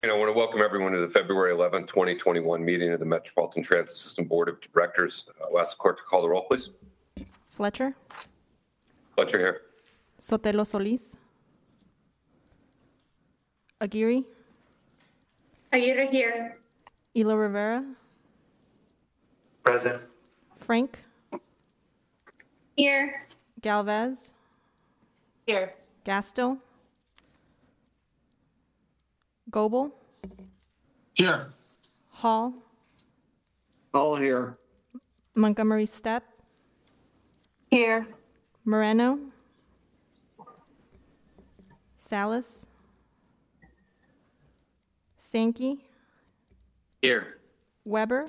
I want to welcome everyone to the February 11, 2021 meeting of the Metropolitan Transit System Board of Directors. I'll ask the clerk to call the roll, please. Fletcher, Fletcher here. Sotelo Solis, Aguirre, Aguirre here. Elo Rivera, Present. Frank, Here. Galvez, Here. Gasto, Goebel, Here. Hall, All here. Montgomery Stepp, Here. Moreno, Salas, Sankey, Here. Weber,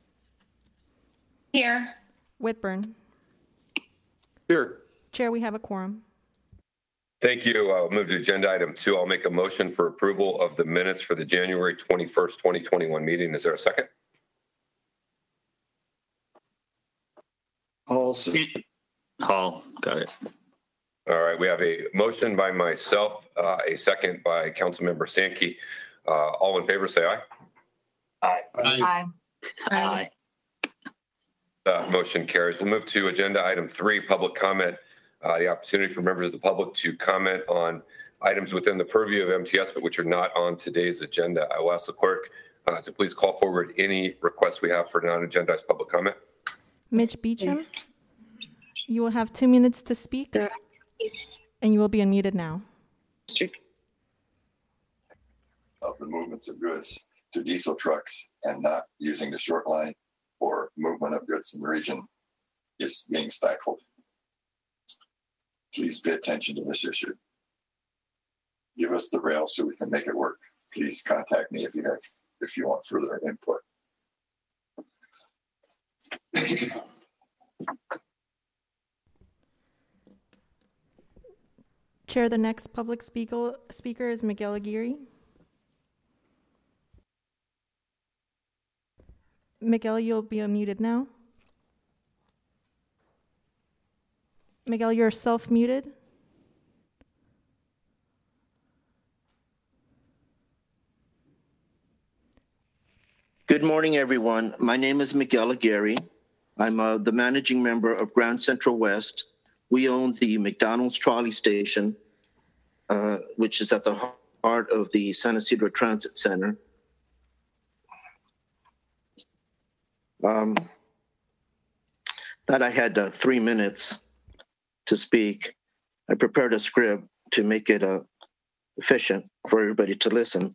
Here. Whitburn. Here. Chair, we have a quorum. Thank you. I'll move to agenda item 2. I'll make a motion for approval of the minutes for the January 21st, 2021 meeting. Is there a second? Hall. Got it. All right. We have a motion by myself, a second by Councilmember Sankey. All in favor, say aye. Aye. Aye. Motion carries. We'll move to agenda item 3, public comment. The opportunity for members of the public to comment on items within the purview of MTS, but which are not on today's agenda. I will ask the clerk to please call forward any requests we have for non-agendized public comment. Mitch Beecham, you will have 2 minutes to speak, and you will be unmuted now. Of the movements of goods to diesel trucks and not using the short line for movement of goods in the region is being stifled. Please pay attention to this issue. Give us the rail so we can make it work. Please contact me if you want further input. Chair, the next public speaker is Miguel Aguirre. Miguel, you'll be unmuted now. Miguel, you're self-muted. Good morning, everyone. My name is Miguel Aguirre. I'm the managing member of Grand Central West. We own the McDonald's trolley station, which is at the heart of the San Isidro Transit Center. That I had 3 minutes to speak. I prepared a script to make it efficient for everybody to listen.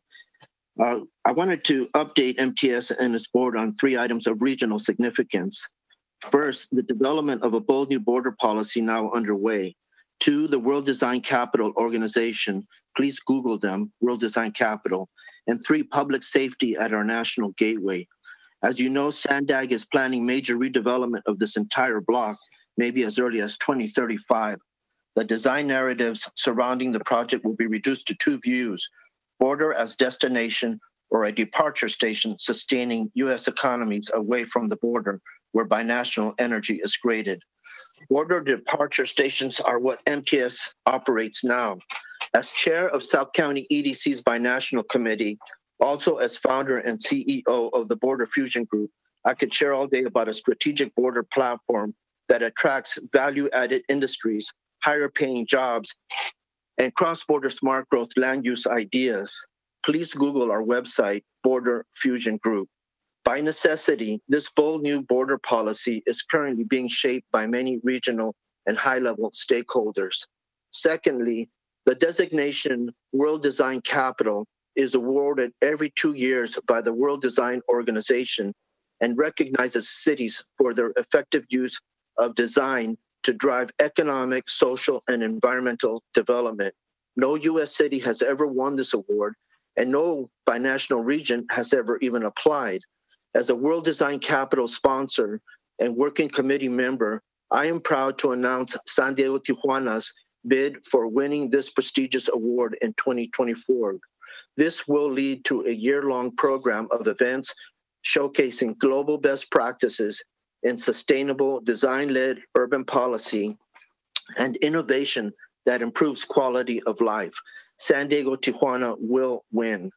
I wanted to update MTS and its board on 3 items of regional significance. First, the development of a bold new border policy now underway. 2, the World Design Capital Organization. Please Google them, World Design Capital. And 3, public safety at our national gateway. As you know, Sandag is planning major redevelopment of this entire block, maybe as early as 2035. The design narratives surrounding the project will be reduced to 2 views: border as destination or a departure station sustaining U.S. economies away from the border where binational energy is graded. Border departure stations are what MTS operates now. As chair of South County EDC's binational committee, also as founder and CEO of the Border Fusion Group, I could share all day about a strategic border platform that attracts value-added industries, higher-paying jobs, and cross-border smart growth land use ideas. Please Google our website, Border Fusion Group. By necessity, this bold new border policy is currently being shaped by many regional and high-level stakeholders. Secondly, the designation World Design Capital is awarded every 2 years by the World Design Organization and recognizes cities for their effective use of design to drive economic, social, and environmental development. No U.S. city has ever won this award, and no binational region has ever even applied. As a World Design Capital sponsor and working committee member, I am proud to announce San Diego Tijuana's bid for winning this prestigious award in 2024. This will lead to a year-long program of events showcasing global best practices in sustainable design-led urban policy and innovation that improves quality of life. San Diego Tijuana will win.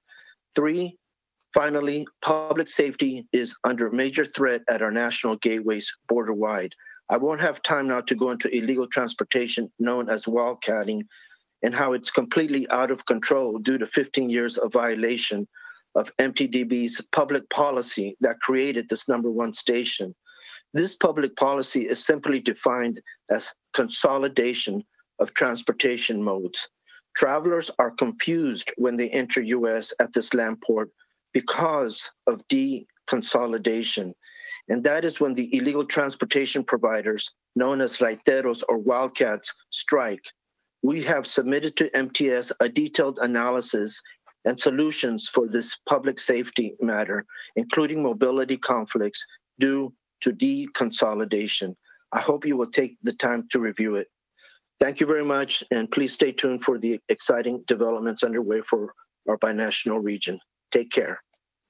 3, finally, public safety is under major threat at our national gateways border-wide. I won't have time now to go into illegal transportation known as wildcatting and how it's completely out of control due to 15 years of violation of MTDB's public policy that created this #1 station. This public policy is simply defined as consolidation of transportation modes. Travelers are confused when they enter U.S. at this land port because of deconsolidation. And that is when the illegal transportation providers, known as raiteros or wildcats, strike. We have submitted to MTS a detailed analysis and solutions for this public safety matter, including mobility conflicts due to deconsolidation. I hope you will take the time to review it. Thank you very much, and please stay tuned for the exciting developments underway for our binational region. Take care.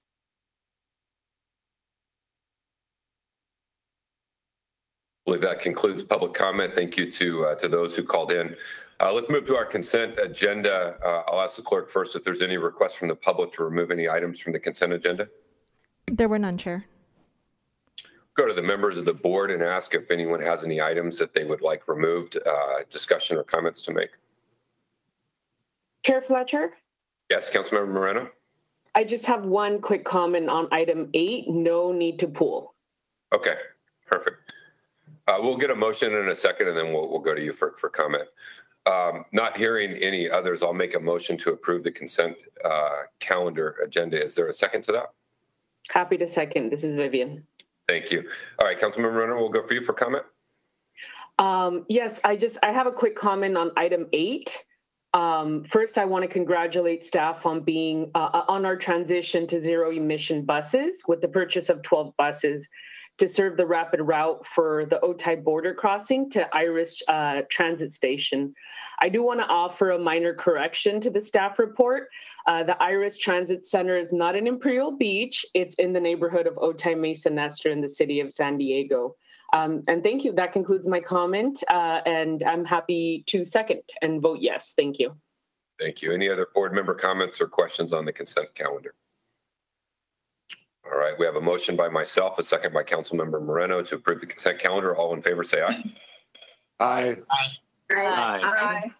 I believe that concludes public comment. Thank you to those who called in. Let's move to our consent agenda. I'll ask the clerk first if there's any requests from the public to remove any items from the consent agenda. There were none, Chair. Go to the members of the board and ask if anyone has any items that they would like removed, discussion or comments to make. Chair Fletcher? Yes, Councilmember Moreno? I just have one quick comment on item 8, no need to pool. Okay, perfect. We'll get a motion in a second, and then we'll go to you for comment. Not hearing any others, I'll make a motion to approve the consent calendar agenda. Is there a second to that? Happy to second. This is Vivian. Thank you. All right, Councilmember Renner, we'll go for you for comment. Yes, I have a quick comment on item 8. First, I want to congratulate staff on being on our transition to zero emission buses with the purchase of 12 buses to serve the rapid route for the Otay border crossing to Iris Transit Station. I do want to offer a minor correction to the staff report. The Iris Transit Center is not in Imperial Beach. It's in the neighborhood of Otay Mesa Nestor in the city of San Diego. And thank you. That concludes my comment. And I'm happy to second and vote yes. Thank you. Thank you. Any other board member comments or questions on the consent calendar? All right, we have a motion by myself, a second by Councilmember Moreno to approve the consent calendar. All in favor, say aye. Aye. Aye.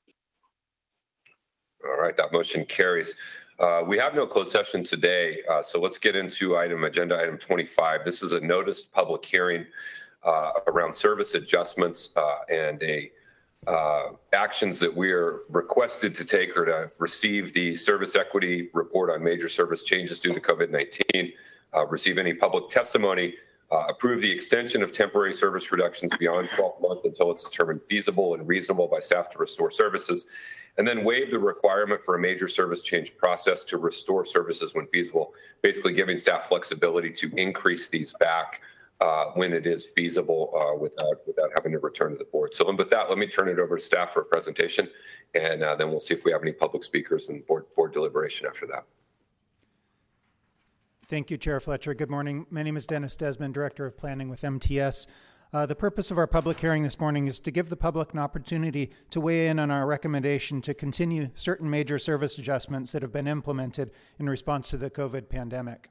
All right, that motion carries. We have no closed session today, so let's get into agenda item 25. This is a noticed public hearing around service adjustments and actions that we are requested to take or to receive the service equity report on major service changes due to COVID-19, receive any public testimony, approve the extension of temporary service reductions beyond 12 months until it's determined feasible and reasonable by staff to restore services, and then waive the requirement for a major service change process to restore services when feasible, basically giving staff flexibility to increase these back when it is feasible without having to return to the board. So with that, let me turn it over to staff for a presentation, and then we'll see if we have any public speakers and board deliberation after that. Thank you, Chair Fletcher. Good morning. My name is Dennis Desmond, Director of Planning with MTS. The purpose of our public hearing this morning is to give the public an opportunity to weigh in on our recommendation to continue certain major service adjustments that have been implemented in response to the COVID pandemic.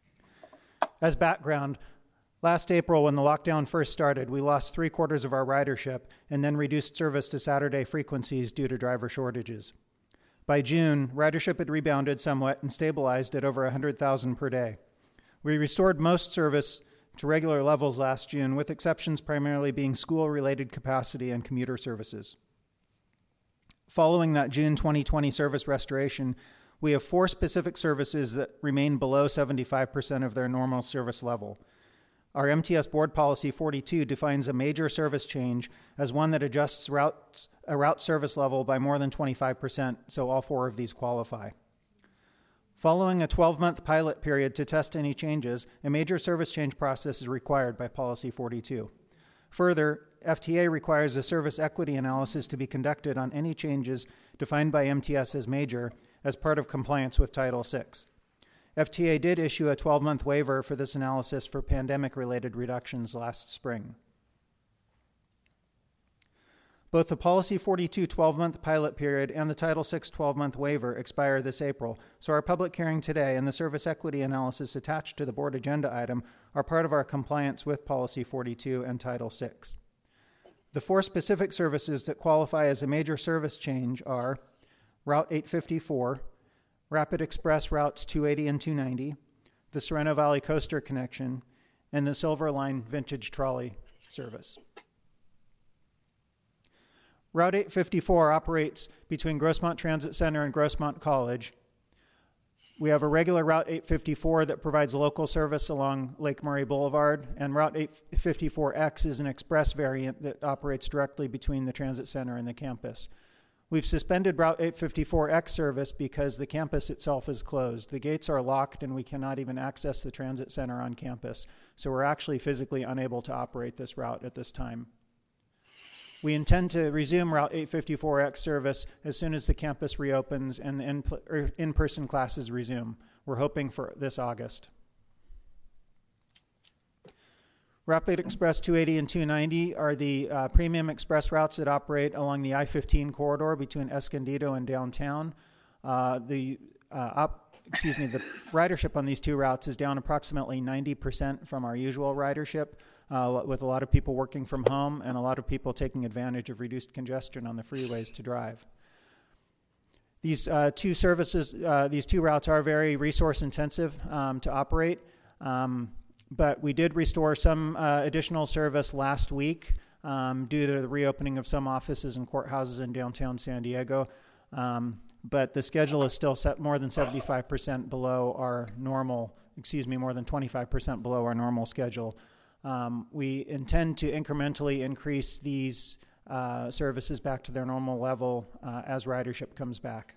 As background, last April, when the lockdown first started, we lost 3/4 of our ridership and then reduced service to Saturday frequencies due to driver shortages. By June, ridership had rebounded somewhat and stabilized at over 100,000 per day. We restored most service to regular levels last June, with exceptions primarily being school-related capacity and commuter services. Following that June 2020 service restoration, we have 4 specific services that remain below 75% of their normal service level. Our MTS Board Policy 42 defines a major service change as one that adjusts a route service level by more than 25%, so all 4 of these qualify. Following a 12-month pilot period to test any changes, a major service change process is required by Policy 42. Further, FTA requires a service equity analysis to be conducted on any changes defined by MTS as major as part of compliance with Title VI. FTA did issue a 12-month waiver for this analysis for pandemic-related reductions last spring. Both the Policy 42 12-month pilot period and the Title VI 12-month waiver expire this April, so our public hearing today and the service equity analysis attached to the board agenda item are part of our compliance with Policy 42 and Title VI. The 4 specific services that qualify as a major service change are Route 854, Rapid Express routes 280 and 290, the Sorrento Valley Coaster connection, and the Silver Line Vintage Trolley service. Route 854 operates between Grossmont Transit Center and Grossmont College. We have a regular Route 854 that provides local service along Lake Murray Boulevard, and Route 854X is an express variant that operates directly between the Transit Center and the campus. We've suspended Route 854X service because the campus itself is closed. The gates are locked and we cannot even access the Transit Center on campus, so we're actually physically unable to operate this route at this time. We intend to resume Route 854X service as soon as the campus reopens and the in-person classes resume. We're hoping for this August. Rapid Express 280 and 290 are the premium express routes that operate along the I-15 corridor between Escondido and downtown. The ridership on these 2 routes is down approximately 90% from our usual ridership, with a lot of people working from home and a lot of people taking advantage of reduced congestion on the freeways to drive. These 2 routes are very resource intensive to operate, but we did restore some additional service last week due to the reopening of some offices and courthouses in downtown San Diego. But the schedule is still set more than 75% below our normal, more than 25% below our normal schedule. We intend to incrementally increase these services back to their normal level as ridership comes back.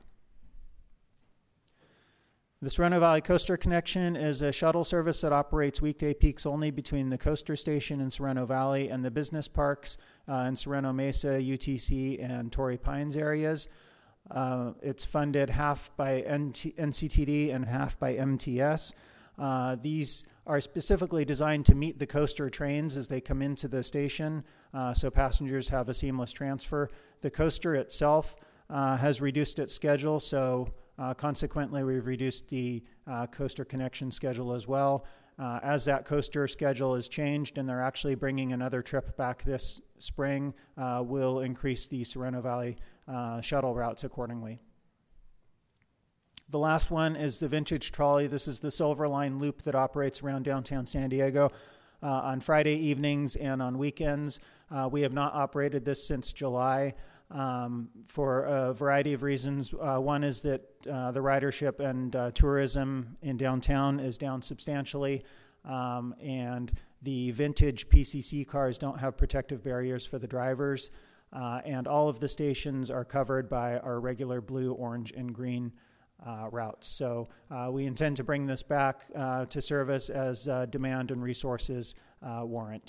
The Sorrento Valley Coaster Connection is a shuttle service that operates weekday peaks only between the coaster station in Sorrento Valley and the business parks in Sorrento Mesa, UTC, and Torrey Pines areas. It's funded half by NCTD and half by MTS. These are specifically designed to meet the coaster trains as they come into the station, so passengers have a seamless transfer. The coaster itself has reduced its schedule, so consequently we've reduced the coaster connection schedule as well. As that coaster schedule is changed and they're actually bringing another trip back this spring, we'll increase the Sorrento Valley shuttle routes accordingly. The last one is the Vintage Trolley. This is the Silver Line loop that operates around downtown San Diego on Friday evenings and on weekends. We have not operated this since July for a variety of reasons. One is that the ridership and tourism in downtown is down substantially, and the vintage PCC cars don't have protective barriers for the drivers, and all of the stations are covered by our regular blue, orange, and green routes. So we intend to bring this back to service as demand and resources warrant.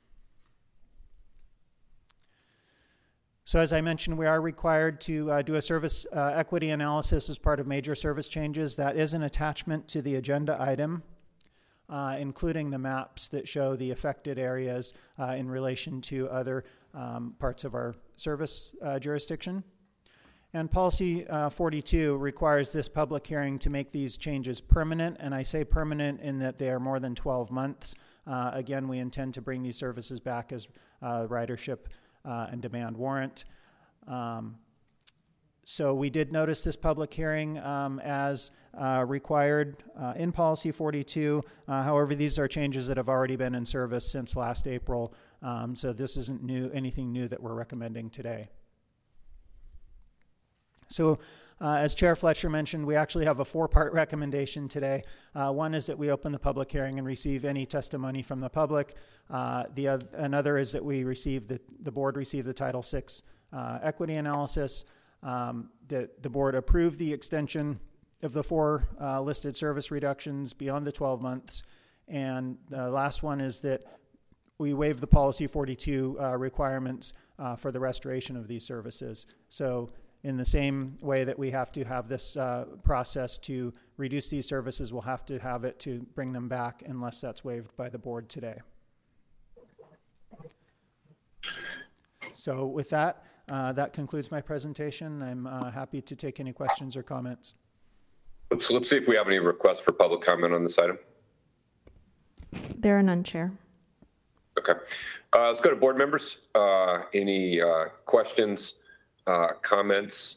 So as I mentioned, we are required to do a service equity analysis as part of major service changes. That is an attachment to the agenda item, including the maps that show the affected areas in relation to other parts of our service jurisdiction. And Policy 42 requires this public hearing to make these changes permanent, and I say permanent in that they are more than 12 months. Again, we intend to bring these services back as ridership and demand warrant. So we did notice this public hearing as required in Policy 42. However, these are changes that have already been in service since last April, so this isn't anything new that we're recommending today. So as Chair Fletcher mentioned, we actually have a 4-part recommendation today. One is that we open the public hearing and receive any testimony from the public. Another is that we receive the board receive the Title VI equity analysis, that the board approve the extension of the 4 listed service reductions beyond the 12 months. And the last one is that we waive the Policy 42 requirements for the restoration of these services. So in the same way that we have to have this process to reduce these services, we'll have to have it to bring them back unless that's waived by the board today. So with that, That concludes my presentation. I'm happy to take any questions or comments. Let's see if we have any requests for public comment on this item. There are none, Chair. Okay. Let's go to board members. Any questions, comments?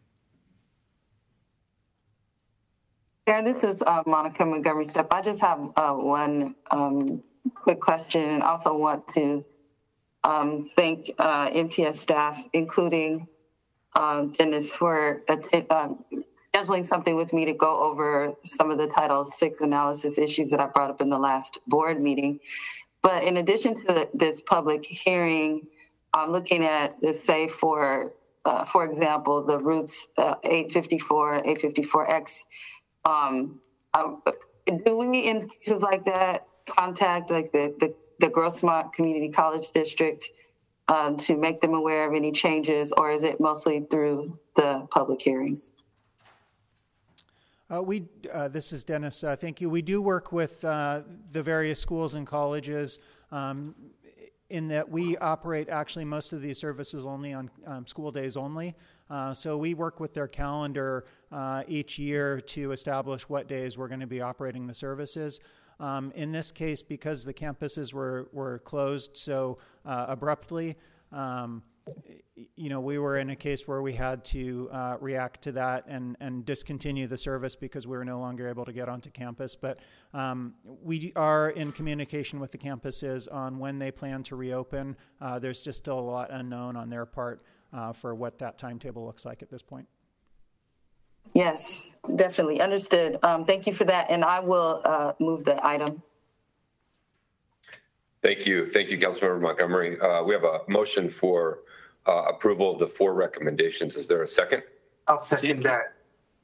Yeah, this is Monica Montgomery Step. I just have one quick question, and also want to thank MTS staff, including Dennis, for scheduling something with me to go over some of the Title VI analysis issues that I brought up in the last board meeting. But in addition to this public hearing, I'm looking at, let's say, for example, the routes 854 and 854X. Do we, in cases like that, contact like the Grossmont Community College District to make them aware of any changes, or is it mostly through the public hearings? This is Dennis. Thank you. We do work with the various schools and colleges in that we operate actually most of these services only on school days only. So we work with their calendar each year to establish what days we're going to be operating the services. In this case, because the campuses were closed so abruptly, we were in a case where we had to react to that and discontinue the service because we were no longer able to get onto campus. But we are in communication with the campuses on when they plan to reopen. There's just still a lot unknown on their part for what that timetable looks like at this point. Yes, definitely. Understood. Thank you for that. And I will move the item. Thank you. Thank you, Councilmember Montgomery. We have a motion for approval of the 4 recommendations. Is there a second? I'll second that.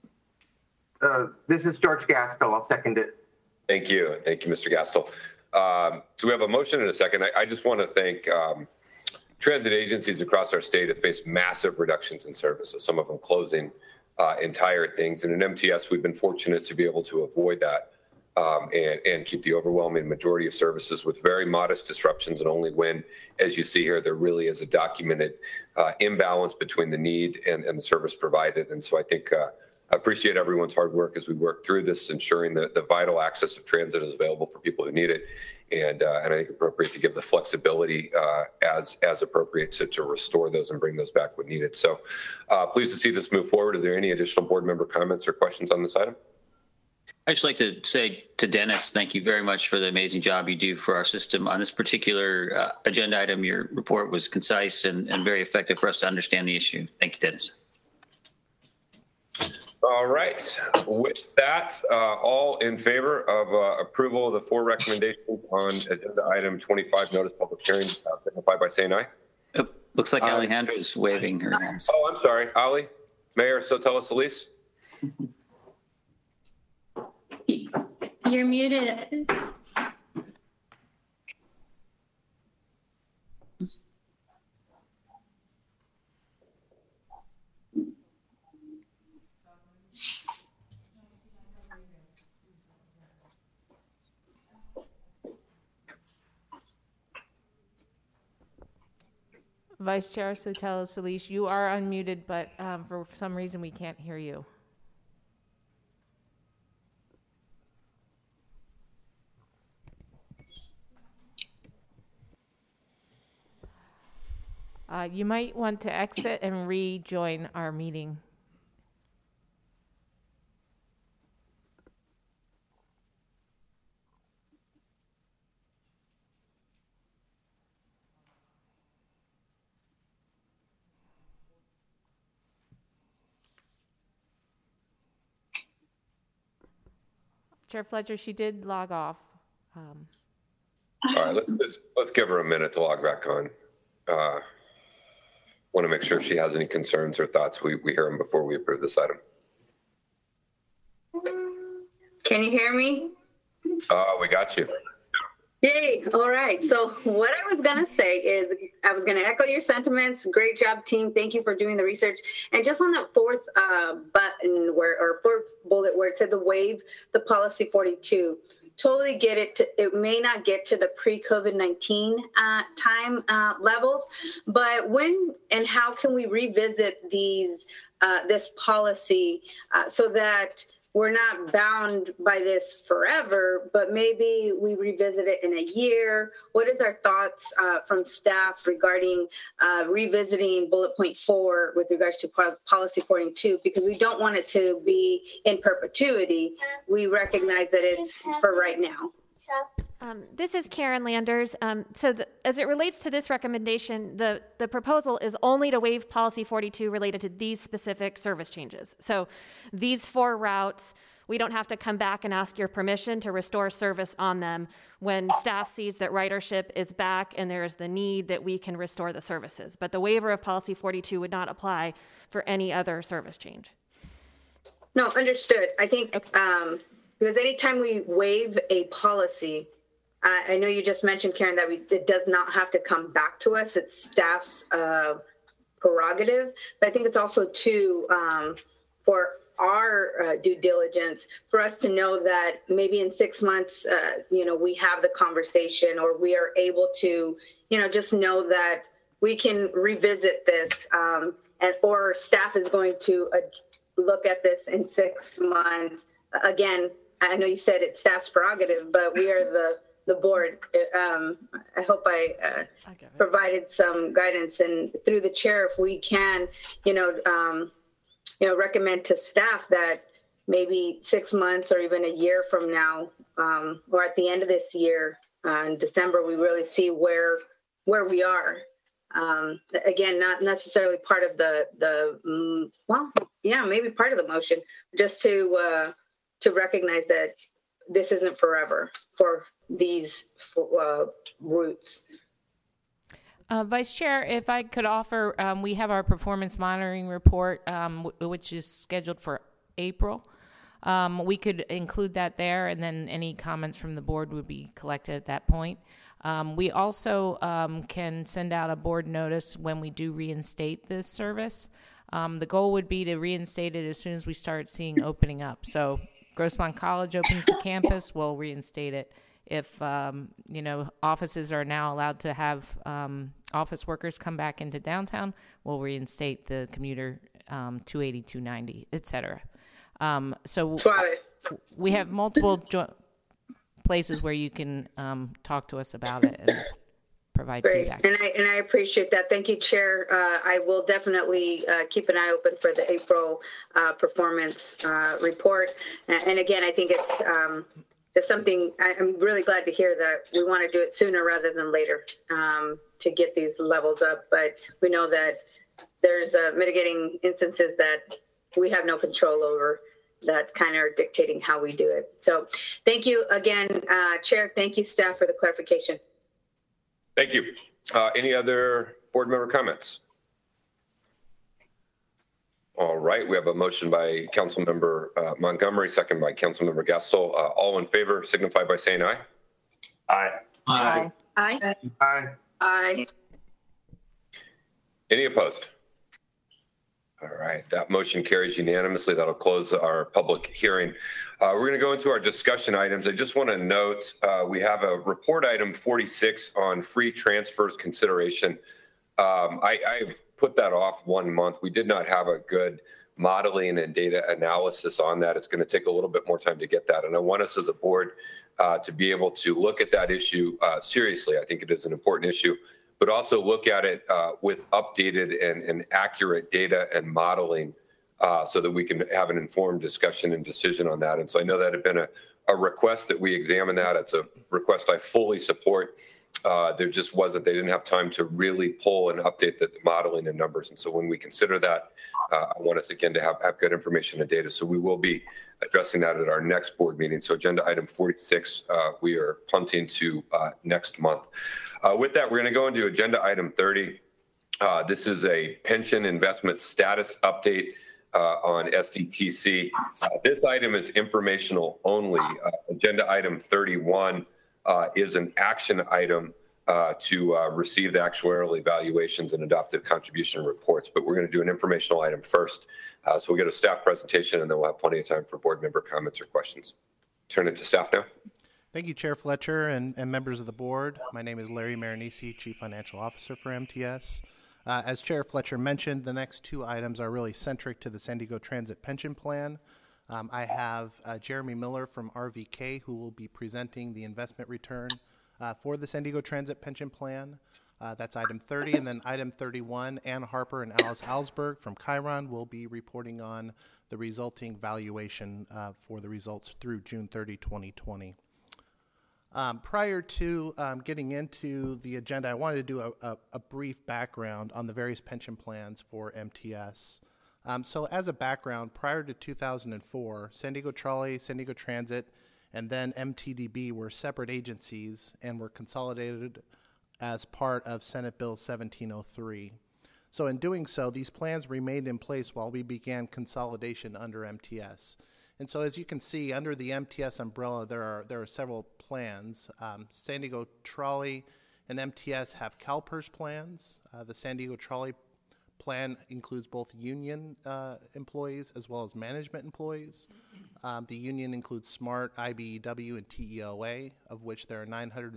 This is George Gastel. I'll second it. Thank you. Thank you, Mr. Gastel. So we have a motion and a second. I just want to thank transit agencies across our state have faced massive reductions in services, some of them closing entire things. And in MTS, we've been fortunate to be able to avoid that and keep the overwhelming majority of services with very modest disruptions, and only when, as you see here, there really is a documented imbalance between the need and the service provided. And so I think I appreciate everyone's hard work as we work through this, ensuring that the vital access of transit is available for people who need it. And I think appropriate to give the flexibility as appropriate to restore those and bring those back when needed. So pleased to see this move forward. Are there any additional board member comments or questions on this item? I'd just like to say to Dennis, thank you very much for the amazing job you do for our system. On this particular agenda item, your report was concise and very effective for us to understand the issue. Thank you, Dennis. All right. With that, all in favor of approval of the 4 recommendations on agenda item 25, notice public hearing, signify by saying aye. Oh, looks like Alejandra's waving her hands. Oh, I'm sorry. Ali, Mayor Sotelo Solis. You're muted. Vice Chair Sotelo Solis, you are unmuted, but for some reason we can't hear you. You might want to exit and rejoin our meeting. Chair Fletcher, she did log off. All right, let's give her a minute to log back on. Want to make sure if she has any concerns or thoughts, we hear them before we approve this item. Can you hear me? We got you. Yay. All right. So what I was going to say is I was going to echo your sentiments. Great job, team. Thank you for doing the research. And just on that fourth button or fourth bullet where it said to waive the policy 42, totally get it. It may not get to the pre-COVID-19 time levels, but when and how can we revisit this policy so that we're not bound by this forever, but maybe we revisit it in a year? What is our thoughts from staff regarding revisiting bullet point 4 with regards to policy 42? Because we don't want it to be in perpetuity. We recognize that it's for right now. This is Karen Landers. As it relates to this recommendation, the proposal is only to waive policy 42 related to these specific service changes. So these 4 routes, we don't have to come back and ask your permission to restore service on them when staff sees that ridership is back and there is the need that we can restore the services. But the waiver of policy 42 would not apply for any other service change. No, understood. I think because anytime we waive a policy, I know you just mentioned, Karen, that it does not have to come back to us. It's staff's prerogative. But I think it's also too for our due diligence for us to know that maybe in 6 months, we have the conversation, or we are able to, just know that we can revisit this, or staff is going to look at this in 6 months. Again, I know you said it's staff's prerogative, but we are the board. I hope I provided some guidance, and through the chair, if we can, recommend to staff that maybe 6 months or even a year from now, or at the end of this year, in December, we really see where we are. Again, not necessarily part of maybe part of the motion, just to recognize that this isn't forever for these routes. Vice Chair, if I could offer, we have our performance monitoring report, which is scheduled for April. We could include that there, and then any comments from the board would be collected at that point. We also can send out a board notice when we do reinstate this service. The goal would be to reinstate it as soon as we start seeing opening up. So Grossmont College opens the campus, we'll reinstate it. If, offices are now allowed to have office workers come back into downtown, we'll reinstate the commuter 280, 290, et cetera. So we have multiple places where you can talk to us about it and provide feedback. And I appreciate that. Thank you, Chair. I will definitely keep an eye open for the April performance report. And again, I think it's just something I'm really glad to hear that we want to do it sooner rather than later to get these levels up. But we know that there's mitigating instances that we have no control over that kind of are dictating how we do it. So thank you again, Chair. Thank you, staff, for the clarification. Thank you. Any other board member comments? All right, we have a motion by Councilmember Montgomery, second by Councilmember Gastel. All in favor signify by saying aye. Aye. Aye. Aye. Aye. Aye. Any opposed? All right, that motion carries unanimously. That'll close our public hearing. We're going to go into our discussion items. I just want to note we have a report item 46 on free transfers consideration. I've put that off 1 month. We did not have a good modeling and data analysis on that. It's going to take a little bit more time to get that. And I want us as a board to be able to look at that issue seriously. I think it is an important issue, but also look at it with updated and accurate data and modeling so that we can have an informed discussion and decision on that. And so I know that had been a request that we examine that. It's a request I fully support. There just wasn't, they didn't have time to really pull and update the modeling and numbers. And so when we consider that, I want us again to have good information and data. So we will be addressing that at our next board meeting. So agenda item 46, we are punting to next month. With that, we're going to go into agenda item 30. This is a pension investment status update on SDTC. This item is informational only. Agenda item 31 is an action item to receive the actuarial evaluations and adoptive contribution reports. But we're going to do an informational item first. So we'll get a staff presentation, and then we'll have plenty of time for board member comments or questions. Turn it to staff now. Thank you, Chair Fletcher and members of the board. My name is Larry Marinisi, Chief Financial Officer for MTS. As Chair Fletcher mentioned, the next two items are really centric to the San Diego Transit Pension Plan. I have Jeremy Miller from RVK who will be presenting the investment return for the San Diego Transit Pension Plan. That's item 30. And then item 31, Ann Harper and Alice Alsberg from Chiron will be reporting on the resulting valuation for the results through June 30, 2020. Prior to getting into the agenda, I wanted to do a brief background on the various pension plans for MTS. So as a background, prior to 2004, San Diego Trolley, San Diego Transit, and then MTDB were separate agencies and were consolidated as part of Senate Bill 1703. So in doing so, these plans remained in place while we began consolidation under MTS. And so as you can see, under the MTS umbrella, there are several plans. San Diego Trolley and MTS have CalPERS plans. The San Diego Trolley plan includes both union employees as well as management employees. The union includes SMART, IBEW, and TEOA, of which there are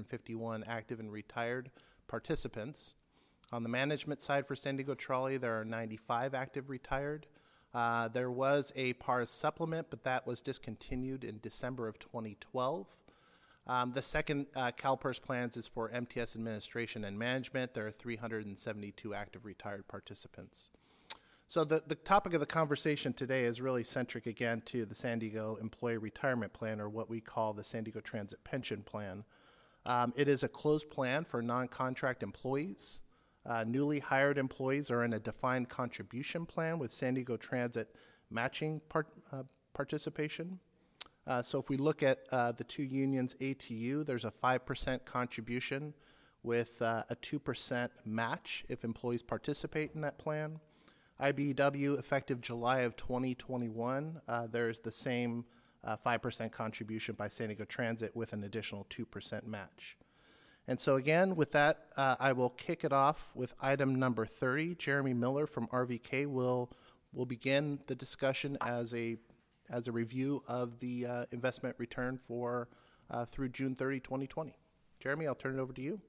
951 active and retired participants. On the management side for San Diego Trolley, there are 95 active retired. There was a PARS supplement, but that was discontinued in December of 2012. The second CalPERS plans is for MTS administration and management. There are 372 active retired participants. So the topic of the conversation today is really centric again to the San Diego Employee Retirement Plan, or what we call the San Diego Transit Pension Plan. It is a closed plan for non-contract employees. Newly hired employees are in a defined contribution plan with San Diego Transit matching participation. So if we look at the two unions, ATU, there's a 5% contribution with a 2% match if employees participate in that plan. IBEW, effective July of 2021, there's the same 5% contribution by San Diego Transit with an additional 2% match. And so again, with that, I will kick it off with item number 30. Jeremy Miller from RVK will begin the discussion as a review of the investment return for through June 30, 2020. Jeremy, I'll turn it over to you.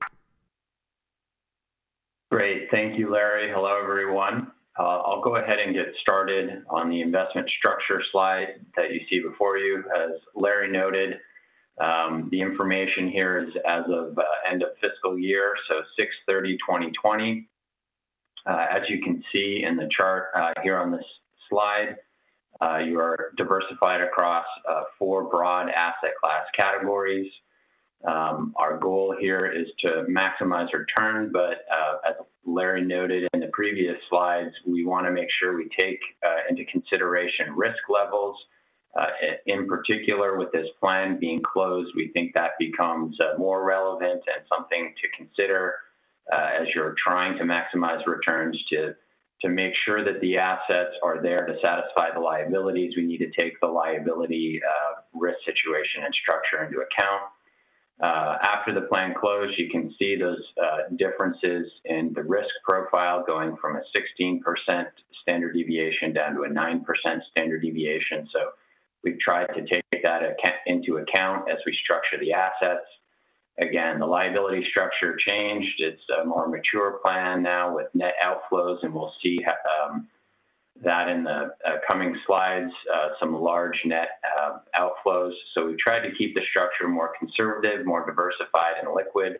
Great. Thank you, Larry. Hello, everyone. I'll go ahead and get started on the investment structure slide that you see before you. As Larry noted, the information here is as of end of fiscal year, so 6/30/2020. As you can see in the chart here on this slide, you are diversified across 4 broad asset class categories. Our goal here is to maximize return, but as Larry noted in the previous slides, we want to make sure we take into consideration risk levels. In particular, with this plan being closed, we think that becomes more relevant and something to consider as you're trying to maximize returns to make sure that the assets are there to satisfy the liabilities. We need to take the liability risk situation and structure into account. After the plan closed, you can see those differences in the risk profile going from a 16% standard deviation down to a 9% standard deviation. So we've tried to take that into account as we structure the assets. Again, the liability structure changed. It's a more mature plan now with net outflows, and we'll see that in the coming slides, some large net outflows. So we tried to keep the structure more conservative, more diversified and liquid.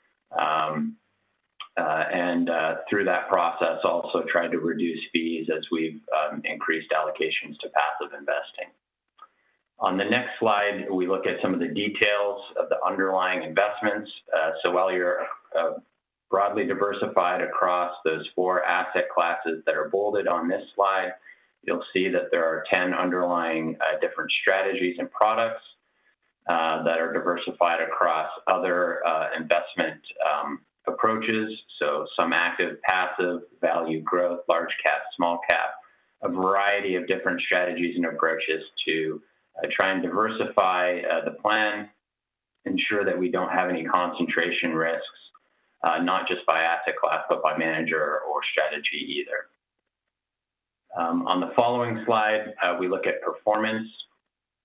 And through that process, also tried to reduce fees as we've increased allocations to passive investing. On the next slide, we look at some of the details of the underlying investments. So while you're broadly diversified across those 4 asset classes that are bolded on this slide, you'll see that there are 10 underlying different strategies and products that are diversified across other investment approaches. So some active, passive, value, growth, large cap, small cap, a variety of different strategies and approaches to try and diversify the plan, ensure that we don't have any concentration risks, not just by asset class, but by manager or strategy either. On the following slide, we look at performance.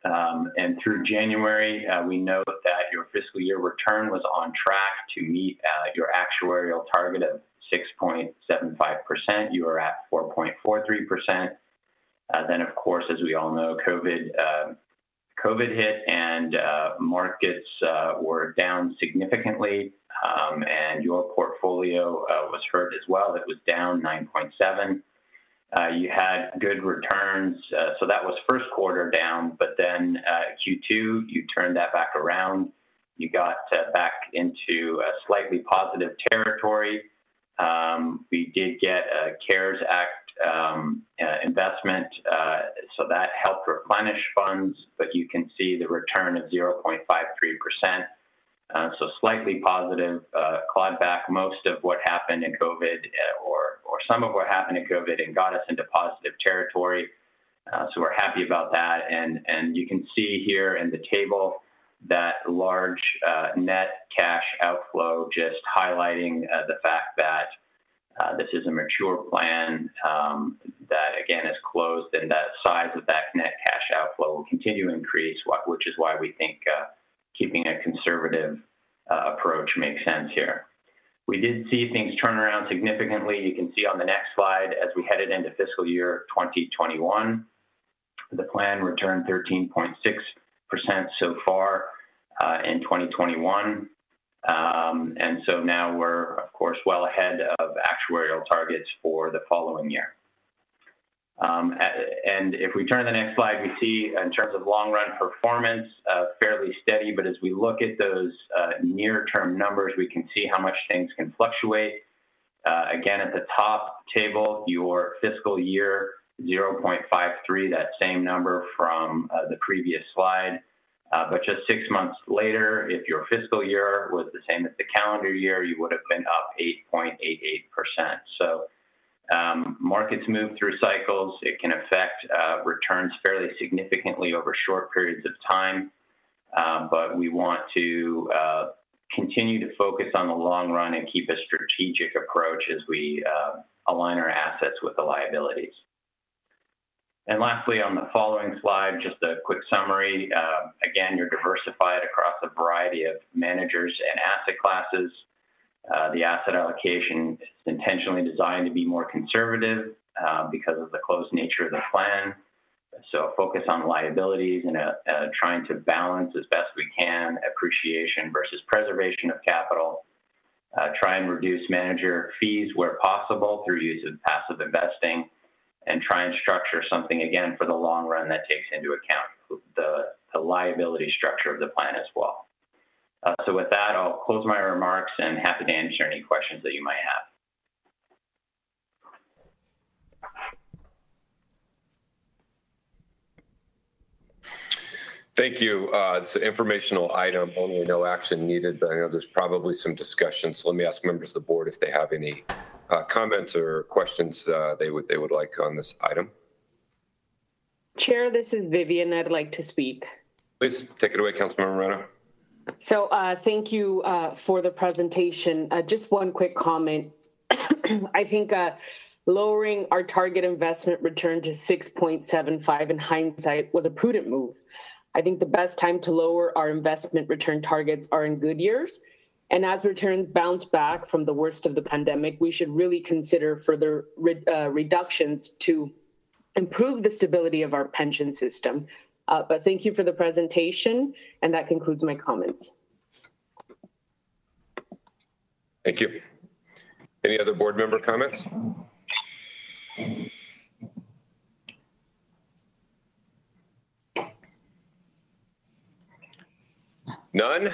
And through January, we note that your fiscal year return was on track to meet your actuarial target of 6.75%. You were at 4.43%. Then, of course, as we all know, COVID hit and markets were down significantly, and your portfolio was hurt as well. It was down 9.7%. You had good returns, so that was first quarter down, but then Q2, you turned that back around. You got back into a slightly positive territory. We did get a CARES Act investment, so that helped replenish funds, but you can see the return of 0.53%. So slightly positive, clawed back most of what happened in COVID or some of what happened in COVID and got us into positive territory. So we're happy about that. And you can see here in the table that large net cash outflow, just highlighting the fact that this is a mature plan that, again, is closed, and that size of that net cash outflow will continue to increase, which is why we think keeping a conservative approach makes sense here. We did see things turn around significantly. You can see on the next slide, as we headed into fiscal year 2021, the plan returned 13.6% so far in 2021. And so now we're, of course, well ahead of actuarial targets for the following year. And if we turn to the next slide, we see in terms of long-run performance, fairly steady. But as we look at those near-term numbers, we can see how much things can fluctuate. Again, at the top table, your fiscal year 0.53, that same number from the previous slide. But just 6 months later, if your fiscal year was the same as the calendar year, you would have been up 8.88%. So markets move through cycles. It can affect returns fairly significantly over short periods of time. But we want to continue to focus on the long run and keep a strategic approach as we align our assets with the liabilities. And lastly, on the following slide, just a quick summary. Again, you're diversified across a variety of managers and asset classes. The asset allocation is intentionally designed to be more conservative because of the closed nature of the plan. So focus on liabilities and trying to balance as best we can appreciation versus preservation of capital. Try and reduce manager fees where possible through use of passive investing, and try and structure something, again, for the long run that takes into account the liability structure of the plan as well. So with that, I'll close my remarks and happy to answer any questions that you might have. Thank you. It's an informational item, only no action needed, but I know there's probably some discussion. So let me ask members of the board if they have any comments or questions they would like on this item. Chair, this is Vivian. I'd like to speak. Please take it away, Councilmember Moreno. So thank you for the presentation. Just one quick comment. I think lowering our target investment return to 6.75 in hindsight was a prudent move. I think the best time to lower our investment return targets are in good years. And as returns bounce back from the worst of the pandemic, we should really consider further reductions to improve the stability of our pension system. But thank you for the presentation, and that concludes my comments. Thank you. Any other board member comments? None?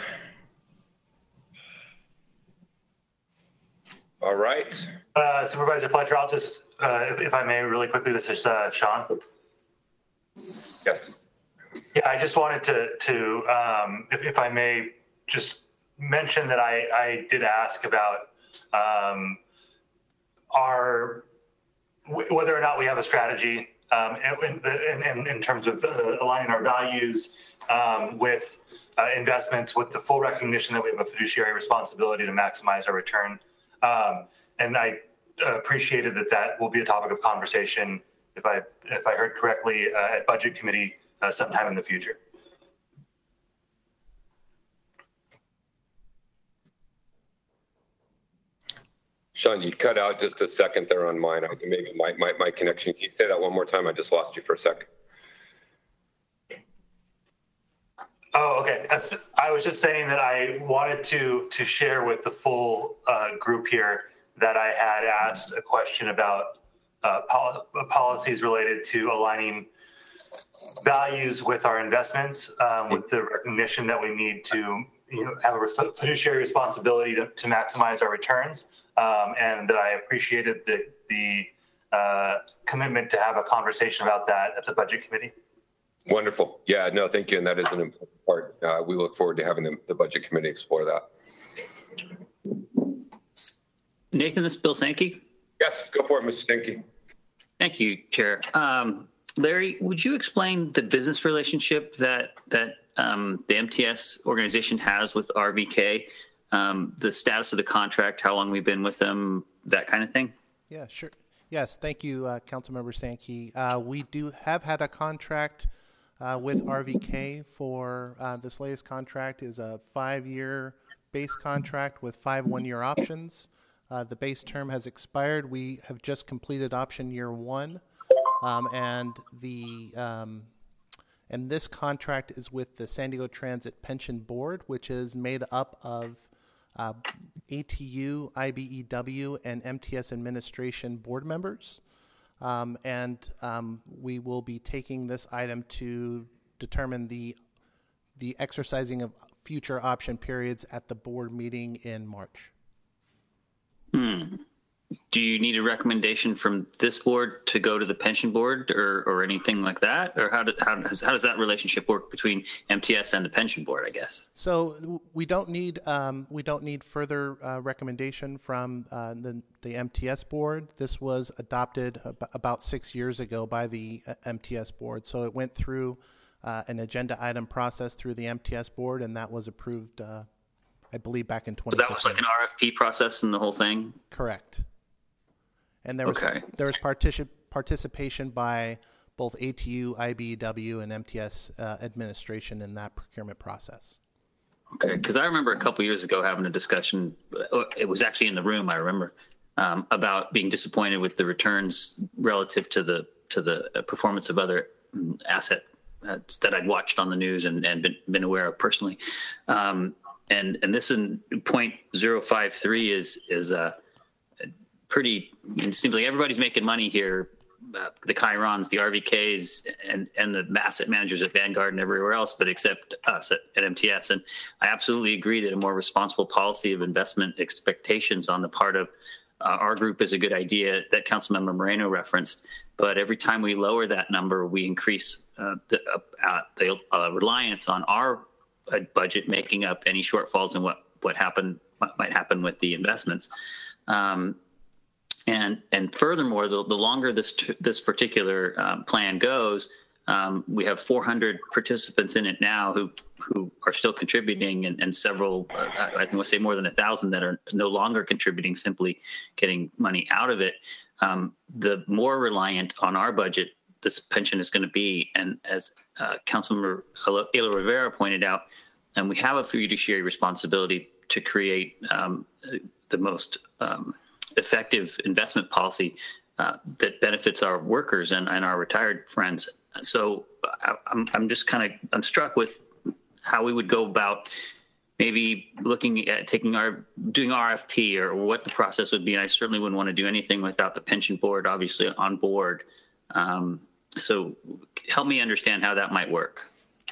All right. Supervisor Fletcher, I'll just, if I may, really quickly, this is Sean. Yes. Yeah, I just wanted to if I may, just mention that I did ask about whether or not we have a strategy in terms of aligning our values with investments, with the full recognition that we have a fiduciary responsibility to maximize our return. And I appreciated that will be a topic of conversation, if I heard correctly, at Budget Committee sometime in the future. Sean, you cut out just a second there on mine. Maybe my connection. Can you say that one more time? I just lost you for a second. Oh, okay. I was just saying that I wanted to share with the full group here that I had asked a question about policies related to aligning values with our investments, with the recognition that we need to have a fiduciary responsibility to maximize our returns, and that I appreciated the commitment to have a conversation about that at the Budget Committee. Wonderful. Yeah, no, thank you. And that is an important part. We look forward to having the Budget Committee explore that. Nathan, this is Bill Sankey. Yes, go for it, Mr. Sankey. Thank you, Chair. Larry, would you explain the business relationship that the MTS organization has with RVK, the status of the contract, how long we've been with them, that kind of thing? Yeah, sure. Yes, thank you, Councilmember Sankey. We do have had a contract with RVK for this latest contract is a 5-year base contract with 5 one-year options. The base term has expired. We have just completed option year 1, and this contract is with the San Diego Transit Pension Board, which is made up of ATU, IBEW, and MTS administration board members. We will be taking this item to determine the exercising of future option periods at the board meeting in March. Do you need a recommendation from this board to go to the pension board or anything like that? Or how does that relationship work between MTS and the pension board, I guess? So we don't need further recommendation from the MTS board. This was adopted about 6 years ago by the MTS board. So it went through an agenda item process through the MTS board, and that was approved, I believe, back in 2015. So that was like an RFP process and the whole thing? Correct. And there was participation by both ATU, IBEW, and MTS administration in that procurement process. Okay, because I remember a couple years ago having a discussion. It was actually in the room. I remember about being disappointed with the returns relative to the performance of other assets that I'd watched on the news and been aware of personally. And this in 0.053 is pretty. It seems like everybody's making money here. The Chirons, the RVKs, and the asset managers at Vanguard and everywhere else, but except us at MTS. And I absolutely agree that a more responsible policy of investment expectations on the part of our group is a good idea that Councilmember Moreno referenced. But every time we lower that number, we increase the reliance on our budget making up any shortfalls in what might happen with the investments. And furthermore, the longer this particular plan goes, we have 400 participants in it now who are still contributing, and several, I think we'll say more than 1,000 that are no longer contributing, simply getting money out of it. The more reliant on our budget this pension is going to be, and as Councilmember Ayla Rivera pointed out, and we have a fiduciary responsibility to create the most effective investment policy that benefits our workers and our retired friends. So I'm struck with how we would go about maybe looking at doing RFP or what the process would be. And I certainly wouldn't want to do anything without the pension board obviously on board. So help me understand how that might work.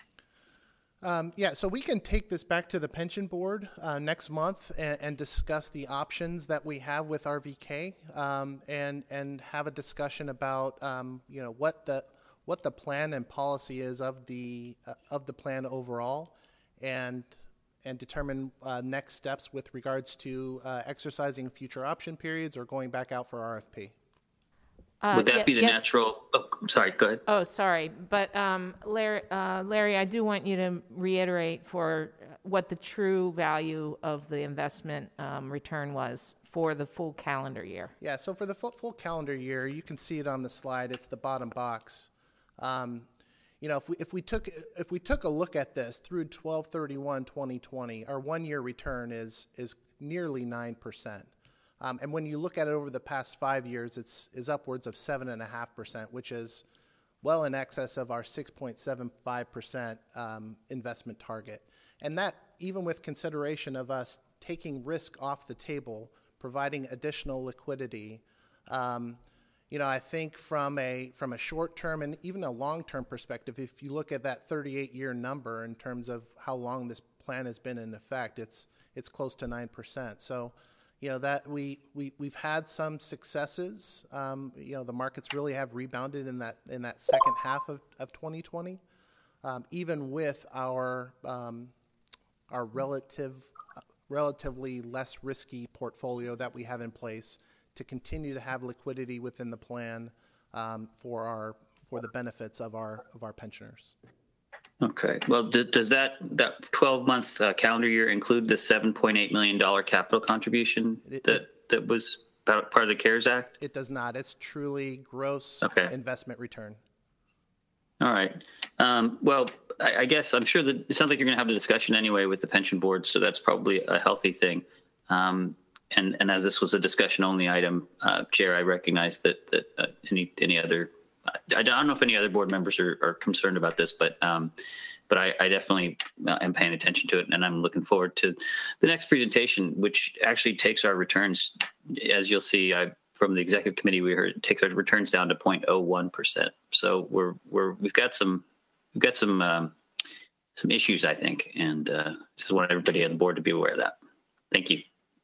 So we can take this back to the pension board next month and discuss the options that we have with RVK, and have a discussion about what the plan and policy is of the plan overall, and determine next steps with regards to exercising future option periods or going back out for RFP. Would that be the natural? Oh, sorry, go ahead. Oh, sorry. But Larry, I do want you to reiterate for what the true value of the investment return was for the full calendar year. Yeah, so for the full calendar year, you can see it on the slide. It's the bottom box. if we took a look at this through 12/31/2020, our 1-year return is nearly 9%. And when you look at it over the past 5 years, is upwards of 7.5%, which is well in excess of our 6.75% investment target. And that, even with consideration of us taking risk off the table, providing additional liquidity, I think from a short-term and even a long-term perspective, if you look at that 38-year number in terms of how long this plan has been in effect, it's close to 9%. So, that we've had some successes. The markets really have rebounded in that second half of 2020, even with our relatively less risky portfolio that we have in place to continue to have liquidity within the plan for the benefits of our pensioners. Okay. Well, does that 12-month calendar year include the $7.8 million capital contribution that was part of the CARES Act? It does not. It's truly gross investment return. All right. Well, I guess I'm sure that it sounds like you're going to have a discussion anyway with the pension board, so that's probably a healthy thing. And as this was a discussion-only item, Chair, I recognize that any other. I don't know if any other board members are concerned about this, but I definitely am paying attention to it, and I'm looking forward to the next presentation, which actually takes our returns, as you'll see from the executive committee, we heard it takes our returns down to 0.01%. So we've got some issues, I think, and just want everybody on the board to be aware of that. Thank you.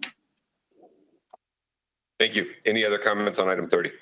Thank you. Any other comments on item 30?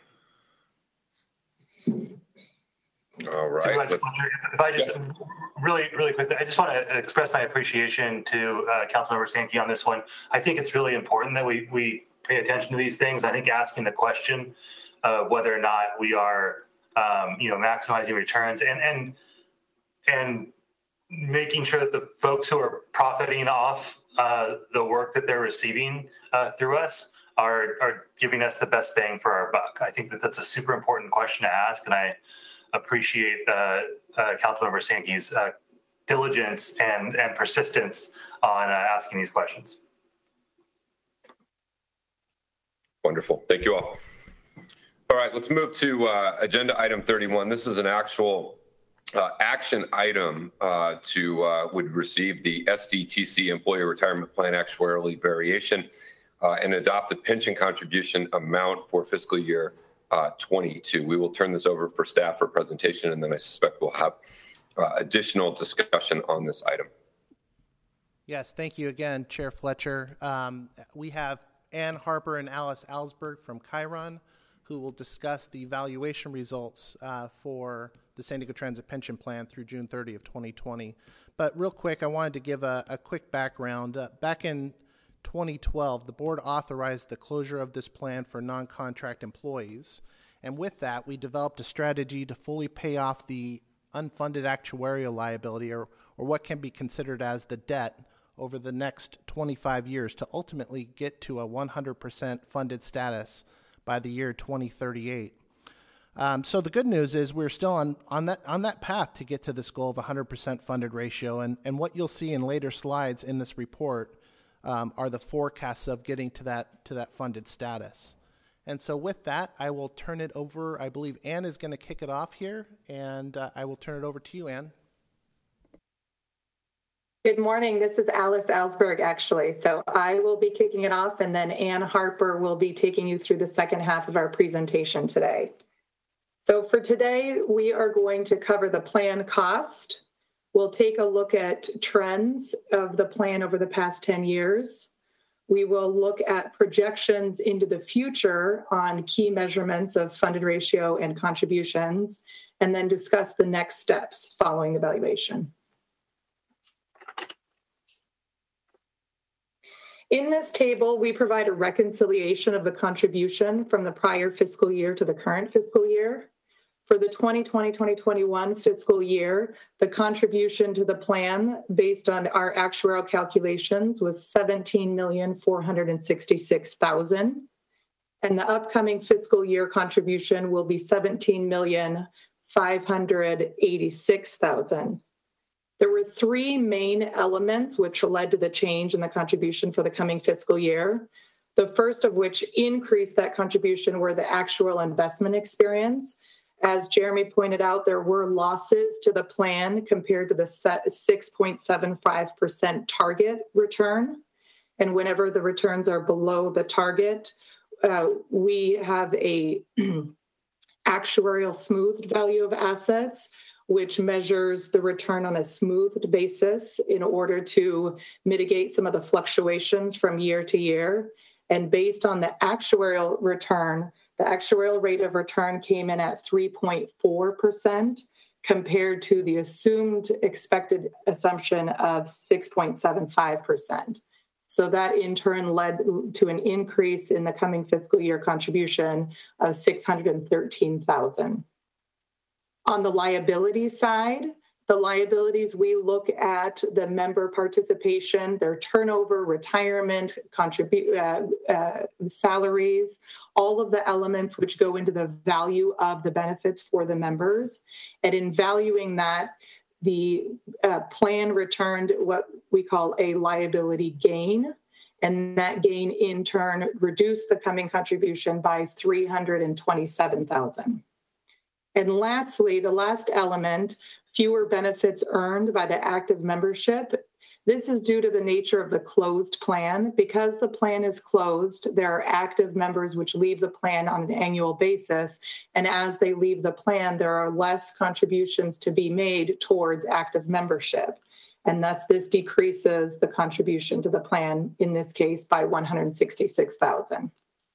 All right. If I just really quickly, I just want to express my appreciation to Councilmember Sankey on this one. I think it's really important that we pay attention to these things. I think asking the question of whether or not we are, maximizing returns and making sure that the folks who are profiting off the work that they're receiving through us are giving us the best bang for our buck. I think that that's a super important question to ask, and I appreciate Councilmember Sankey's diligence and persistence on asking these questions. Wonderful. Thank you all. All right, let's move to agenda item 31. This is an actual action item would receive the SDTC Employee Retirement Plan actuarially variation and adopt the pension contribution amount for fiscal year 22. We will turn this over for staff for presentation, and then I suspect we'll have additional discussion on this item. Yes, thank you again, Chair Fletcher. We have Ann Harper and Alice Alsberg from Chiron, who will discuss the evaluation results for the San Diego Transit Pension Plan through June 30 of 2020. But real quick, I wanted to give a quick background. Back in 2012, the board authorized the closure of this plan for non-contract employees. And with that, we developed a strategy to fully pay off the unfunded actuarial liability, or what can be considered as the debt, over the next 25 years to ultimately get to a 100% funded status by the year 2038. So the good news is we're still on that path to get to this goal of 100% funded ratio. And what you'll see in later slides in this report are the forecasts of getting to that funded status. And so with that, I will turn it over. I believe Ann is going to kick it off here, and I will turn it over to you, Ann. Good morning. This is Alice Alsberg, actually. So I will be kicking it off, and then Ann Harper will be taking you through the second half of our presentation today. So for today, we are going to cover the plan cost. We'll take a look at trends of the plan over the past 10 years. We will look at projections into the future on key measurements of funded ratio and contributions, and then discuss the next steps following the evaluation. In this table, we provide a reconciliation of the contribution from the prior fiscal year to the current fiscal year. For the 2020-2021 fiscal year, the contribution to the plan based on our actuarial calculations was $17,466,000. And the upcoming fiscal year contribution will be $17,466,000 $586,000. There were three main elements which led to the change in the contribution for the coming fiscal year. The first of which increased that contribution were the actual investment experience. As Jeremy pointed out, there were losses to the plan compared to the 6.75% target return. And whenever the returns are below the target, we have a actuarial smoothed value of assets, which measures the return on a smoothed basis in order to mitigate some of the fluctuations from year to year. And based on the actuarial return, the actuarial rate of return came in at 3.4% compared to the assumed expected assumption of 6.75%. So that in turn led to an increase in the coming fiscal year contribution of $613,000. On the liability side, the liabilities, we look at the member participation, their turnover, retirement, salaries, all of the elements which go into the value of the benefits for the members. And in valuing that, the plan returned what we call a liability gain. And that gain in turn reduced the coming contribution by $327,000. And lastly, the last element, fewer benefits earned by the active membership. This is due to the nature of the closed plan. Because the plan is closed, there are active members which leave the plan on an annual basis. And as they leave the plan, there are less contributions to be made towards active membership. And thus this decreases the contribution to the plan, in this case, by $166,000.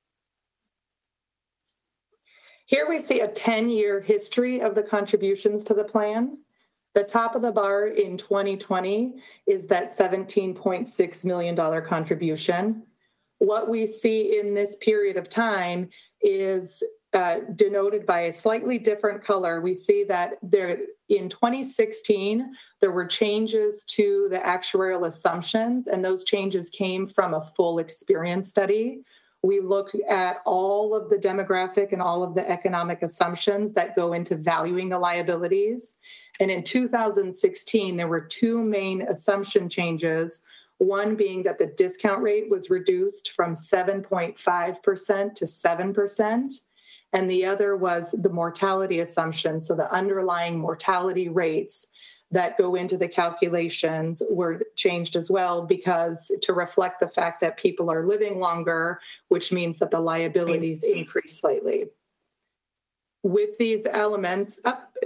Here we see a 10-year history of the contributions to the plan. The top of the bar in 2020 is that $17.6 million contribution. What we see in this period of time is denoted by a slightly different color. We see that in 2016, there were changes to the actuarial assumptions, and those changes came from a full experience study. We look at all of the demographic and all of the economic assumptions that go into valuing the liabilities. And in 2016, there were two main assumption changes, one being that the discount rate was reduced from 7.5% to 7%, and the other was the mortality assumption. So the underlying mortality rates that go into the calculations were changed as well, because to reflect the fact that people are living longer, which means that the liabilities increase slightly. With these elements,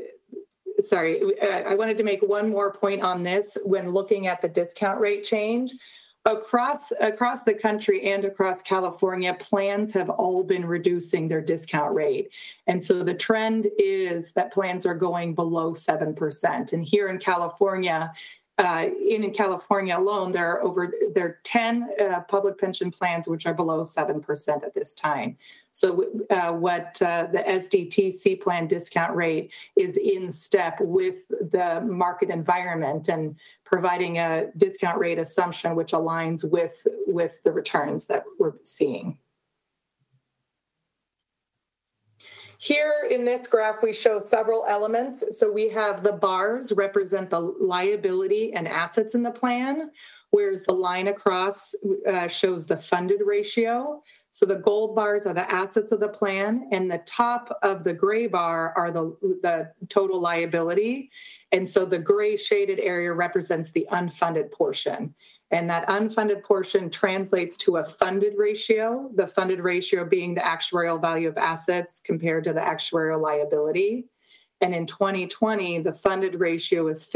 I wanted to make one more point on this when looking at the discount rate change. Across the country and across California, plans have all been reducing their discount rate. And so the trend is that plans are going below 7%. And here in California, alone, there are 10 public pension plans which are below 7% at this time. So what the SDTC plan discount rate is in step with the market environment and providing a discount rate assumption which aligns with the returns that we're seeing. Here in this graph, we show several elements. So we have the bars represent the liability and assets in the plan, whereas the line across shows the funded ratio. So the gold bars are the assets of the plan, and the top of the gray bar are the total liability. And so the gray shaded area represents the unfunded portion. And that unfunded portion translates to a funded ratio, the funded ratio being the actuarial value of assets compared to the actuarial liability. And in 2020, the funded ratio is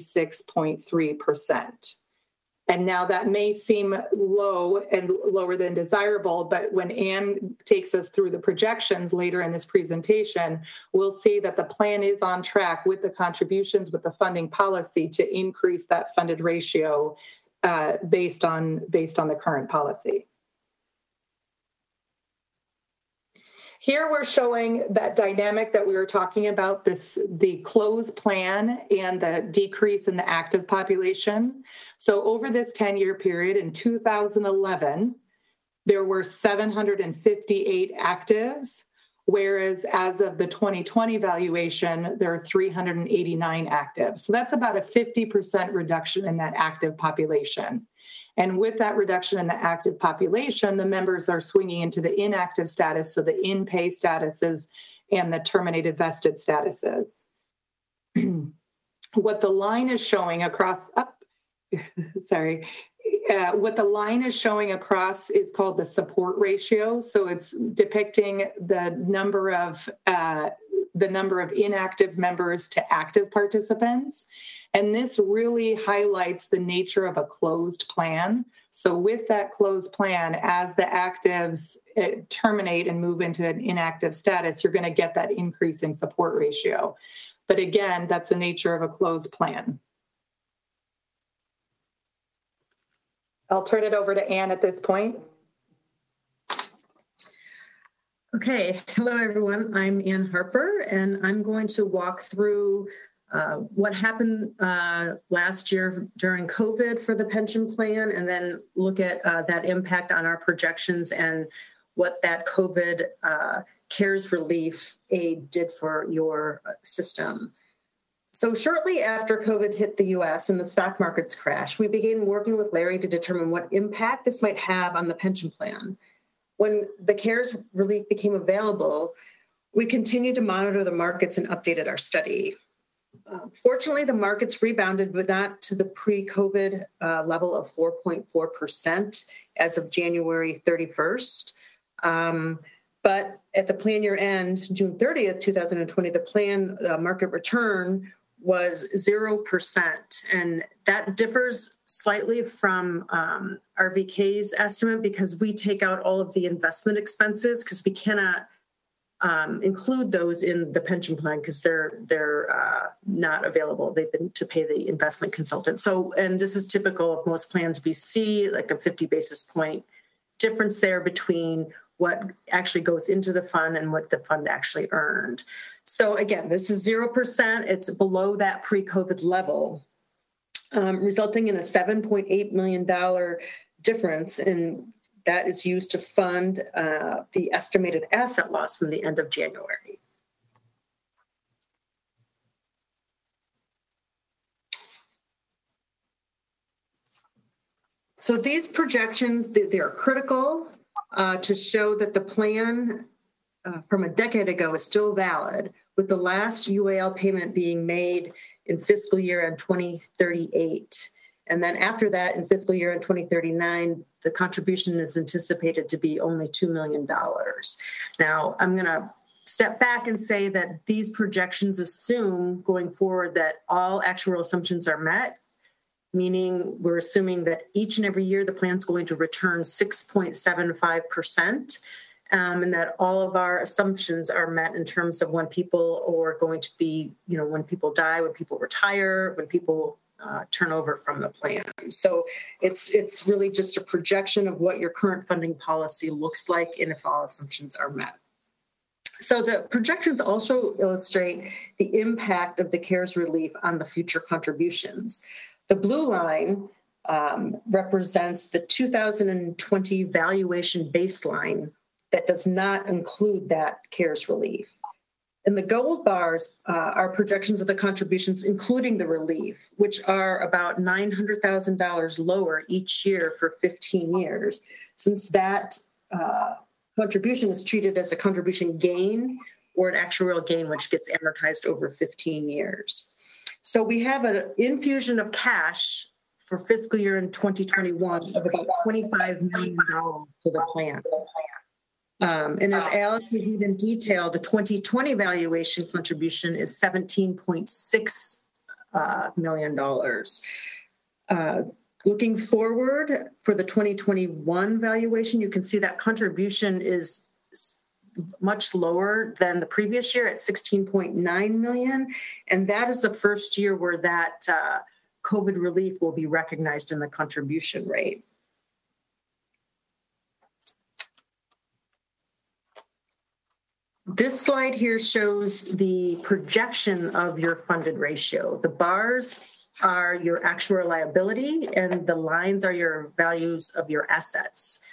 56.3%. And now that may seem low and lower than desirable, but when Anne takes us through the projections later in this presentation, we'll see that the plan is on track with the contributions, with the funding policy to increase that funded ratio based on the current policy. Here we're showing that dynamic that we were talking about, the closed plan and the decrease in the active population. So over this 10-year period, in 2011, there were 758 actives, whereas as of the 2020 valuation, there are 389 active. So that's about a 50% reduction in that active population. And with that reduction in the active population, the members are swinging into the inactive status, so the in-pay statuses and the terminated vested statuses. What the line is showing across, what the line is showing across is called the support ratio. So it's depicting the number of inactive members to active participants. And this really highlights the nature of a closed plan. So with that closed plan, as the actives terminate and move into an inactive status, you're going to get that increase in support ratio. But again, that's the nature of a closed plan. I'll turn it over to Ann at this point. Okay, hello everyone. I'm Ann Harper, and I'm going to walk through what happened last year during COVID for the pension plan, and then look at that impact on our projections and what that COVID CARES relief aid did for your system. So shortly after COVID hit the U.S. and the stock markets crashed, we began working with Larry to determine what impact this might have on the pension plan. When the CARES relief became available, we continued to monitor the markets and updated our study. Fortunately, the markets rebounded, but not to the pre-COVID level of 4.4% as of January 31st. But at the plan year end, June 30th, 2020, the plan market return was 0%. And that differs slightly from RVK's estimate because we take out all of the investment expenses because we cannot include those in the pension plan because they're not available. They've been to pay the investment consultant. So, and this is typical of most plans we see, like a 50 basis point difference there between what actually goes into the fund and what the fund actually earned. So again, this is 0%. It's below that pre-COVID level, resulting in a $7.8 million difference, and that is used to fund the estimated asset loss from the end of January. So these projections, they are critical to show that the plan from a decade ago is still valid, with the last UAL payment being made in fiscal year in 2038. And then after that, in fiscal year in 2039, the contribution is anticipated to be only $2 million. Now, I'm going to step back and say that these projections assume going forward that all actuarial assumptions are met, meaning we're assuming that each and every year the plan is going to return 6.75%, and that all of our assumptions are met in terms of when people are going to be, when people die, when people retire, when people turn over from the plan. So it's really just a projection of what your current funding policy looks like and if all assumptions are met. So the projections also illustrate the impact of the CARES relief on the future contributions. The blue line represents the 2020 valuation baseline that does not include that CARES relief. And the gold bars are projections of the contributions, including the relief, which are about $900,000 lower each year for 15 years, since that contribution is treated as a contribution gain or an actuarial gain, which gets amortized over 15 years. So we have an infusion of cash for fiscal year in 2021 of about $25 million to the plan. And as Alex reviewed in detail, the 2020 valuation contribution is $17.6 million. Looking forward for the 2021 valuation, you can see that contribution is much lower than the previous year at $16.9 million. And that is the first year where that COVID relief will be recognized in the contribution rate. This slide here shows the projection of your funded ratio. The bars are your actuarial liability and the lines are your values of your assets.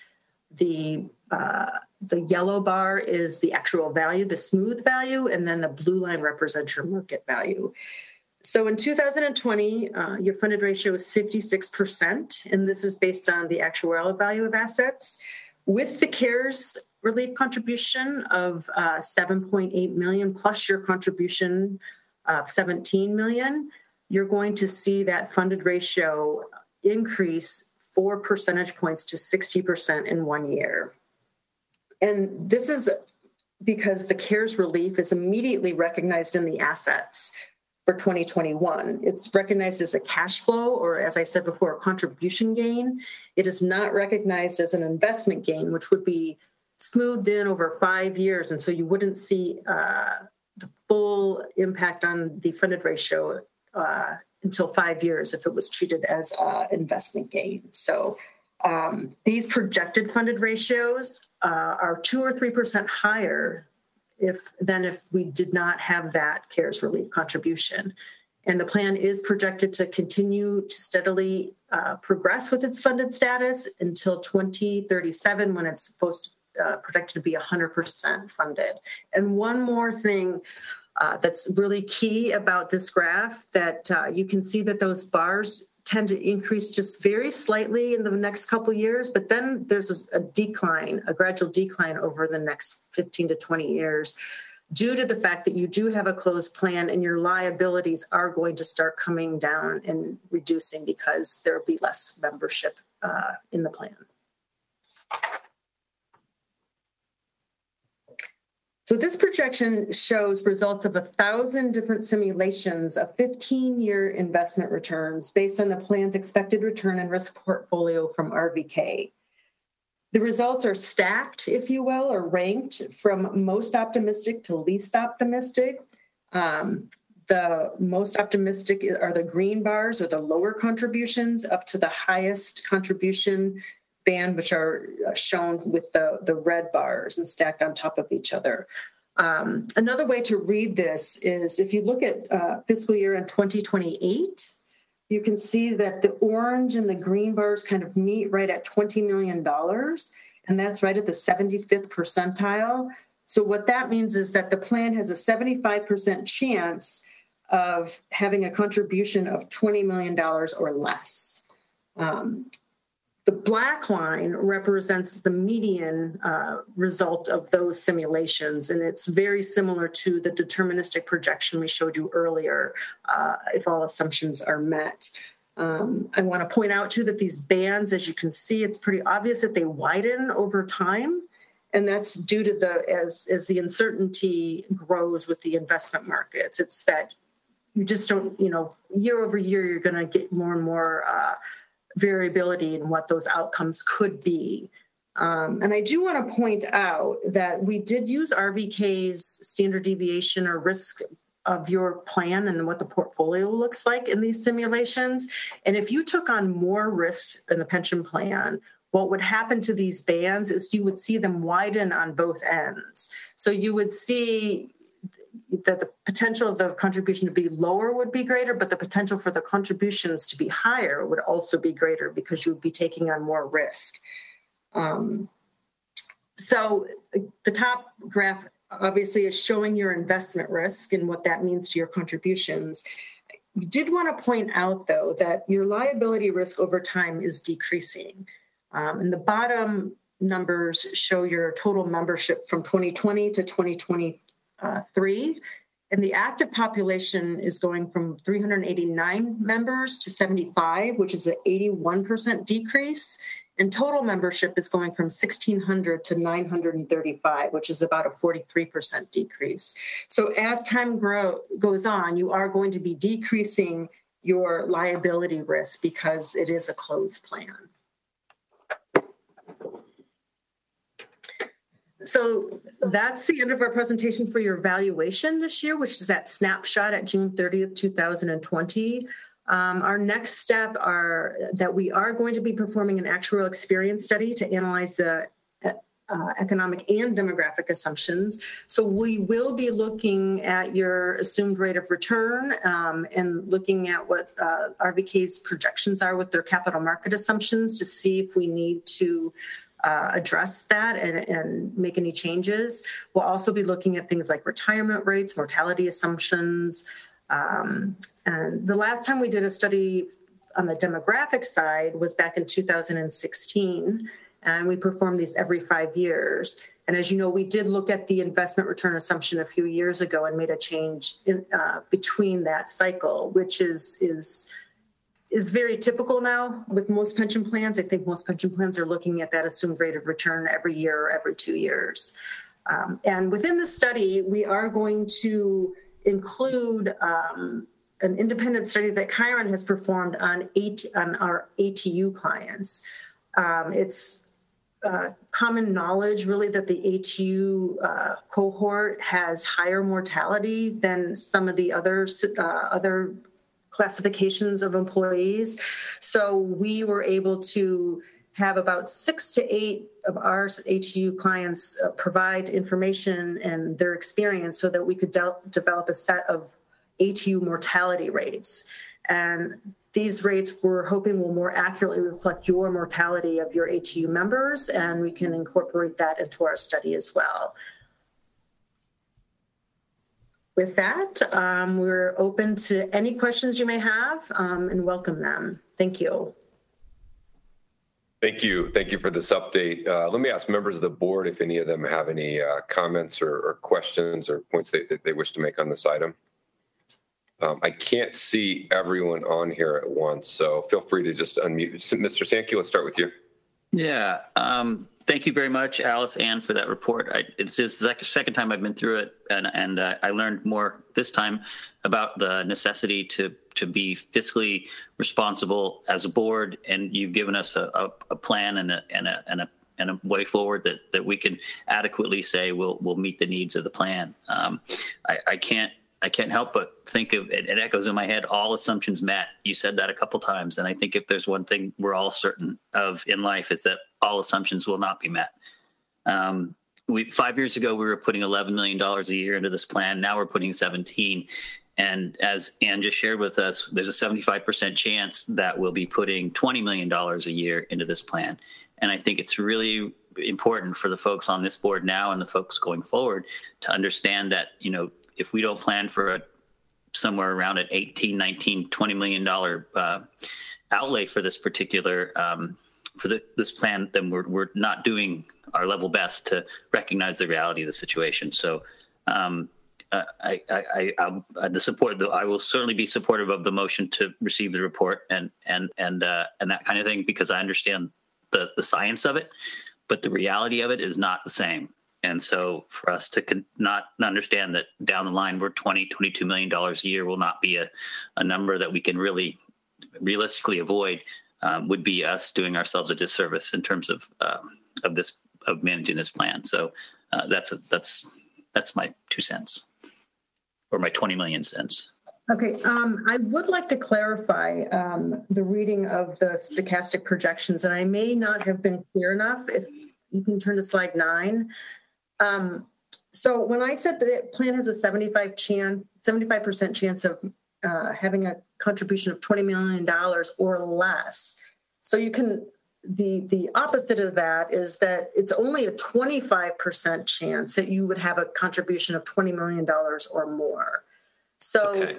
The yellow bar is the actual value, the smooth value, and then the blue line represents your market value. So in 2020, your funded ratio is 56%, and this is based on the actuarial value of assets. With the CARES relief contribution of $7.8 million plus your contribution of $17 million, you're going to see that funded ratio increase 4 percentage points to 60% in 1 year. And this is because the CARES relief is immediately recognized in the assets for 2021. It's recognized as a cash flow, or as I said before, a contribution gain. It is not recognized as an investment gain, which would be smoothed in over 5 years. And so you wouldn't see the full impact on the funded ratio until 5 years if it was treated as an investment gain. So these projected funded ratios are 2 or 3% higher than if we did not have that CARES relief contribution. And the plan is projected to continue to steadily progress with its funded status until 2037, when it's projected to be 100% funded. And one more thing that's really key about this graph, that you can see that those bars tend to increase just very slightly in the next couple of years, but then there's a decline, a gradual decline over the next 15 to 20 years due to the fact that you do have a closed plan and your liabilities are going to start coming down and reducing because there'll be less membership in the plan. So this projection shows results of 1,000 different simulations of 15-year investment returns based on the plan's expected return and risk portfolio from RVK. The results are stacked, if you will, or ranked from most optimistic to least optimistic. The most optimistic are the green bars, or the lower contributions, up to the highest contribution band, which are shown with the red bars and stacked on top of each other. Another way to read this is if you look at fiscal year in 2028, you can see that the orange and the green bars kind of meet right at $20 million, and that's right at the 75th percentile. So what that means is that the plan has a 75% chance of having a contribution of $20 million or less. The black line represents the median result of those simulations, and it's very similar to the deterministic projection we showed you earlier, if all assumptions are met. I want to point out, too, that these bands, as you can see, it's pretty obvious that they widen over time, and that's due to as the uncertainty grows with the investment markets. It's that you just don't, year over year, you're going to get more and more variability in what those outcomes could be. And I do want to point out that we did use RVK's standard deviation or risk of your plan and what the portfolio looks like in these simulations. And if you took on more risk in the pension plan, what would happen to these bands is you would see them widen on both ends. So you would see that the potential of the contribution to be lower would be greater, but the potential for the contributions to be higher would also be greater because you would be taking on more risk. So the top graph obviously is showing your investment risk and what that means to your contributions. We did want to point out, though, that your liability risk over time is decreasing. And the bottom numbers show your total membership from 2020 to 2023. And the active population is going from 389 members to 75, which is an 81% decrease. And total membership is going from 1,600 to 935, which is about a 43% decrease. So as time goes on, you are going to be decreasing your liability risk because it is a closed plan. So that's the end of our presentation for your valuation this year, which is that snapshot at June 30th, 2020. Our next step are that we are going to be performing an actuarial experience study to analyze the economic and demographic assumptions. So we will be looking at your assumed rate of return and looking at what RVK's projections are with their capital market assumptions to see if we need to address that and make any changes. We'll also be looking at things like retirement rates, mortality assumptions. And the last time we did a study on the demographic side was back in 2016, and we performed these every 5 years. And as you know, we did look at the investment return assumption a few years ago and made a change in, between that cycle, which is very typical now with most pension plans. I think most pension plans are looking at that assumed rate of return every year or every 2 years. And within the study, we are going to include an independent study that Chiron has performed on our ATU clients. It's common knowledge, really, that the ATU cohort has higher mortality than some of the other classifications of employees. So we were able to have about 6 to 8 of our ATU clients provide information and their experience so that we could develop a set of ATU mortality rates. And these rates we're hoping will more accurately reflect your mortality of your ATU members, and we can incorporate that into our study as well. With that, we're open to any questions you may have and welcome them. Thank you. Thank you. Thank you for this update. Let me ask members of the board if any of them have any comments or questions or points that they wish to make on this item. I can't see everyone on here at once, so feel free to just unmute. Mr. Sankey, let's start with you. Yeah. Thank you very much, Alice Ann, for that report. It's just the second time I've been through it, and I learned more this time about the necessity to be fiscally responsible as a board, and you've given us a plan and a way forward that we can adequately say will meet the needs of the plan. I can't help but think of it. It echoes in my head, all assumptions met. You said that a couple times. And I think if there's one thing we're all certain of in life is that all assumptions will not be met. 5 years ago, we were putting $11 million a year into this plan. Now we're putting 17. And as Ann just shared with us, there's a 75% chance that we'll be putting $20 million a year into this plan. And I think it's really important for the folks on this board now and the folks going forward to understand that, you know, if we don't plan for somewhere around an $18, $19, $20 million outlay for this particular this plan, then we're not doing our level best to recognize the reality of the situation. So I will certainly be supportive of the motion to receive the report and that kind of thing, because I understand the science of it, but the reality of it is not the same. And so for us to not understand that down the line, we're $22 million a year will not be a number that we can really realistically avoid would be us doing ourselves a disservice in terms of managing this plan. So that's my 2 cents, or my 20 million cents. Okay, I would like to clarify the reading of the stochastic projections, and I may not have been clear enough. If you can turn to slide 9. So when I said the plan has a 75% chance of having a contribution of $20 million or less, so you can, the opposite of that is that it's only a 25% chance that you would have a contribution of $20 million or more. So, okay.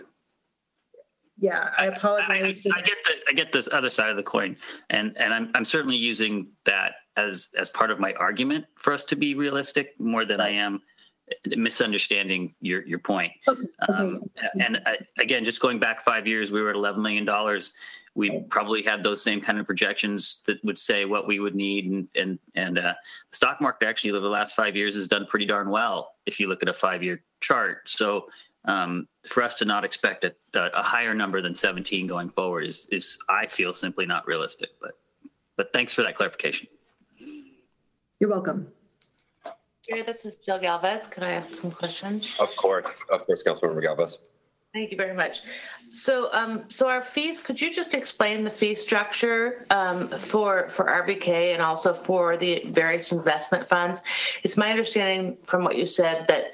Yeah, I apologize. I get this other side of the coin, and I'm certainly using that as part of my argument for us to be realistic more than I am misunderstanding your point. Okay. And again, just going back 5 years, we were at $11 million. We probably had those same kind of projections that would say what we would need, and the stock market actually over the last 5 years has done pretty darn well if you look at a 5-year chart. So for us to not expect a higher number than 17 going forward is I feel simply not realistic. But thanks for that clarification. You're welcome. Chair, this is Jill Galvez. Can I ask some questions? Of course, Councilmember Galvez. Thank you very much. So our fees, could you just explain the fee structure for RVK and also for the various investment funds? It's my understanding from what you said that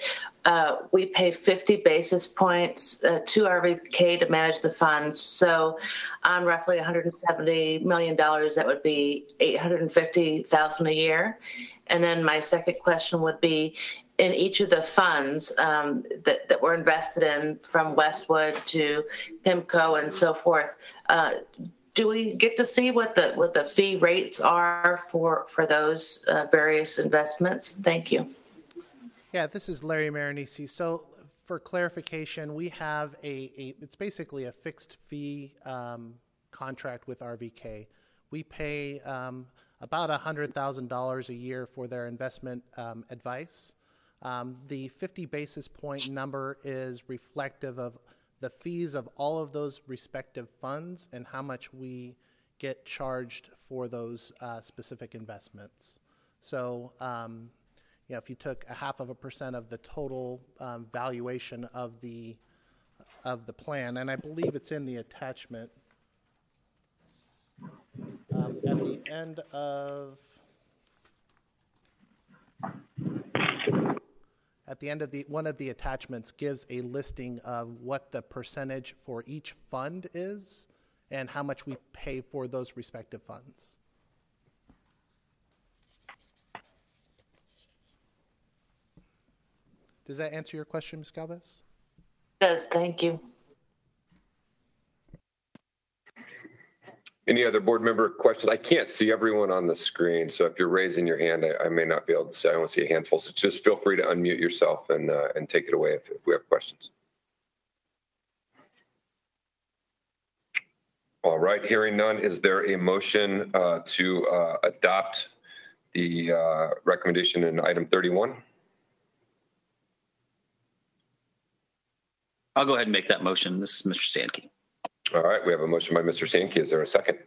we pay 50 basis points to RVK to manage the funds. So on roughly $170 million, that would be $850,000 a year. And then my second question would be, in each of the funds that were invested in, from Westwood to PIMCO and so forth, do we get to see what the fee rates are for those various investments? Thank you. Yeah, this is Larry Marinisi. So for clarification, we have it's basically a fixed fee contract with RVK. We pay about $100,000 a year for their investment advice. The 50 basis point number is reflective of the fees of all of those respective funds and how much we get charged for those specific investments. So, if you took 0.5% of the total valuation of the plan, and I believe it's in the attachment at the end of. At the end of one of the attachments gives a listing of what the percentage for each fund is and how much we pay for those respective funds. Does that answer your question, Ms. Galvez? It does. Thank you. Any other board member questions? I can't see everyone on the screen, so if you're raising your hand, I may not be able to see. I only see a handful, so just feel free to unmute yourself and take it away if we have questions. All right, hearing none, is there a motion to adopt the recommendation in item 31? I'll go ahead and make that motion. This is Mr. Sankey. All right, we have a motion by Mr. Sankey. Is there a second?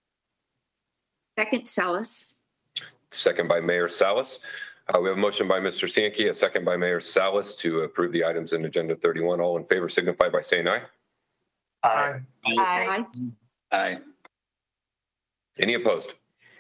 Second, Salas. Second by Mayor Salas. We have a motion by Mr. Sankey, a second by Mayor Salas to approve the items in Agenda 31. All in favor signify by saying aye. Aye. Aye. Aye. Any opposed?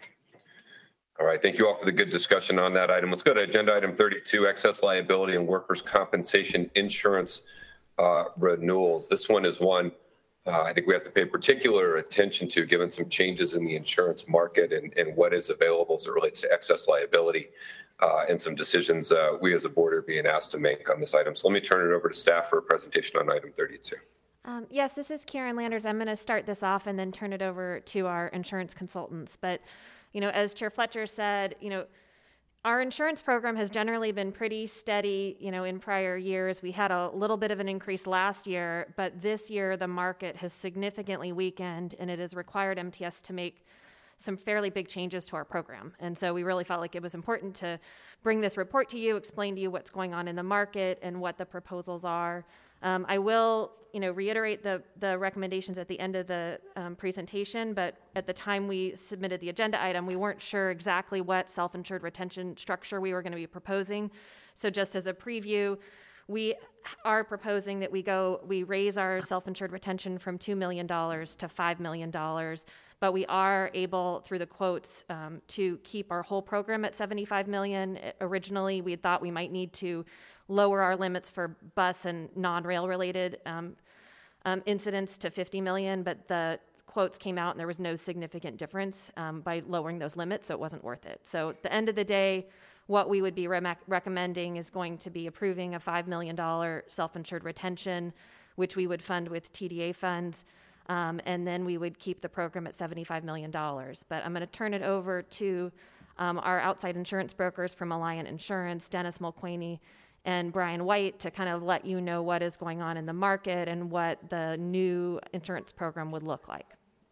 All right, thank you all for the good discussion on that item. Let's go to Agenda Item 32, Excess Liability and Workers' Compensation Insurance renewals. This one is one I think we have to pay particular attention to, given some changes in the insurance market and what is available as it relates to excess liability and some decisions we as a board are being asked to make on this item. So let me turn it over to staff for a presentation on item 32. Yes, this is Karen Landers. I'm going to start this off and then turn it over to our insurance consultants. But, as Chair Fletcher said, our insurance program has generally been pretty steady, in prior years. We had a little bit of an increase last year, but this year the market has significantly weakened, and it has required MTS to make some fairly big changes to our program. And so we really felt like it was important to bring this report to you, explain to you what's going on in the market and what the proposals are. I will, reiterate the recommendations at the end of the presentation, but at the time we submitted the agenda item, we weren't sure exactly what self-insured retention structure we were going to be proposing. So just as a preview, we are proposing that we raise our self-insured retention from $2 million to $5 million, but we are able, through the quotes, to keep our whole program at $75 million. Originally, we thought we might need to lower our limits for bus and non-rail related incidents to $50 million, but the quotes came out and there was no significant difference by lowering those limits, so it wasn't worth it. So at the end of the day, what we would be recommending is going to be approving a $5 million self-insured retention, which we would fund with TDA funds, and then we would keep the program at $75 million. But I'm going to turn it over to our outside insurance brokers from Alliant Insurance, Dennis Mulqueeney and Brian White, to kind of let you know what is going on in the market and what the new insurance program would look like.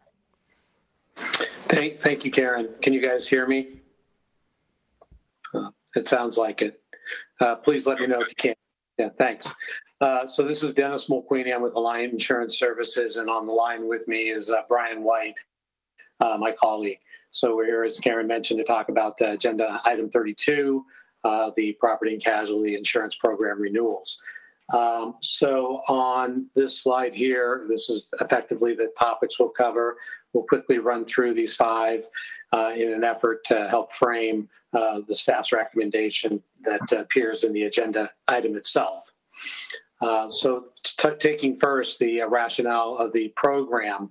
Thank you, Karen. Can you guys hear me? It sounds like it. Please let me know if you can. Yeah, thanks. So this is Dennis Mulqueeney. I'm with Alliant Insurance Services, and on the line with me is Brian White, my colleague. So we're here, as Karen mentioned, to talk about agenda item 32, the property and casualty insurance program renewals. So on this slide here, this is effectively the topics we'll cover. we'll quickly run through these 5 in an effort to help frame the staff's recommendation that appears in the agenda item itself. So taking first the rationale of the program.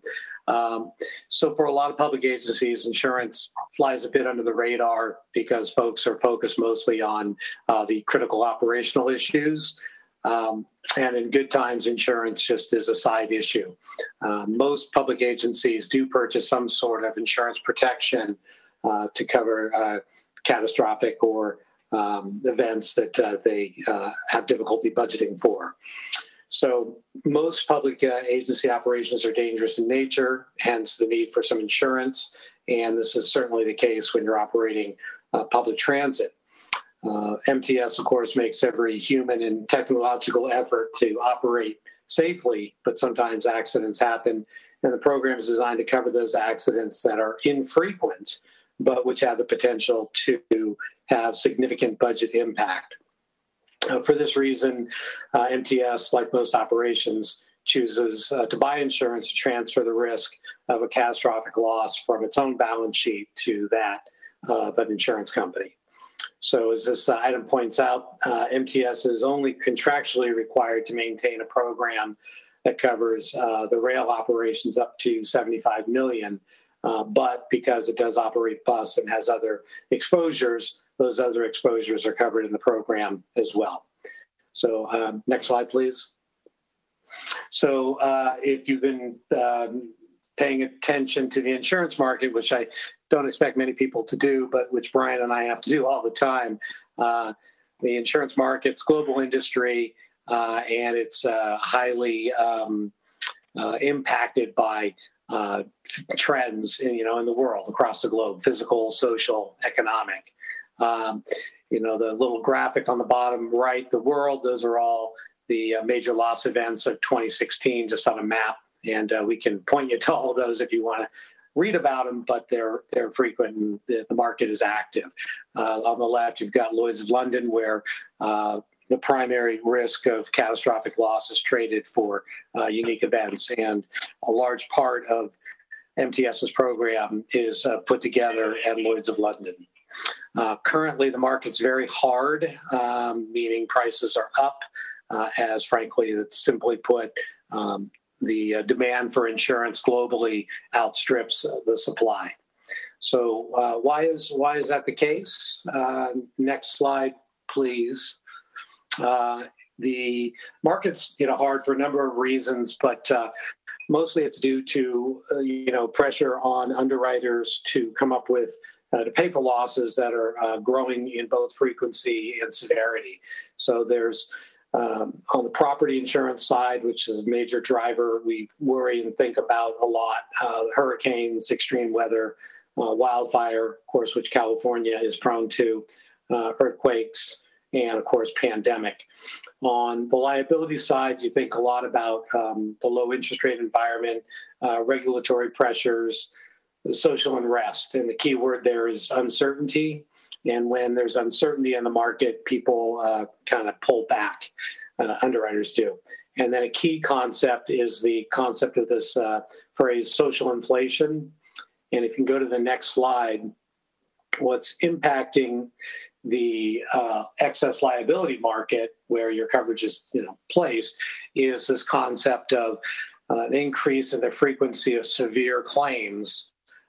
So for a lot of public agencies, insurance flies a bit under the radar because folks are focused mostly on the critical operational issues. And in good times, insurance just is a side issue. Most public agencies do purchase some sort of insurance protection to cover catastrophic or events that they have difficulty budgeting for. So most public agency operations are dangerous in nature, hence the need for some insurance. And this is certainly the case when you're operating public transit. MTS, of course, makes every human and technological effort to operate safely, but sometimes accidents happen. And the program is designed to cover those accidents that are infrequent, but which have the potential to have significant budget impact. For this reason, MTS, like most operations, chooses to buy insurance to transfer the risk of a catastrophic loss from its own balance sheet to that of an insurance company. So as this item points out, MTS is only contractually required to maintain a program that covers the rail operations up to $75 million. But because it does operate bus and has other exposures, those other exposures are covered in the program as well. So next slide, please. So if you've been paying attention to the insurance market, which I don't expect many people to do, but which Brian and I have to do all the time, the insurance market's global industry, and it's highly impacted by trends in the world across the globe: physical, social, economic. The little graphic on the bottom right, the world, those are all the major loss events of 2016, just on a map. And we can point you to all of those if you want to read about them, but they're frequent and the market is active. On the left, you've got Lloyd's of London, where the primary risk of catastrophic loss is traded for unique events. And a large part of MTS's program is put together at Lloyd's of London. Currently, the market's very hard, meaning prices are up, as frankly, that's simply put, the demand for insurance globally outstrips the supply. So why is that the case? Next slide, please. The market's hard for a number of reasons, but mostly it's due to pressure on underwriters to come up with to pay for losses that are growing in both frequency and severity. So there's on the property insurance side, which is a major driver, we worry and think about a lot: hurricanes, extreme weather, wildfire, of course, which California is prone to, earthquakes, and of course, pandemic. On the liability side, you think a lot about the low interest rate environment, regulatory pressures, the social unrest, and the key word there is uncertainty. And when there's uncertainty in the market, people kind of pull back, underwriters do. And then a key concept is the concept of this phrase, social inflation. And if you can go to the next slide, what's impacting the excess liability market, where your coverage is placed, is this concept of an increase in the frequency of severe claims.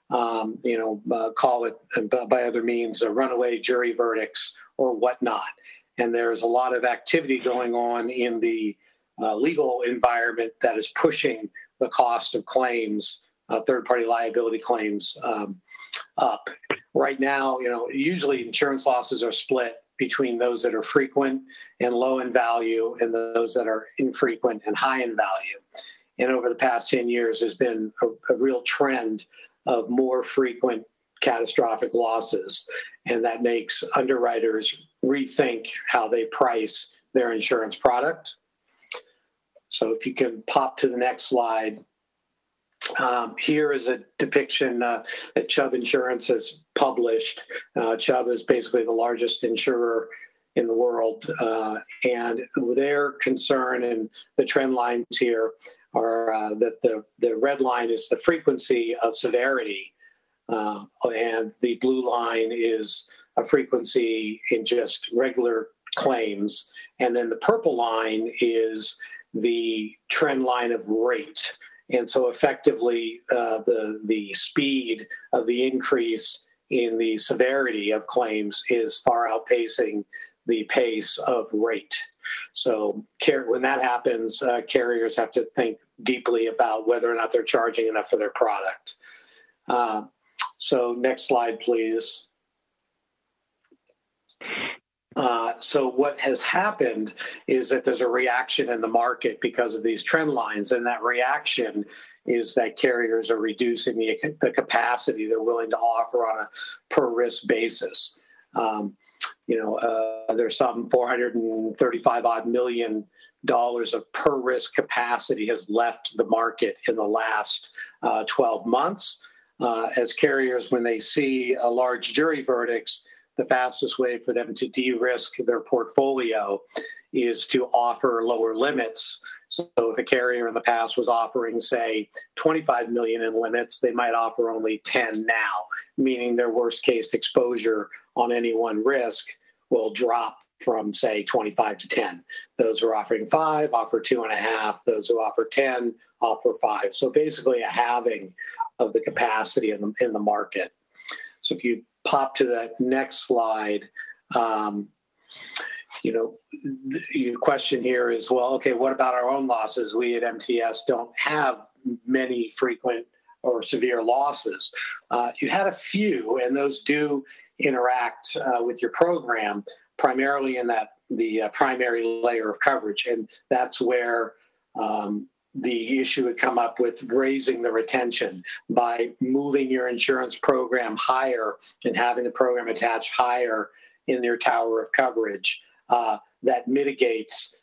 Call it by other means runaway jury verdicts or whatnot. And there's a lot of activity going on in the legal environment that is pushing the cost of claims, third-party liability claims, up. Right now, usually insurance losses are split between those that are frequent and low in value and those that are infrequent and high in value. And over the past 10 years, there's been a real trend of more frequent catastrophic losses. And that makes underwriters rethink how they price their insurance product. So if you can pop to the next slide. Here is a depiction that Chubb Insurance has published. Chubb is basically the largest insurer in the world. And their concern and the trend lines here are that the red line is the frequency of severity, and the blue line is a frequency in just regular claims, and then the purple line is the trend line of rate. And so effectively, the speed of the increase in the severity of claims is far outpacing the pace of rate. So when that happens, carriers have to think deeply about whether or not they're charging enough for their product. So next slide, please. So what has happened is that there's a reaction in the market because of these trend lines, and that reaction is that carriers are reducing the capacity they're willing to offer on a per risk basis. There's some $435 odd million of per risk capacity has left the market in the last 12 months. As carriers, when they see a large jury verdicts, the fastest way for them to de-risk their portfolio is to offer lower limits. So if a carrier in the past was offering, say, $25 million in limits, they might offer only 10 now, meaning their worst case exposure on any one risk will drop from, say, 25 to 10. Those who are offering 5 offer 2.5. Those who offer 10 offer 5. So basically a halving of the capacity in the market. So if you pop to that next slide, your question here is, well, okay, what about our own losses? We at MTS don't have many frequent or severe losses. You had a few, and those do interact with your program, primarily in the primary layer of coverage, and that's where the issue would come up with raising the retention by moving your insurance program higher and having the program attached higher in your tower of coverage. That mitigates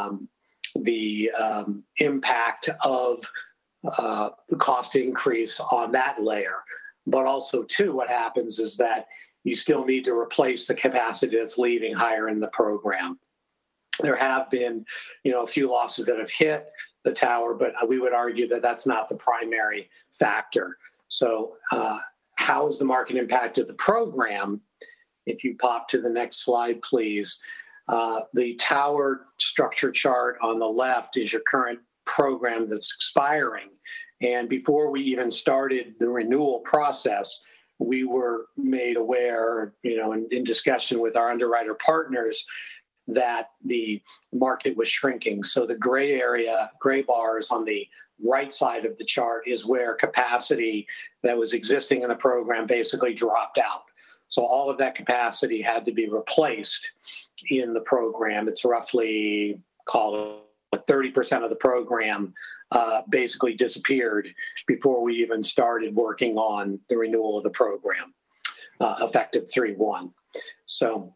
the impact of the cost increase on that layer. But also, too, what happens is that you still need to replace the capacity that's leaving higher in the program. There have been, a few losses that have hit the tower, but we would argue that that's not the primary factor. So how has the market impacted the program? If you pop to the next slide, please. The tower structure chart on the left is your current program that's expiring. And before we even started the renewal process, we were made aware, in discussion with our underwriter partners, that the market was shrinking. So the gray bars on the right side of the chart is where capacity that was existing in the program basically dropped out. So all of that capacity had to be replaced in the program. It's roughly, call it 30% of the program basically disappeared before we even started working on the renewal of the program, effective 3/1. So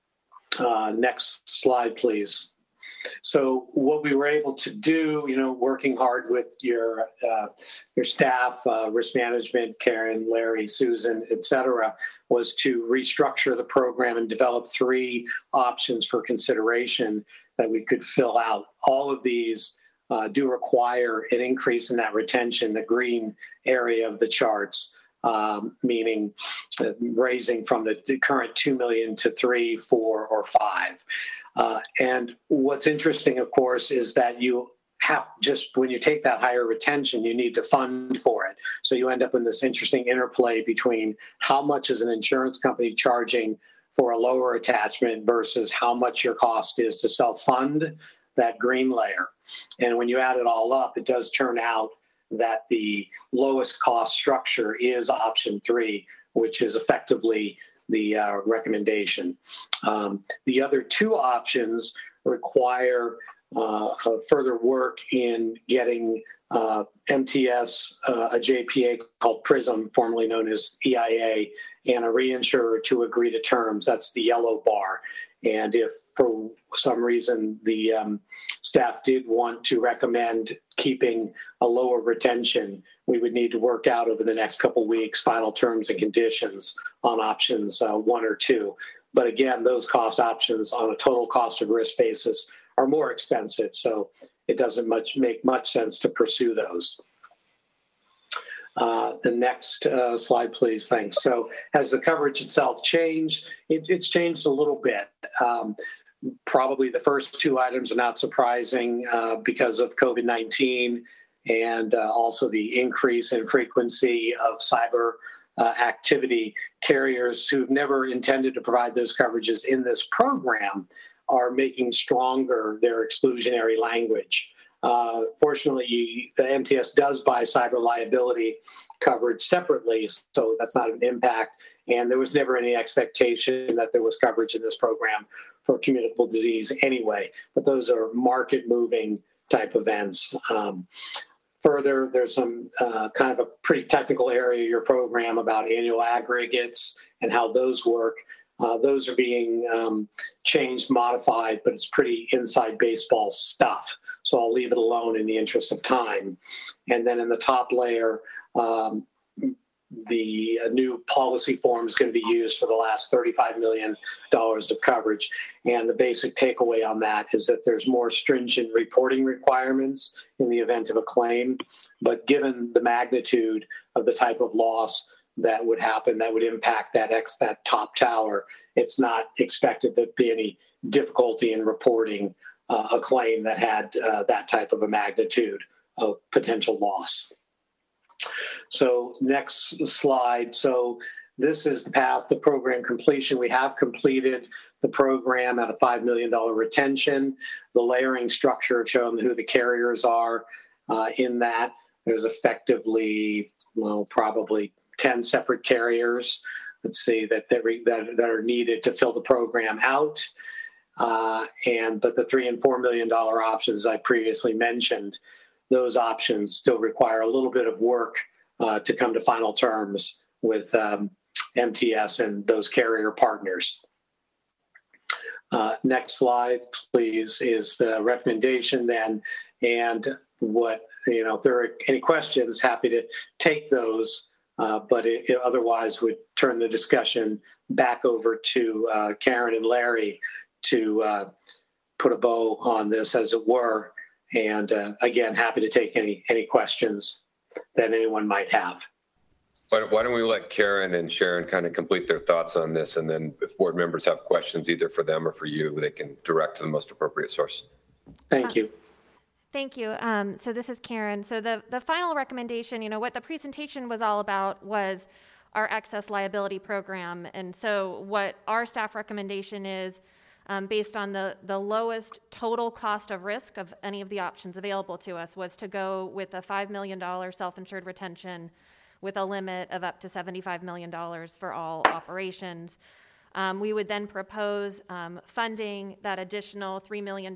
next slide, please. So what we were able to do, working hard with your staff, risk management, Karen, Larry, Susan, et cetera, was to restructure the program and develop 3 options for consideration that we could fill out. All of these do require an increase in that retention, the green area of the charts, meaning raising from the current 2 million to 3, 4, or 5. And what's interesting, of course, is that you have when you take that higher retention, you need to fund for it. So you end up in this interesting interplay between how much is an insurance company charging for a lower attachment versus how much your cost is to self-fund that green layer. And when you add it all up, it does turn out that the lowest cost structure is option 3, which is effectively the recommendation. The other 2 options require further work in getting MTS, a JPA called PRISM, formerly known as EIA, and a reinsurer to agree to terms. That's the yellow bar. And if for some reason the staff did want to recommend keeping a lower retention, we would need to work out over the next couple of weeks final terms and conditions on options 1 or 2. But again, those cost options on a total cost of risk basis are more expensive. So it doesn't make much sense to pursue those. The next slide, please. Thanks. So has the coverage itself changed? It's changed a little bit. Probably the first two items are not surprising because of COVID-19 and also the increase in frequency of cyber activity. Carriers who've never intended to provide those coverages in this program are making stronger their exclusionary language. Fortunately, the MTS does buy cyber liability coverage separately, so that's not an impact. And there was never any expectation that there was coverage in this program for communicable disease anyway. But those are market-moving type events. Further, there's some kind of a pretty technical area of your program about annual aggregates and how those work. Those are being changed, modified, but it's pretty inside baseball stuff. So I'll leave it alone in the interest of time. And then in the top layer, the new policy form is going to be used for the last $35 million of coverage. And the basic takeaway on that is that there's more stringent reporting requirements in the event of a claim. But given the magnitude of the type of loss that would happen, that would impact that top tower, it's not expected there'd be any difficulty in reporting a claim that had that type of a magnitude of potential loss. So next slide. So this is the path to program completion. We have completed the program at a $5 million retention. The layering structure of showing who the carriers are in that. There's effectively, probably 10 separate carriers, let's see, that are needed to fill the program out. But the $3 and $4 million options I previously mentioned, those options still require a little bit of work to come to final terms with MTS and those carrier partners. Next slide, please, is the recommendation then. And what, if there are any questions, happy to take those, but otherwise would turn the discussion back over to Karen and Larry to put a bow on this, as it were. And again, happy to take any questions that anyone might have. Why don't we let Karen and Sharon kind of complete their thoughts on this, and then if board members have questions either for them or for you, they can direct to the most appropriate source. Thank you. Thank you. So this is Karen. So the final recommendation, what the presentation was all about was our excess liability program. And so what our staff recommendation is, based on the lowest total cost of risk of any of the options available to us, was to go with a $5 million self-insured retention with a limit of up to $75 million for all operations. We would then propose funding that additional $3 million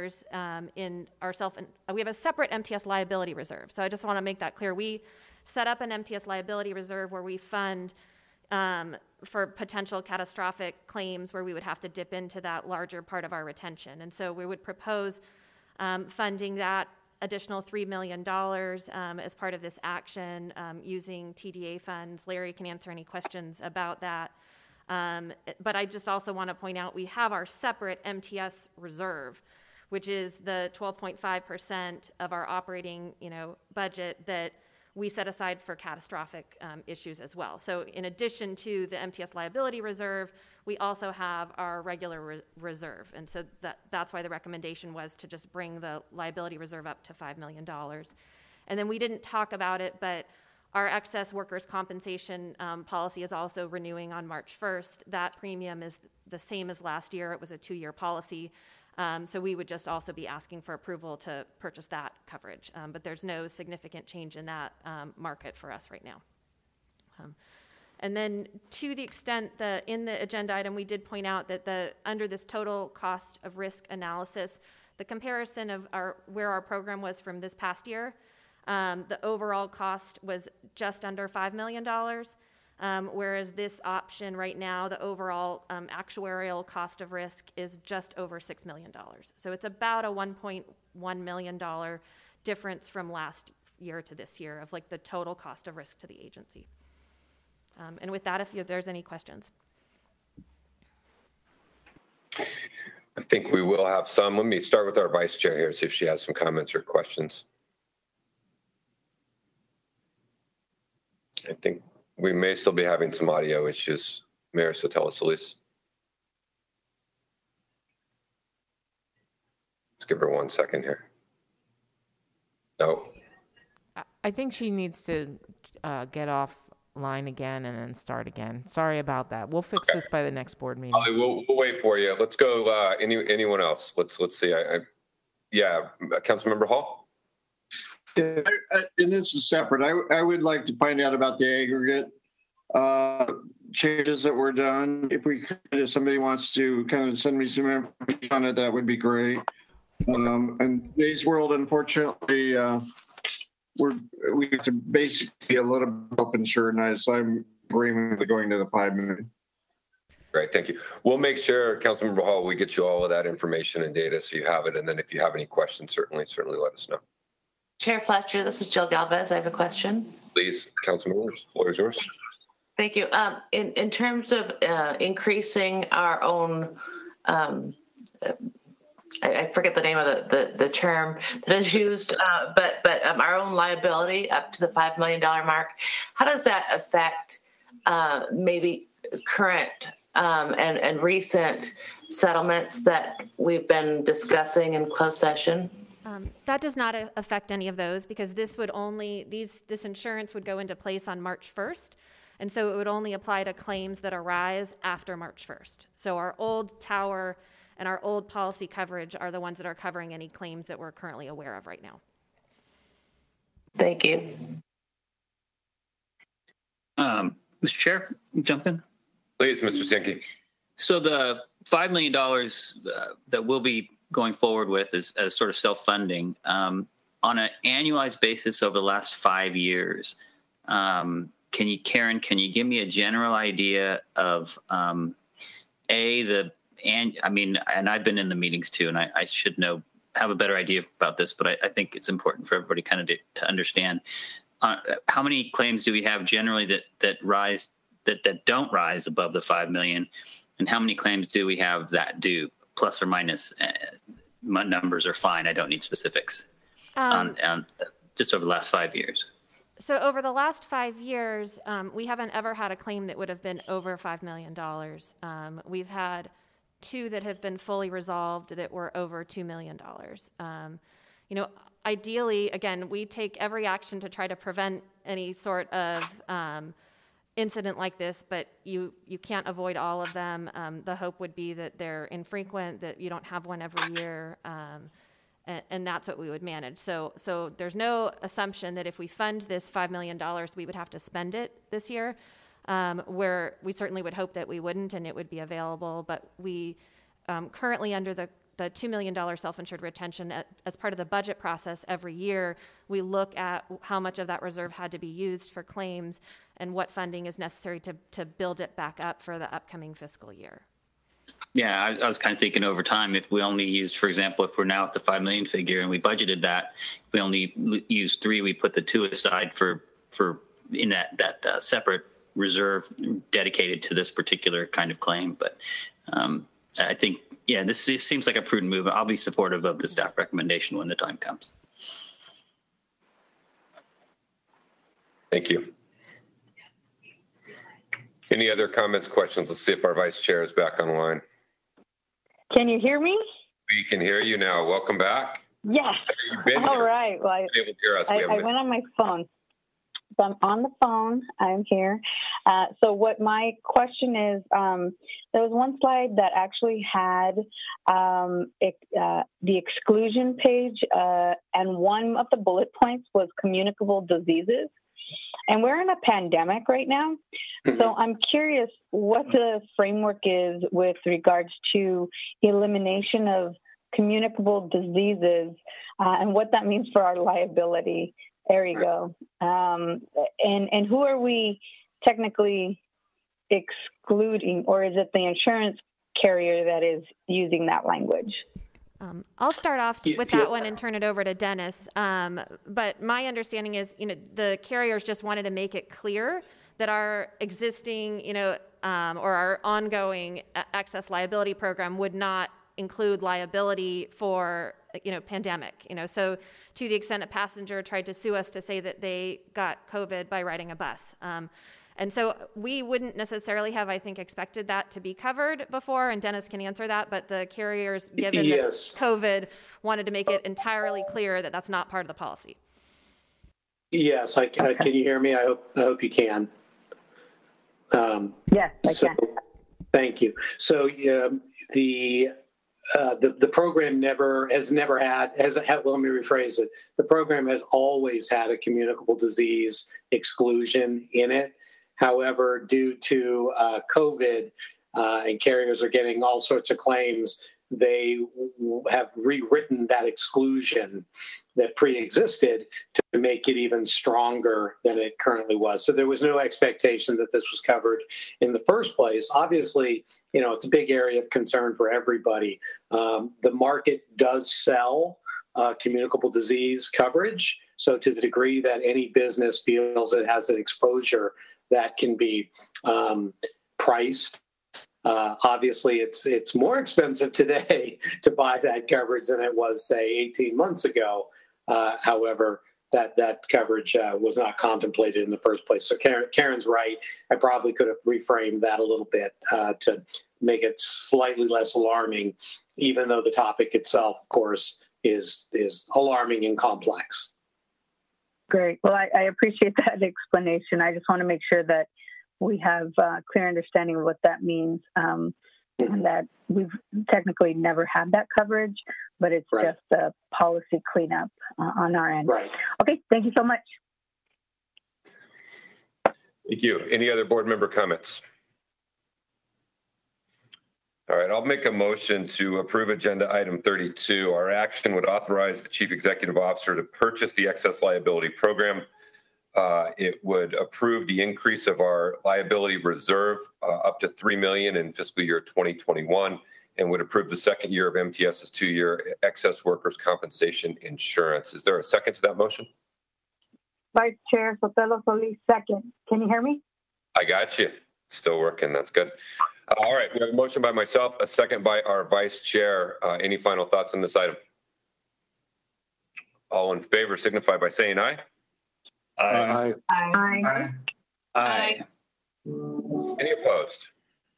in our we have a separate MTS liability reserve. So I just want to make that clear. We set up an MTS liability reserve where we fund for potential catastrophic claims where we would have to dip into that larger part of our retention. And so we would propose funding that additional $3 million as part of this action using TDA funds. Larry can answer any questions about that. But I just also want to point out we have our separate MTS reserve, which is the 12.5% of our operating budget that we set aside for catastrophic issues as well. So in addition to the MTS liability reserve, we also have our regular reserve. And so that's why the recommendation was to just bring the liability reserve up to $5 million. And then we didn't talk about it, but our excess workers' compensation policy is also renewing on March 1st. That premium is the same as last year. It was a 2-year policy. So we would just also be asking for approval to purchase that coverage. But there's no significant change in that market for us right now. And then to the extent that in the agenda item, we did point out that under this total cost of risk analysis, the comparison of where our program was from this past year, the overall cost was just under $5 million. Whereas this option right now, the overall actuarial cost of risk is just over $6 million. So it's about a $1.1 million difference from last year to this year of the total cost of risk to the agency. And with that, if there's any questions. I think we will have some. Let me start with our vice chair here, see if she has some comments or questions. I think we may still be having some audio issues. Mayor Sotelo Solis. Let's give her 1 second here. No. I think she needs to get offline again and then start again. Sorry about that. We'll fix this by the next board meeting. We'll wait for you. Let's go. Anyone else? Let's see. Councilmember Hall. Yeah, and this is separate. I would like to find out about the aggregate changes that were done. If somebody wants to kind of send me some information on it, that would be great. In today's world, unfortunately, we have to basically be a little bit self-insured, and I'm agreeing with going to the 5 million. Great, thank you. We'll make sure, Councilmember Hall, we get you all of that information and data so you have it. And then if you have any questions, certainly let us know. Chair Fletcher, this is Jill Galvez. I have a question. Please, Councilmember, the floor is yours. Thank you. In terms of increasing our own, I forget the name of the term that is used, but our own liability up to the $5 million mark, how does that affect maybe current and recent settlements that we've been discussing in closed session? That does not affect any of those because this insurance would go into place on March 1st. And so it would only apply to claims that arise after March 1st. So our old tower and our old policy coverage are the ones that are covering any claims that we're currently aware of right now. Thank you. Mr. Chair, jump in. Please, Mr. Sinke. So the $5 million that we'll be going forward with as sort of self-funding on an annualized basis over the last 5 years. Karen, can you give me a general idea of and I've been in the meetings too, and I should have a better idea about this, but I think it's important for everybody kind of to understand how many claims do we have generally that don't rise above the 5 million, and how many claims do we have that do, plus or minus? Numbers are fine. I don't need specifics on just over the last 5 years. So over the last 5 years, we haven't ever had a claim that would have been over $5 million. We've had 2 that have been fully resolved that were over $2 million. Ideally, again, we take every action to try to prevent any sort of incident like this, but you can't avoid all of them. The hope would be that they're infrequent, that you don't have one every year, and that's what we would manage. So there's no assumption that if we fund this $5 million, we would have to spend it this year, where we certainly would hope that we wouldn't and it would be available. But we currently under the $2 million self-insured retention, as part of the budget process every year, we look at how much of that reserve had to be used for claims and what funding is necessary to build it back up for the upcoming fiscal year. Yeah, I was kind of thinking over time, if we only used, for example, if we're now at the 5 million figure and we budgeted that, if we only used 3, we put the 2 aside for in that separate reserve dedicated to this particular kind of claim. But I think, yeah, this seems like a prudent move. I'll be supportive of the staff recommendation when the time comes. Thank you. Any other comments, questions? Let's see if our vice chair is back online. Can you hear me? We can hear you now. Welcome back. Yes. All right. Well, able to hear us. I went on my phone. So I'm on the phone. I'm here. So what my question is, there was one slide that actually had the exclusion page, and one of the bullet points was communicable diseases. And we're in a pandemic right now. So I'm curious what the framework is with regards to elimination of communicable diseases and what that means for our liability. There you go. And who are we technically excluding, or is it the insurance carrier that is using that language? I'll start off with that one and turn it over to Dennis. But my understanding is, the carriers just wanted to make it clear that our existing, or our ongoing excess liability program would not include liability for, pandemic. So to the extent a passenger tried to sue us to say that they got COVID by riding a bus. And so we wouldn't necessarily have, I think, expected that to be covered before, and Dennis can answer that, but the carriers, given that COVID, wanted to make it entirely clear that that's not part of the policy. Yes, can you hear me? I hope you can. Yes, I can. Thank you. So the program has never had, let me rephrase it. The program has always had a communicable disease exclusion in it. However, due to COVID and carriers are getting all sorts of claims, they have rewritten that exclusion that pre-existed to make it even stronger than it currently was. So there was no expectation that this was covered in the first place. Obviously, it's a big area of concern for everybody. The market does sell communicable disease coverage. So to the degree that any business feels it has an exposure that can be priced. Obviously, it's more expensive today to buy that coverage than it was, say, 18 months ago. However, that coverage was not contemplated in the first place. So Karen's right. I probably could have reframed that a little bit to make it slightly less alarming, even though the topic itself, of course, is alarming and complex. Great. Well, I appreciate that explanation. I just want to make sure that we have clear understanding of what that means, and that we've technically never had that coverage, but it's just a policy cleanup on our end. Right. Okay. Thank you so much. Thank you. Any other board member comments? All right, I'll make a motion to approve agenda item 32. Our action would authorize the chief executive officer to purchase the excess liability program. It would approve the increase of our liability reserve up to $3 million in fiscal year 2021, and would approve the second year of MTS's 2-year excess workers' compensation insurance. Is there a second to that motion? Vice Chair Sotelo Solis, second. Can you hear me? I got you. Still working. That's good. All right. We have a motion by myself, a second by our vice chair. Any final thoughts on this item? All in favor signify by saying aye. Aye. Aye. Aye. Aye. Any opposed?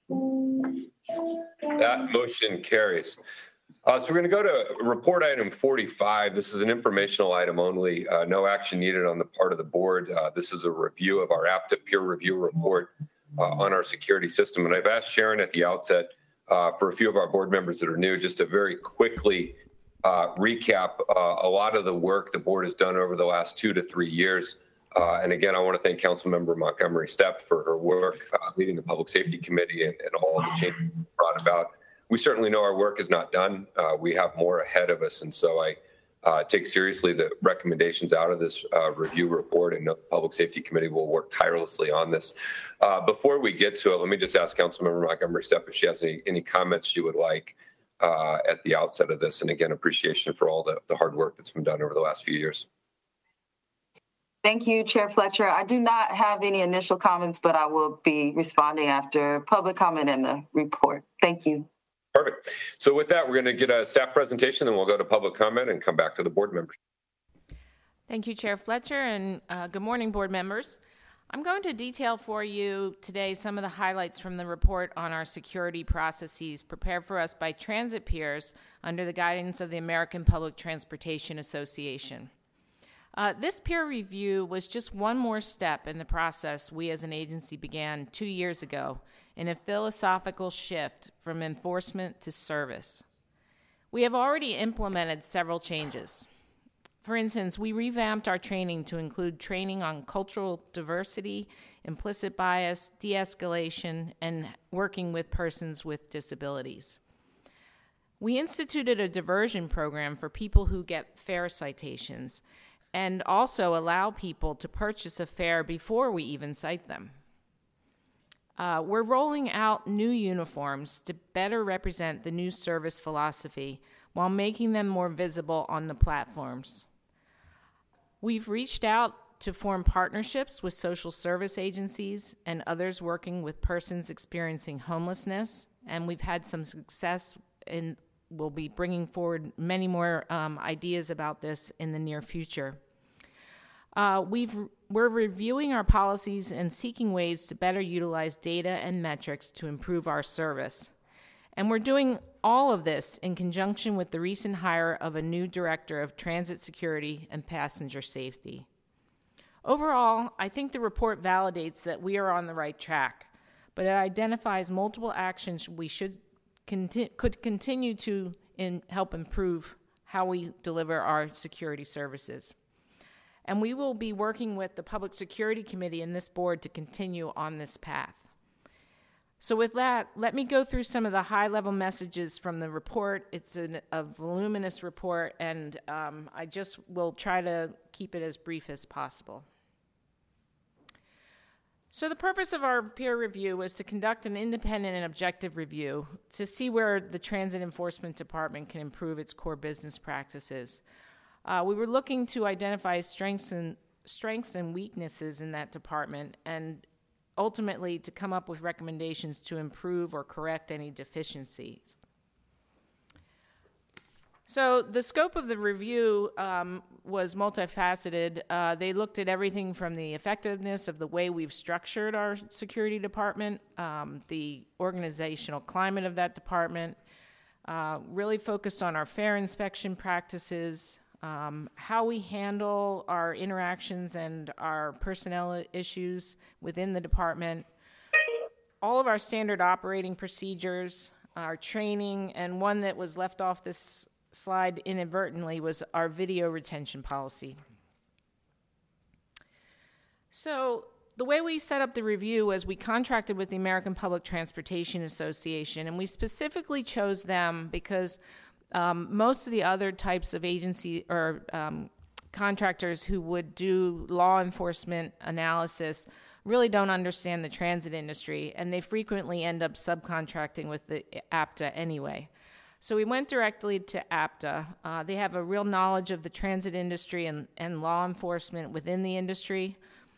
That motion carries. So we're going to go to report item 45. This is an informational item only. No action needed on the part of the board. This is a review of our APTA peer review report on our security system. And I've asked Sharon at the outset for a few of our board members that are new, just to very quickly recap a lot of the work the board has done over the last 2 to 3 years. And again, I want to thank Councilmember Montgomery Stepp for her work leading the Public Safety Committee and all the changes brought about. We certainly know our work is not done. We have more ahead of us. And so I take seriously the recommendations out of this review report, and the Public Safety Committee will work tirelessly on this. Before we get to it, let me just ask Councilmember Montgomery Stepp if she has any comments she would like at the outset of this. And again, appreciation for all the hard work that's been done over the last few years. Thank you, Chair Fletcher. I do not have any initial comments, but I will be responding after public comment in the report. Thank you. Perfect. So with that, we're going to get a staff presentation, then we'll go to public comment and come back to the board members. Thank you, Chair Fletcher, and good morning, board members. I'm going to detail for you today some of the highlights from the report on our security processes prepared for us by transit peers under the guidance of the American Public Transportation Association. This peer review was just one more step in the process we as an agency began 2 years ago in a philosophical shift from enforcement to service. We have already implemented several changes. For instance, we revamped our training to include training on cultural diversity, implicit bias, de-escalation, and working with persons with disabilities. We instituted a diversion program for people who get fare citations, and also allow people to purchase a fare before we even cite them. We're rolling out new uniforms to better represent the new service philosophy while making them more visible on the platforms. We've reached out to form partnerships with social service agencies and others working with persons experiencing homelessness, and we've had some success in will be bringing forward many more ideas about this in the near future. We're reviewing our policies and seeking ways to better utilize data and metrics to improve our service. And we're doing all of this in conjunction with the recent hire of a new director of transit security and passenger safety. Overall, I think the report validates that we are on the right track, but it identifies multiple actions we could continue to help improve how we deliver our security services. And we will be working with the Public Security Committee and this board to continue on this path. So with that, let me go through some of the high-level messages from the report. It's a voluminous report, and I just will try to keep it as brief as possible. So the purpose of our peer review was to conduct an independent and objective review to see where the Transit Enforcement Department can improve its core business practices. We were looking to identify strengths and weaknesses in that department, and ultimately to come up with recommendations to improve or correct any deficiencies. So the scope of the review was multifaceted. They looked at everything from the effectiveness of the way we've structured our security department, the organizational climate of that department, really focused on our fare inspection practices, how we handle our interactions and our personnel issues within the department, all of our standard operating procedures, our training, and one that was left off this slide inadvertently was our video retention policy. So the way we set up the review was we contracted with the American Public Transportation Association, and we specifically chose them because most of the other types of agency or contractors who would do law enforcement analysis really don't understand the transit industry, and they frequently end up subcontracting with the APTA anyway. So we went directly to APTA. They have a real knowledge of the transit industry and law enforcement within the industry,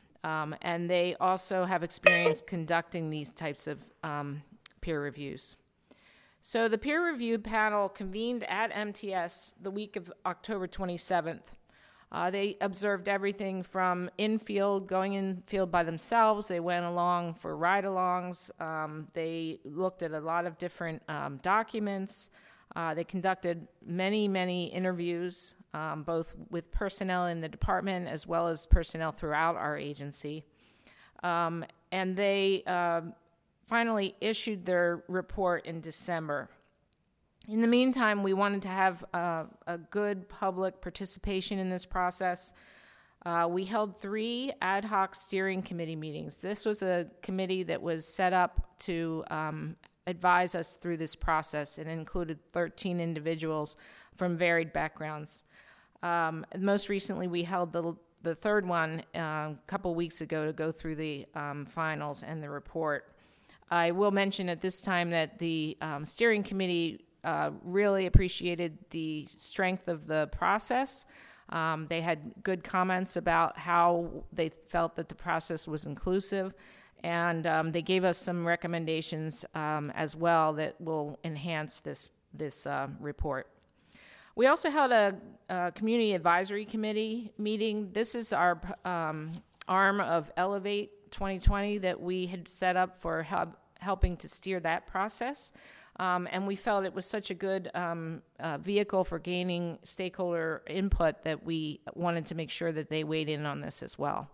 and they also have experience conducting these types of peer reviews. So the peer review panel convened at MTS the week of October 27th. They observed everything from in-field, going in-field by themselves. They went along for ride-alongs. They looked at a lot of different documents. They conducted many, many interviews, both with personnel in the department as well as personnel throughout our agency. And they finally issued their report in December. In the meantime, we wanted to have a good public participation in this process. We held 3 ad hoc steering committee meetings. This was a committee that was set up to advise us through this process, and included 13 individuals from varied backgrounds. Most recently, we held the third one a couple weeks ago to go through the finals and the report. I will mention at this time that the steering committee really appreciated the strength of the process. They had good comments about how they felt that the process was inclusive, and they gave us some recommendations as well that will enhance this report. We also held a community advisory committee meeting. This is our arm of Elevate 2020 that we had set up for helping to steer that process. And we felt it was such a good vehicle for gaining stakeholder input that we wanted to make sure that they weighed in on this as well.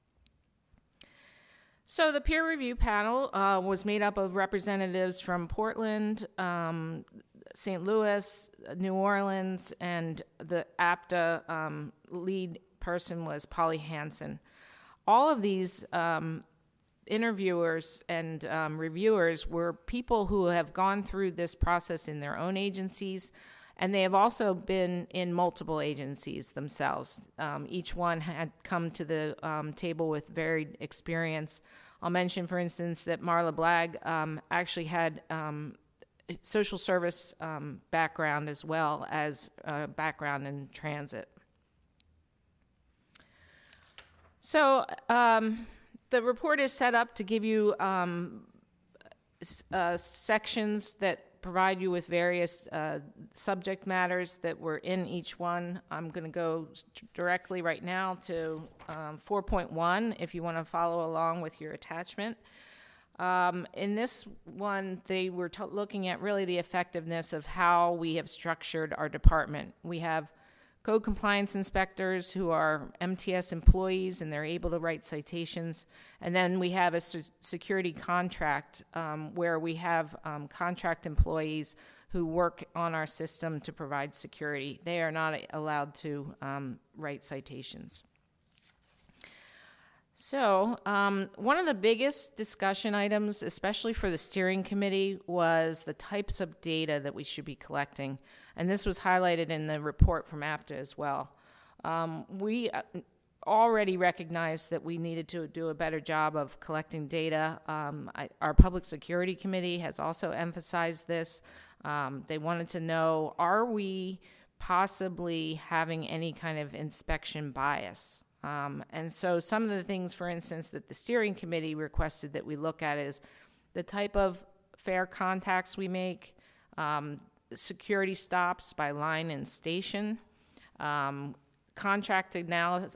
So the peer review panel was made up of representatives from Portland, St. Louis, New Orleans, and the APTA lead person was Polly Hansen. All of these interviewers and reviewers were people who have gone through this process in their own agencies, and they have also been in multiple agencies themselves. Each one had come to the table with varied experience. I'll mention, for instance, that Marla Blagg actually had social service background as well as background in transit. So the report is set up to give you sections that provide you with various subject matters that were in each one. I'm going to go directly right now to 4.1 if you want to follow along with your attachment. In this one, they were looking at really the effectiveness of how we have structured our department. We have code compliance inspectors who are MTS employees and they're able to write citations. And then we have a security contract where we have contract employees who work on our system to provide security. They are not allowed to write citations. So one of the biggest discussion items, especially for the steering committee, was the types of data that we should be collecting. And this was highlighted in the report from APTA as well. We already recognized that we needed to do a better job of collecting data. Our Public Security Committee has also emphasized this. They wanted to know, are we possibly having any kind of inspection bias? And so some of the things, for instance, that the steering committee requested that we look at is the type of fare contacts we make, security stops by line and station, contact analysis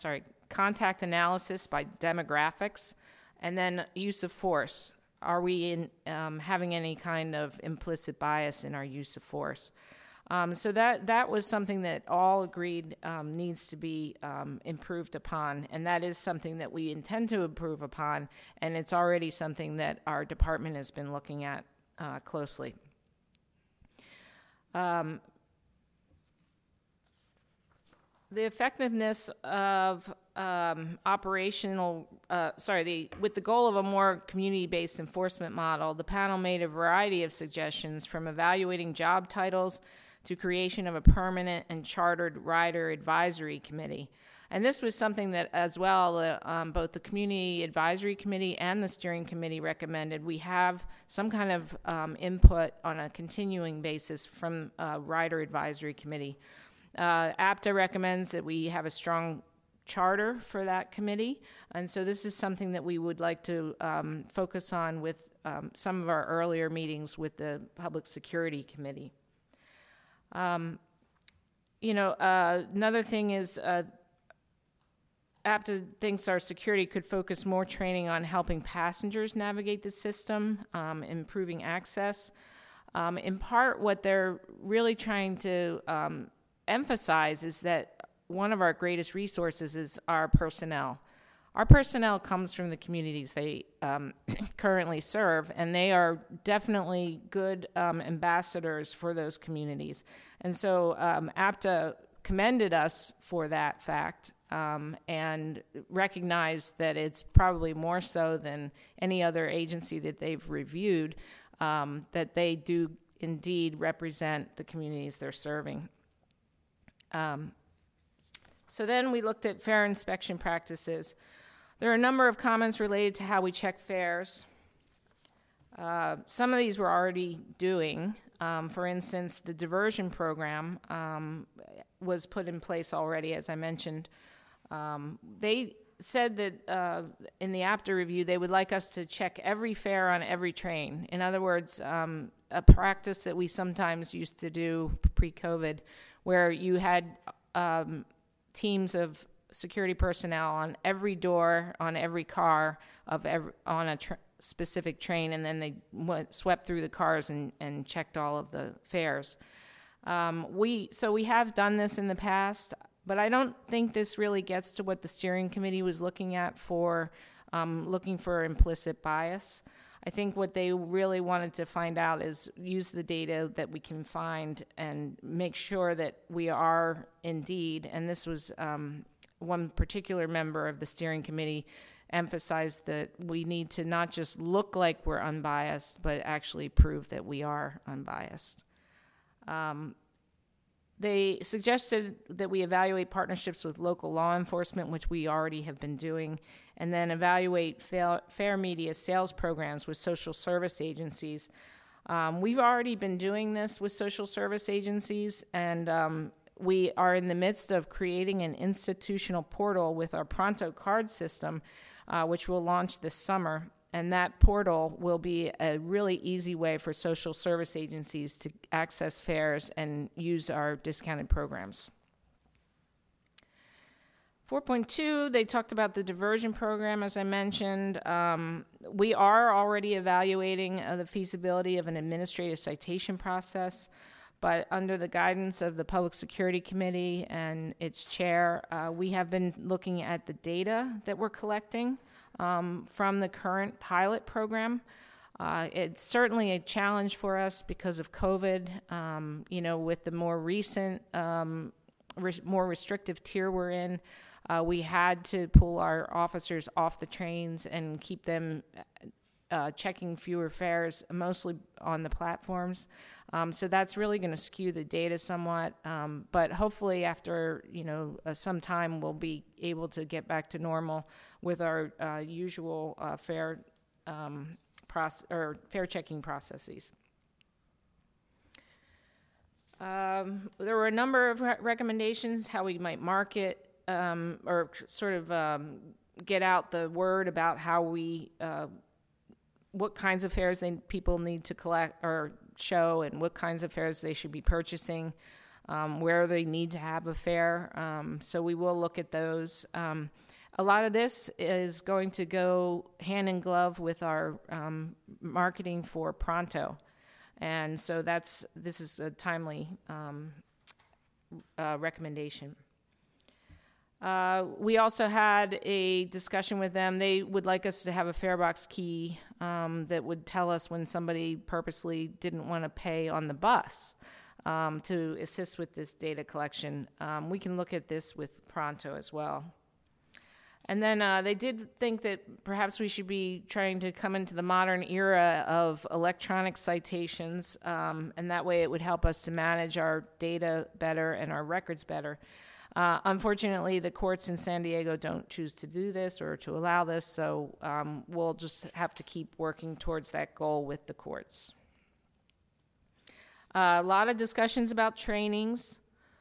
by demographics, and then use of force. Are we having any kind of implicit bias in our use of force? So that was something that all agreed needs to be improved upon, and that is something that we intend to improve upon, and it's already something that our department has been looking at closely. The effectiveness of with the goal of a more community-based enforcement model, the panel made a variety of suggestions from evaluating job titles to creation of a permanent and chartered rider advisory committee. And this was something that as well, both the Community Advisory Committee and the Steering Committee recommended we have some kind of input on a continuing basis from Rider Advisory Committee. APTA recommends that we have a strong charter for that committee, and so this is something that we would like to focus on with some of our earlier meetings with the Public Security Committee. Another thing is APTA thinks our security could focus more training on helping passengers navigate the system, improving access. In part, what they're really trying to emphasize is that one of our greatest resources is our personnel. Our personnel comes from the communities they currently serve, and they are definitely good ambassadors for those communities. And so APTA commended us for that fact and recognized that it's probably more so than any other agency that they've reviewed, that they do indeed represent the communities they're serving. So then we looked at fare inspection practices. There are a number of comments related to how we check fares. Some of these we're already doing. For instance, the diversion program was put in place already, as I mentioned. They said that in the APTA review, they would like us to check every fare on every train. In other words, a practice that we sometimes used to do pre-COVID, where you had teams of security personnel on every door, on every car, on a specific train, and then they swept through the cars and checked all of the fares. We have done this in the past, but I don't think this really gets to what the steering committee was looking at for looking for implicit bias. I think what they really wanted to find out is use the data that we can find and make sure that we are indeed, and this was one particular member of the steering committee emphasized that we need to not just look like we're unbiased, but actually prove that we are unbiased. They suggested that we evaluate partnerships with local law enforcement, which we already have been doing, and then evaluate fair media sales programs with social service agencies. We've already been doing this with social service agencies, and we are in the midst of creating an institutional portal with our Pronto card system, which will launch this summer. And that portal will be a really easy way for social service agencies to access fares and use our discounted programs. 4.2, they talked about the diversion program, as I mentioned. We are already evaluating the feasibility of an administrative citation process, but under the guidance of the Public Security Committee and its chair, we have been looking at the data that we're collecting from the current pilot program. It's certainly a challenge for us because of COVID. With the more recent, more restrictive tier we're in, we had to pull our officers off the trains and keep them checking fewer fares, mostly on the platforms. So that's really going to skew the data somewhat. But hopefully after, some time, we'll be able to get back to normal with our usual fare checking processes. There were a number of recommendations how we might market or sort of get out the word about how we, what kinds of fares people need to collect or show, and what kinds of fares they should be purchasing, where they need to have a fare. So we will look at those. A lot of this is going to go hand in glove with our marketing for Pronto. And so this is a timely recommendation. We also had a discussion with them. They would like us to have a farebox key that would tell us when somebody purposely didn't want to pay on the bus to assist with this data collection. We can look at this with Pronto as well. And then they did think that perhaps we should be trying to come into the modern era of electronic citations, and that way it would help us to manage our data better and our records better. Unfortunately, the courts in San Diego don't choose to do this or to allow this, so we'll just have to keep working towards that goal with the courts. A lot of discussions about trainings.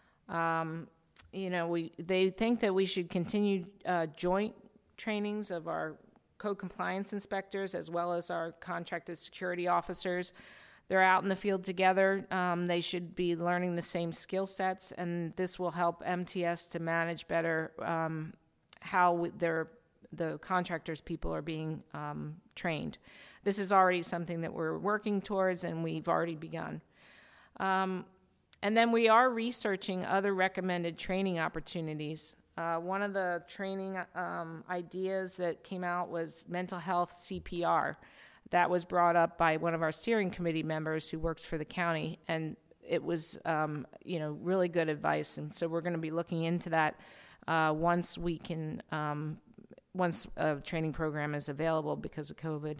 They think that we should continue joint trainings of our code compliance inspectors as well as our contracted security officers. They're out in the field together. They should be learning the same skill sets, and this will help MTS to manage better how the contractors' people are being trained. This is already something that we're working towards, and we've already begun. And then we are researching other recommended training opportunities. One of the training ideas that came out was mental health CPR. That was brought up by one of our steering committee members who works for the county, and it was, really good advice. And so we're going to be looking into that once a training program is available because of COVID.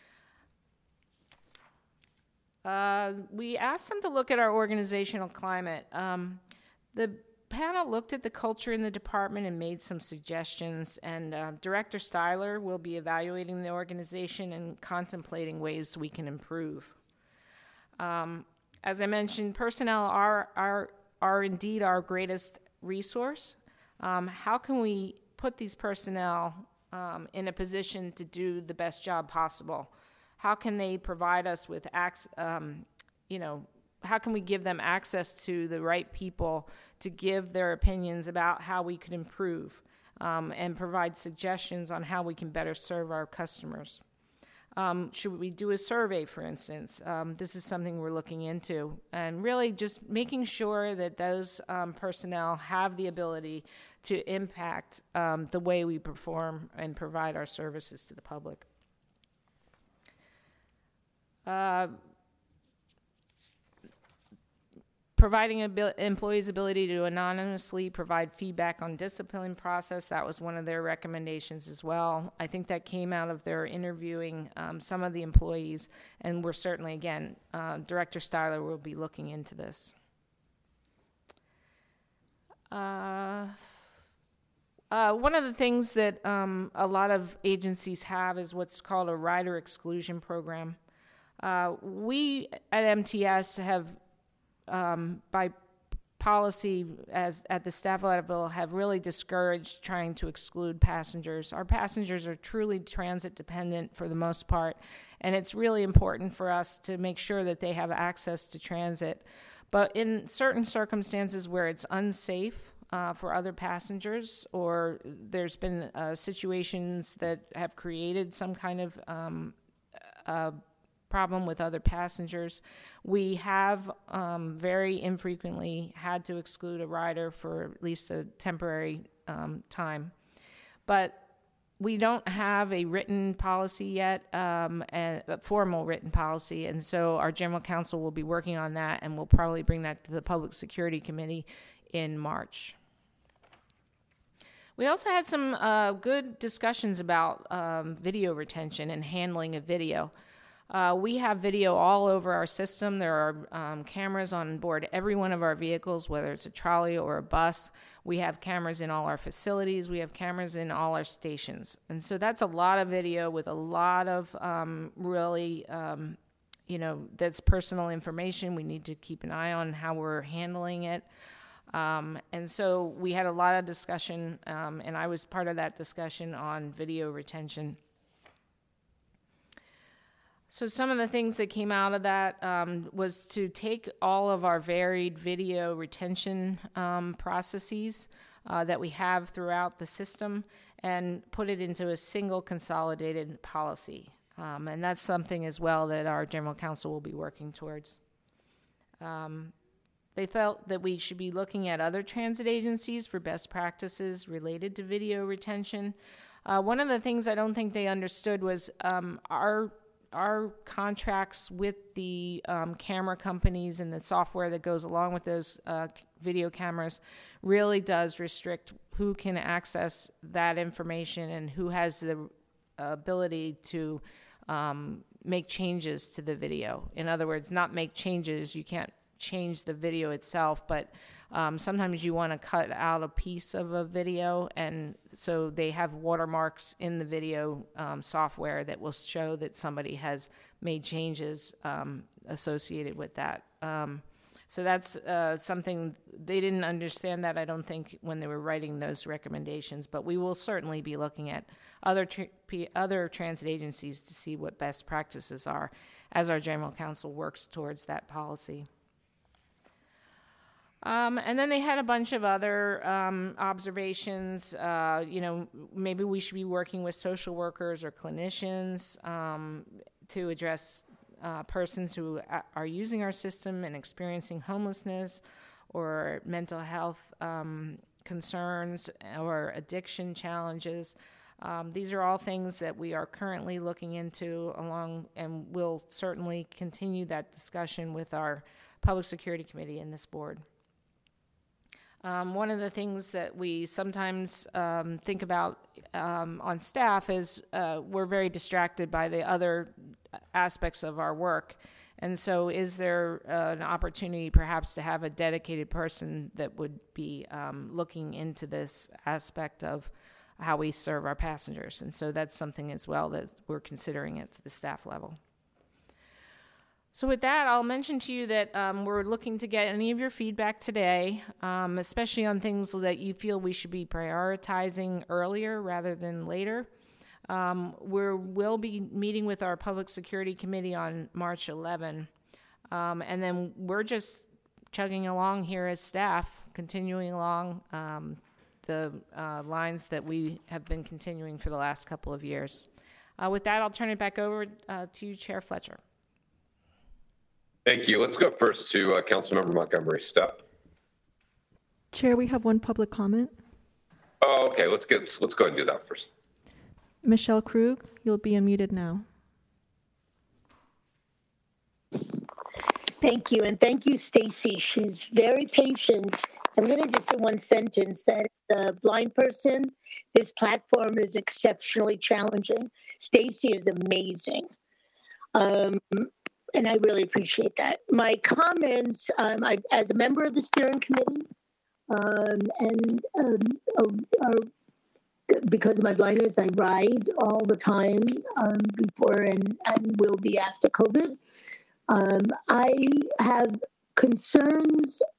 We asked them to look at our organizational climate. The panel looked at the culture in the department and made some suggestions, and Director Styler will be evaluating the organization and contemplating ways we can improve. As I mentioned, personnel are indeed our greatest resource. How can we put these personnel in a position to do the best job possible? How can they provide us with how can we give them access to the right people to give their opinions about how we could improve and provide suggestions on how we can better serve our customers? Should we do a survey, for instance? This is something we're looking into, and really just making sure that those personnel have the ability to impact the way we perform and provide our services to the public. Providing employees' ability to anonymously provide feedback on discipline process, that was one of their recommendations as well. I think that came out of their interviewing some of the employees, and we're certainly, again, Director Styler will be looking into this. One of the things that a lot of agencies have is what's called a rider exclusion program. We at MTS have, by policy as at the staff level have really discouraged trying to exclude passengers. Our passengers are truly transit dependent for the most part, and it's really important for us to make sure that they have access to transit. But in certain circumstances where it's unsafe for other passengers, or there's been situations that have created some kind of problem with other passengers, we have very infrequently had to exclude a rider for at least a temporary time. But we don't have a written policy yet, a formal written policy, and so our general counsel will be working on that, and we'll probably bring that to the Public Security Committee in March. We also had some good discussions about video retention and handling of video. We have video all over our system. There are cameras on board every one of our vehicles, whether it's a trolley or a bus. We have cameras in all our facilities. We have cameras in all our stations. And so that's a lot of video with a lot of that's personal information. We need to keep an eye on how we're handling it. And so we had a lot of discussion, and I was part of that discussion on video retention. So some of the things that came out of that was to take all of our varied video retention processes that we have throughout the system and put it into a single consolidated policy. And that's something as well that our general counsel will be working towards. They felt that we should be looking at other transit agencies for best practices related to video retention. One of the things I don't think they understood was our contracts with the camera companies and the software that goes along with those video cameras really does restrict who can access that information and who has the ability to make changes to the video. In other words, not make changes, you can't change the video itself, but sometimes you want to cut out a piece of a video, and so they have watermarks in the video software that will show that somebody has made changes associated with that. So that's something they didn't understand that, I don't think, when they were writing those recommendations, but we will certainly be looking at other transit agencies to see what best practices are as our general counsel works towards that policy. And then they had a bunch of other observations. Maybe we should be working with social workers or clinicians to address persons who are using our system and experiencing homelessness or mental health concerns or addiction challenges. These are all things that we are currently looking into and we'll certainly continue that discussion with our Public Security Committee and this board. One of the things that we sometimes think about on staff is we're very distracted by the other aspects of our work. And so is there an opportunity perhaps to have a dedicated person that would be looking into this aspect of how we serve our passengers? And so that's something as well that we're considering at the staff level. So with that, I'll mention to you that we're looking to get any of your feedback today, especially on things that you feel we should be prioritizing earlier rather than later. We'll be meeting with our Public Security Committee on March 11, and then we're just chugging along here as staff, continuing along the lines that we have been continuing for the last couple of years. With that, I'll turn it back over to you, Chair Fletcher. Thank you. Let's go first to Councilmember Montgomery Steppe. Chair, we have one public comment. Oh, okay. Let's go ahead and do that first. Michelle Krug, you'll be unmuted now. Thank you, and thank you, Stacy. She's very patient. I'm going to just say one sentence that the blind person, this platform is exceptionally challenging. Stacy is amazing. And I really appreciate that. My comments, as a member of the steering committee, because of my blindness, I ride all the time before and will be after COVID. I have concerns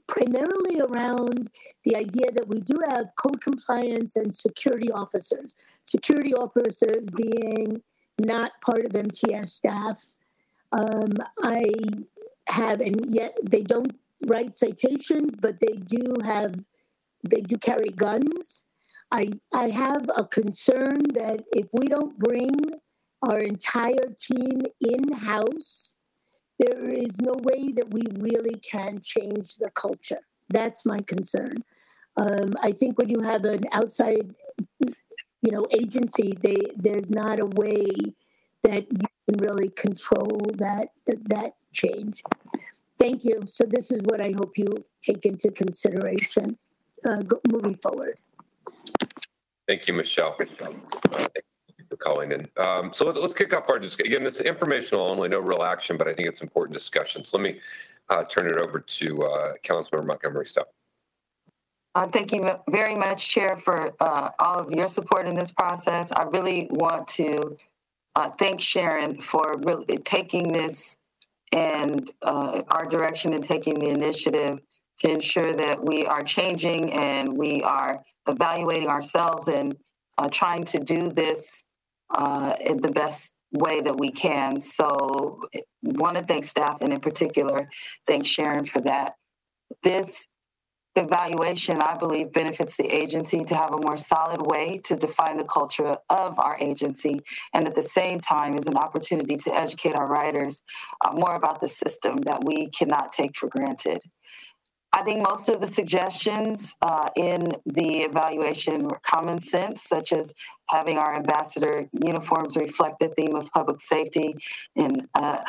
primarily around the idea that we do have code compliance and security officers. Security officers being not part of MTS staff. I have, and yet they don't write citations, but they do carry guns. I have a concern that if we don't bring our entire team in-house, there is no way that we really can change the culture. That's my concern. I think when you have an outside, agency, there's not a way that you can really control that change. Thank you. So this is what I hope you take into consideration moving forward. Thank you, Michelle. Thank you for calling in. So let's kick off our discussion. Again, it's informational only, no real action, but I think it's important discussion. So let me turn it over to Councilmember Montgomery Steppe. Thank you very much, Chair, for all of your support in this process. I really want to thank Sharon for really taking this and our direction and taking the initiative to ensure that we are changing and we are evaluating ourselves and trying to do this in the best way that we can. So I want to thank staff and in particular, thank Sharon for that. This evaluation, I believe, benefits the agency to have a more solid way to define the culture of our agency, and at the same time is an opportunity to educate our writers more about the system that we cannot take for granted. I think most of the suggestions in the evaluation were common sense, such as having our ambassador uniforms reflect the theme of public safety and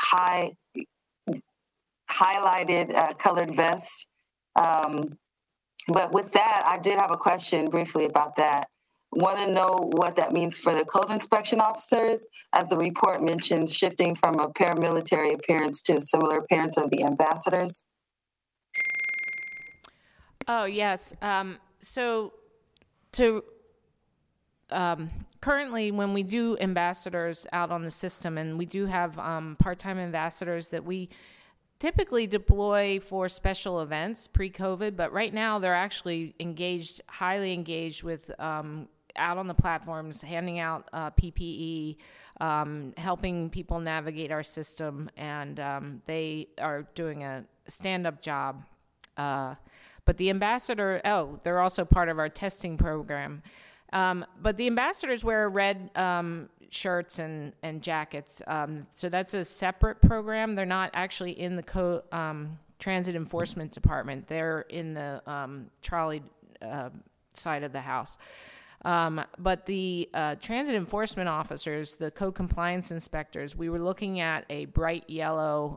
highlighted colored vests. But with that, I did have a question briefly about that. Want to know what that means for the code inspection officers, as the report mentions shifting from a paramilitary appearance to a similar appearance of the ambassadors. Oh, yes. Currently, when we do ambassadors out on the system, and we do have part-time ambassadors that we typically deploy for special events pre-COVID, but right now they're actually highly engaged with out on the platforms, handing out PPE, helping people navigate our system, and they are doing a stand-up job. But the ambassador, they're also part of our testing program. But the ambassadors wear red shirts and jackets. So that's a separate program. They're not actually in the Transit Enforcement Department. They're in the trolley side of the house. But the transit enforcement officers, the code compliance inspectors, we were looking at a bright yellow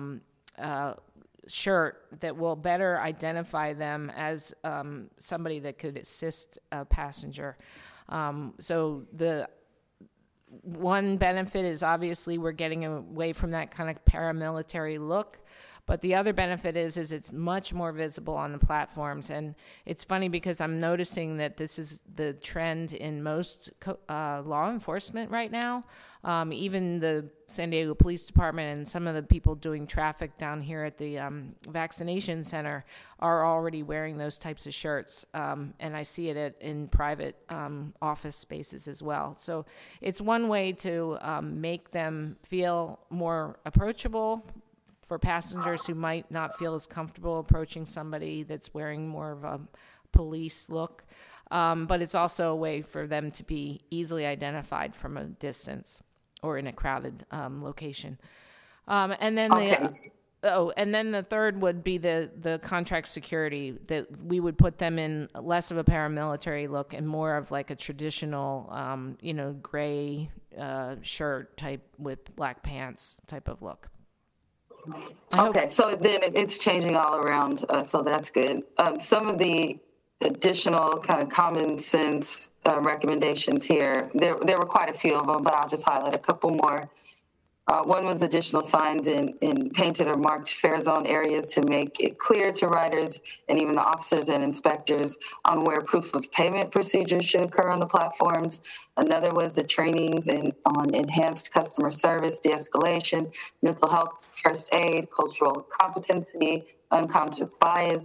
shirt that will better identify them as somebody that could assist a passenger. So the one benefit is obviously we're getting away from that kind of paramilitary look. But the other benefit is it's much more visible on the platforms. And it's funny because I'm noticing that this is the trend in most law enforcement right now. Even the San Diego Police Department and some of the people doing traffic down here at the vaccination center are already wearing those types of shirts. And I see it in private office spaces as well. So it's one way to make them feel more approachable for passengers who might not feel as comfortable approaching somebody that's wearing more of a police look. But it's also a way for them to be easily identified from a distance or in a crowded location. And then the third would be the contract security, that we would put them in less of a paramilitary look and more of like a traditional, gray shirt type with black pants type of look. Okay, so then it's changing all around, so that's good. Some of the additional kind of common sense recommendations here, there were quite a few of them, but I'll just highlight a couple more. One was additional signs in painted or marked fare zone areas to make it clear to riders and even the officers and inspectors on where proof of payment procedures should occur on the platforms. Another was the trainings on enhanced customer service, de-escalation, mental health, first aid, cultural competency, unconscious bias,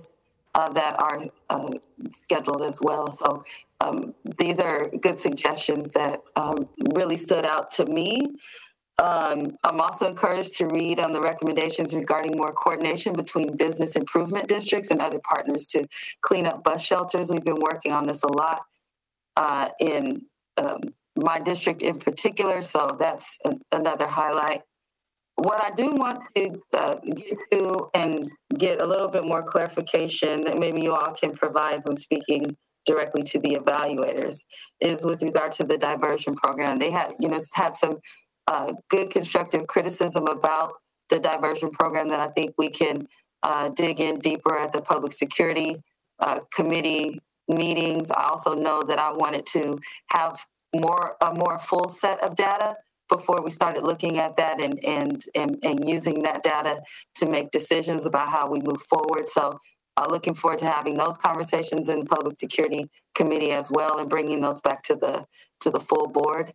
that are scheduled as well. So these are good suggestions that really stood out to me. I'm also encouraged to read on the recommendations regarding more coordination between business improvement districts and other partners to clean up bus shelters. We've been working on this a lot in my district in particular, so that's another highlight. What I do want to get to and get a little bit more clarification that maybe you all can provide when speaking directly to the evaluators is with regard to the diversion program. They had, had some good constructive criticism about the diversion program that I think we can dig in deeper at the Public Security Committee meetings. I also know that I wanted to have a more full set of data before we started looking at that and using that data to make decisions about how we move forward. So looking forward to having those conversations in the Public Security Committee as well and bringing those back to the full board.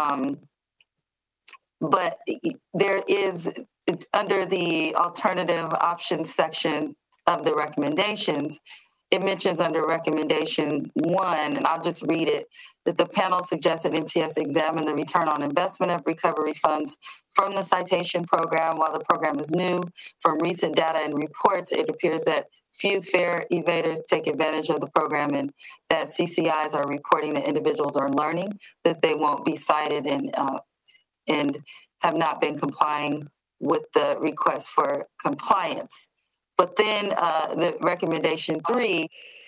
But there is, under the alternative options section of the recommendations, it mentions under recommendation 1, and I'll just read it, that the panel suggests that MTS examine the return on investment of recovery funds from the citation program. While the program is new, from recent data and reports, it appears that few fare evaders take advantage of the program and that CCIs are reporting that individuals are learning that they won't be cited and have not been complying with the request for compliance. But then the recommendation 3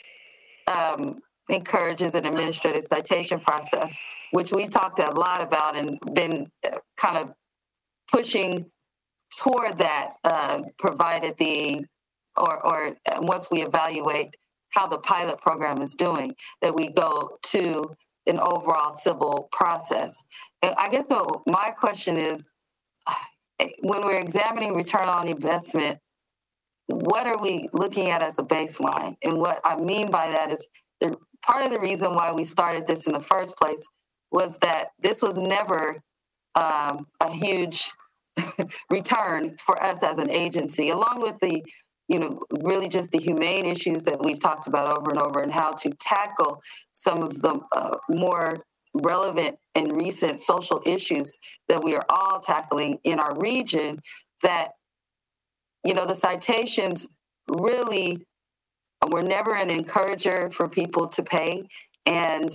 encourages an administrative citation process, which we talked a lot about and been kind of pushing toward that, provided or once we evaluate how the pilot program is doing, that we go to an overall civil process. And I guess so my question is, when we're examining return on investment, what are we looking at as a baseline? And what I mean by that is part of the reason why we started this in the first place was that this was never a huge return for us as an agency, along with the, really just the humane issues that we've talked about over and over and how to tackle some of the more relevant and recent social issues that we are all tackling in our region, that the citations really were never an encourager for people to pay. And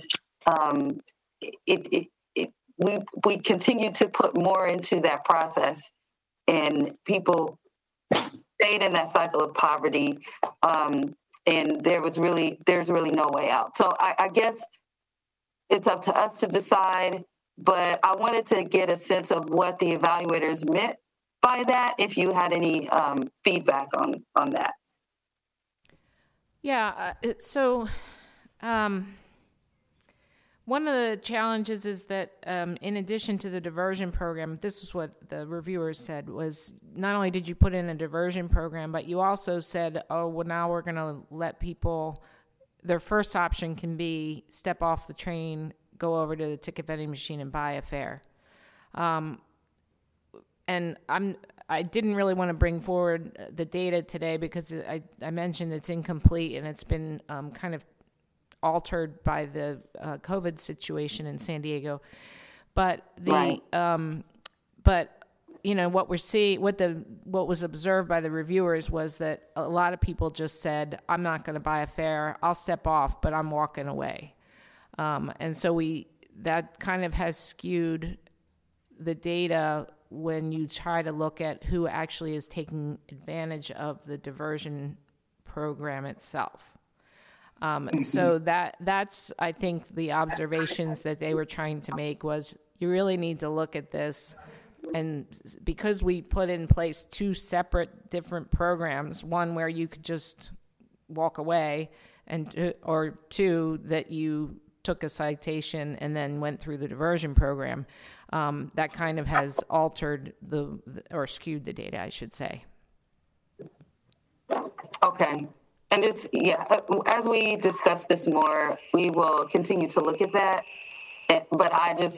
we continue to put more into that process, and people stayed in that cycle of poverty. And there's really no way out. So I guess it's up to us to decide, but I wanted to get a sense of what the evaluators meant by that, if you had any feedback on that. Yeah, so one of the challenges is that in addition to the diversion program, this is what the reviewers said, was not only did you put in a diversion program, but you also said, oh, well, now we're going to let people, their first option can be step off the train, go over to the ticket vending machine and buy a fare. And I didn't really want to bring forward the data today because I mentioned it's incomplete and it's been kind of altered by the COVID situation in San Diego. But what was observed by the reviewers was that a lot of people just said, I'm not going to buy a fare, I'll step off, but I'm walking away. And so that kind of has skewed the data when you try to look at who actually is taking advantage of the diversion program itself. So that's, I think, the observations that they were trying to make was you really need to look at this. And because we put in place 2 separate different programs, one where you could just walk away, or 2 that you took a citation and then went through the diversion program, that kind of has altered or skewed the data, I should say. Okay. And as we discuss this more, we will continue to look at that. But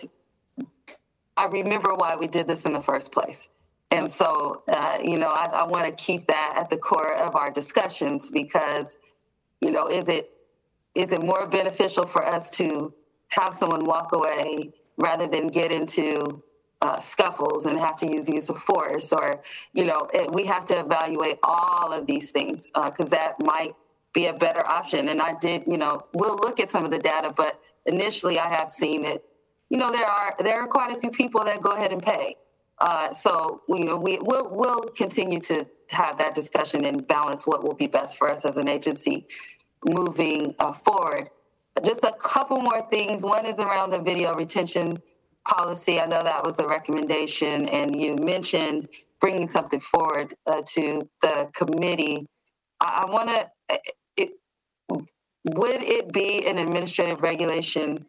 I remember why we did this in the first place. And so, I want to keep that at the core of our discussions, because is it more beneficial for us to have someone walk away rather than get into scuffles and have to use of force, or we have to evaluate all of these things because that might be a better option. And I did, we'll look at some of the data, but initially I have seen that, there are quite a few people that go ahead and pay. So we'll continue to have that discussion and balance what will be best for us as an agency moving forward. Just a couple more things. One is around the video retention policy. I know that was a recommendation, and you mentioned bringing something forward to the committee. I want to, would it be an administrative regulation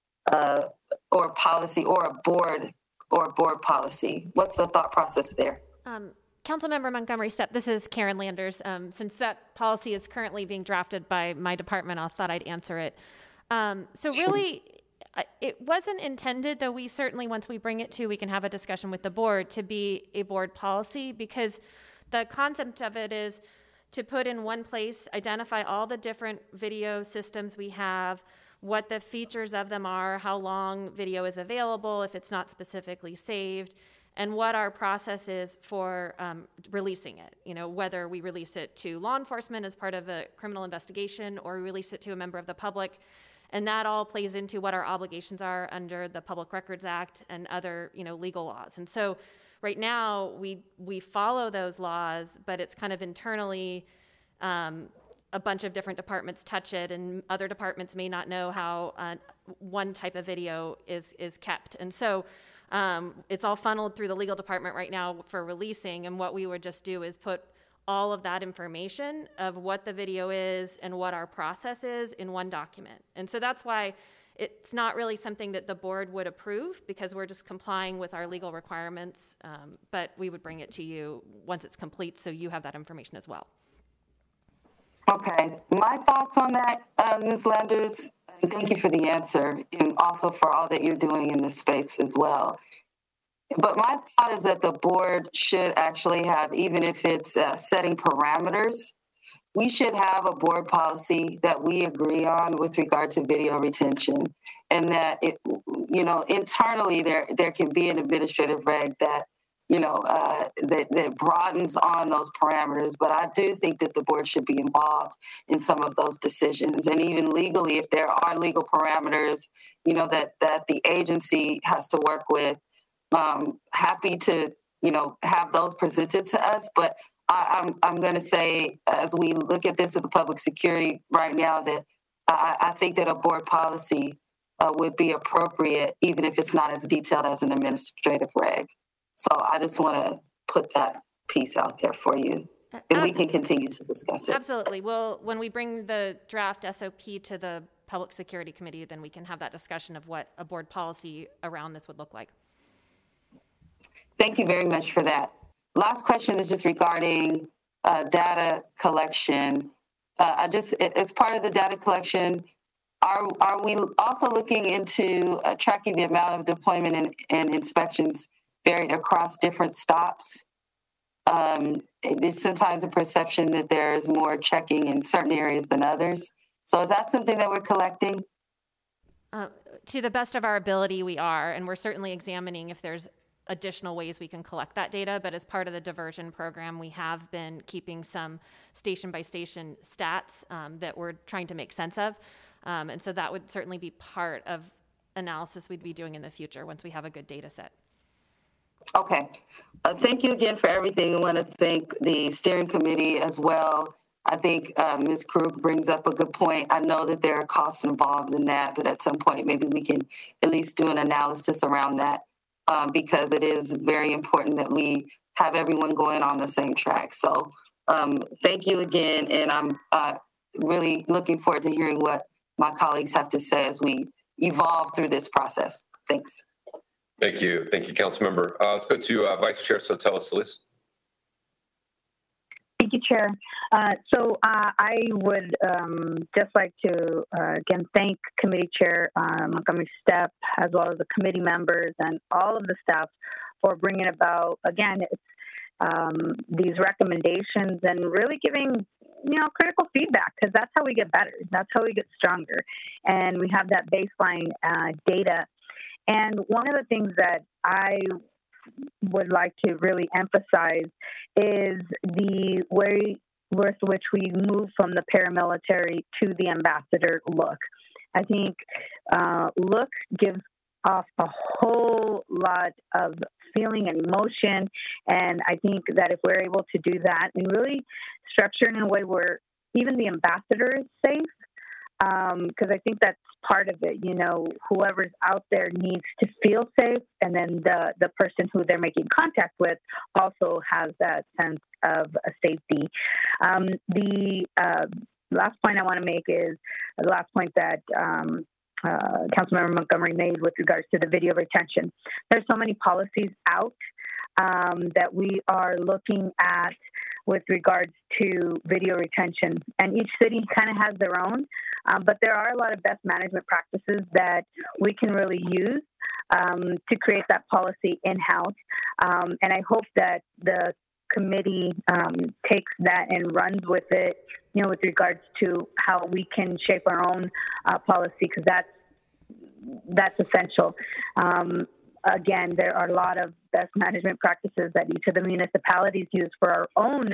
or policy or a board policy? What's the thought process there? Councilmember Montgomery Steppe, this is Karen Landers. Since that policy is currently being drafted by my department, I thought I'd answer it. Really, it wasn't intended, though we certainly, once we bring it to, we can have a discussion with the board, to be a board policy, because the concept of it is to put in one place, identify all the different video systems we have, what the features of them are, how long video is available if it's not specifically saved, and what our process is for releasing it. Whether we release it to law enforcement as part of a criminal investigation or we release it to a member of the public. And that all plays into what our obligations are under the Public Records Act and other, legal laws. And so right now we follow those laws, but it's kind of internally a bunch of different departments touch it, and other departments may not know how one type of video is kept. And so it's all funneled through the legal department right now for releasing, and what we would just do is put all of that information of what the video is and what our process is in one document. And so that's why it's not really something that the board would approve, because we're just complying with our legal requirements, but we would bring it to you once it's complete so you have that information as well. Okay, my thoughts on that, Ms. Landers, and thank you for the answer, and also for all that you're doing in this space as well. But my thought is that the board should actually have, even if it's setting parameters, we should have a board policy that we agree on with regard to video retention, and that internally there can be an administrative reg that that broadens on those parameters. But I do think that the board should be involved in some of those decisions, and even legally, if there are legal parameters, that the agency has to work with. Happy to, have those presented to us. But I'm going to say, as we look at this with the public security right now, that I think that a board policy would be appropriate, even if it's not as detailed as an administrative reg. So I just want to put that piece out there for you, and we can continue to discuss it. Absolutely. Well, when we bring the draft SOP to the Public Security Committee, then we can have that discussion of what a board policy around this would look like. Thank you very much for that. Last question is just regarding data collection. As part of the data collection, are we also looking into tracking the amount of deployment and inspections varied across different stops? There's sometimes a perception that there's more checking in certain areas than others. So is that something that we're collecting? To the best of our ability, we are, and we're certainly examining if there's additional ways we can collect that data. But as part of the diversion program, we have been keeping some station by station stats that we're trying to make sense of. And so that would certainly be part of analysis we'd be doing in the future once we have a good data set. Okay. Thank you again for everything. I want to thank the steering committee as well. I think Ms. Krug brings up a good point. I know that there are costs involved in that, but at some point maybe we can at least do an analysis around that. Because it is very important that we have everyone going on the same track. So thank you again, and I'm really looking forward to hearing what my colleagues have to say as we evolve through this process. Thanks. Thank you. Thank you, Councilmember. Let's go to Vice Chair Sotelo Solis. Thank you, Chair. So I would just like to, again, thank Committee Chair Montgomery Steppe, as well as the committee members and all of the staff for bringing about, again, these recommendations and really giving critical feedback, because that's how we get better. That's how we get stronger. And we have that baseline data. And one of the things that I would like to really emphasize is the way with which we move from the paramilitary to the ambassador look. I think look gives off a whole lot of feeling and emotion, and I think that if we're able to do that and really structure it in a way where even the ambassador is safe, because I think that's part of it. Whoever's out there needs to feel safe, and then the person who they're making contact with also has that sense of safety. The last point I want to make is the last point that Councilmember Montgomery made with regards to the video retention. There's so many policies out that we are looking at with regards to video retention, and each city kind of has their own, but there are a lot of best management practices that we can really use to create that policy in-house, and I hope that the committee takes that and runs with it, with regards to how we can shape our own policy, because that's essential. Again, there are a lot of best management practices that each of the municipalities use for our own,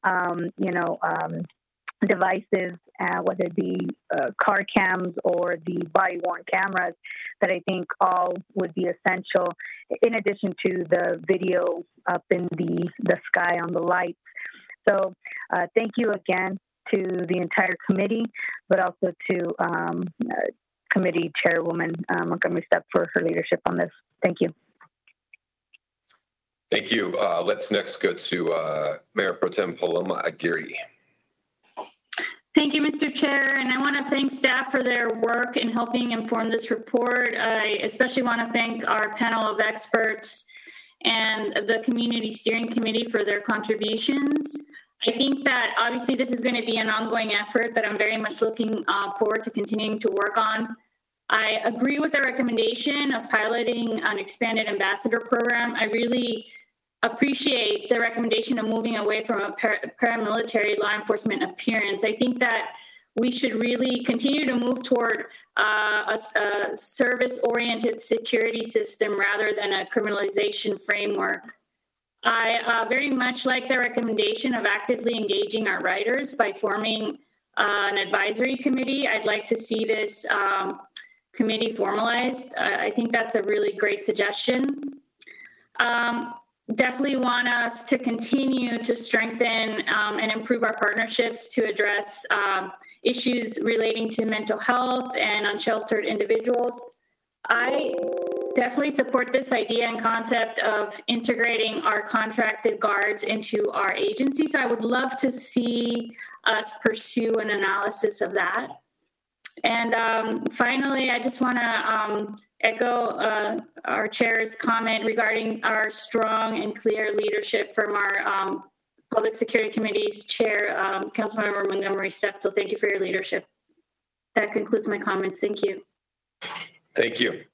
devices, whether it be car cams or the body-worn cameras, that I think all would be essential, in addition to the video up in the sky on the lights. So thank you again to the entire committee, but also to committee chairwoman Montgomery Stepp for her leadership on this. Thank you. Thank you. Let's next go to Mayor Pro Tem Paloma Aguirre. Thank you, Mr. Chair, and I want to thank staff for their work in helping inform this report. I especially want to thank our panel of experts and the Community Steering Committee for their contributions. I think that obviously this is going to be an ongoing effort that I'm very much looking forward to continuing to work on. I agree with the recommendation of piloting an expanded ambassador program. I really appreciate the recommendation of moving away from a paramilitary law enforcement appearance. I think that we should really continue to move toward a service-oriented security system rather than a criminalization framework. I very much like the recommendation of actively engaging our writers by forming an advisory committee. I'd like to see this committee formalized. I think that's a really great suggestion. Definitely want us to continue to strengthen and improve our partnerships to address issues relating to mental health and unsheltered individuals. I definitely support this idea and concept of integrating our contracted guards into our agency. So I would love to see us pursue an analysis of that. And finally, I just want to echo our chair's comment regarding our strong and clear leadership from our Public Security Committee's chair, Councilmember Montgomery Stepp. So thank you for your leadership. That concludes my comments. Thank you. Thank you.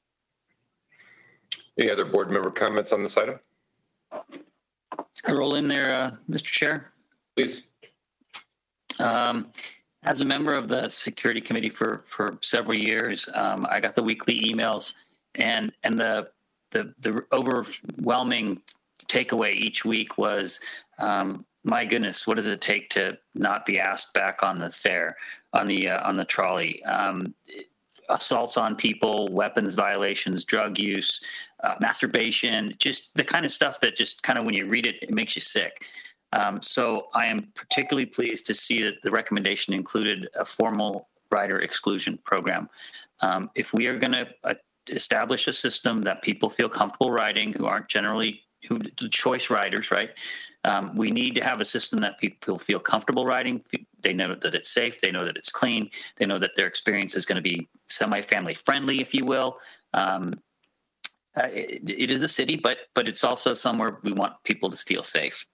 Any other board member comments on this item? I roll in there, Mr. Chair. Please. As a member of the Security Committee for several years, I got the weekly emails, and the overwhelming takeaway each week was, my goodness, what does it take to not be asked back on the fare, on the trolley? Assaults on people, weapons violations, drug use, masturbation, just the kind of stuff that just kind of when you read it, it makes you sick. So I am particularly pleased to see that the recommendation included a formal rider exclusion program. If we are going to establish a system that people feel comfortable riding who aren't generally choice riders, right? We need to have a system that people feel comfortable riding. They know that it's safe. They know that it's clean. They know that their experience is going to be semi-family friendly, if you will. It is a city, but it's also somewhere we want people to feel safe.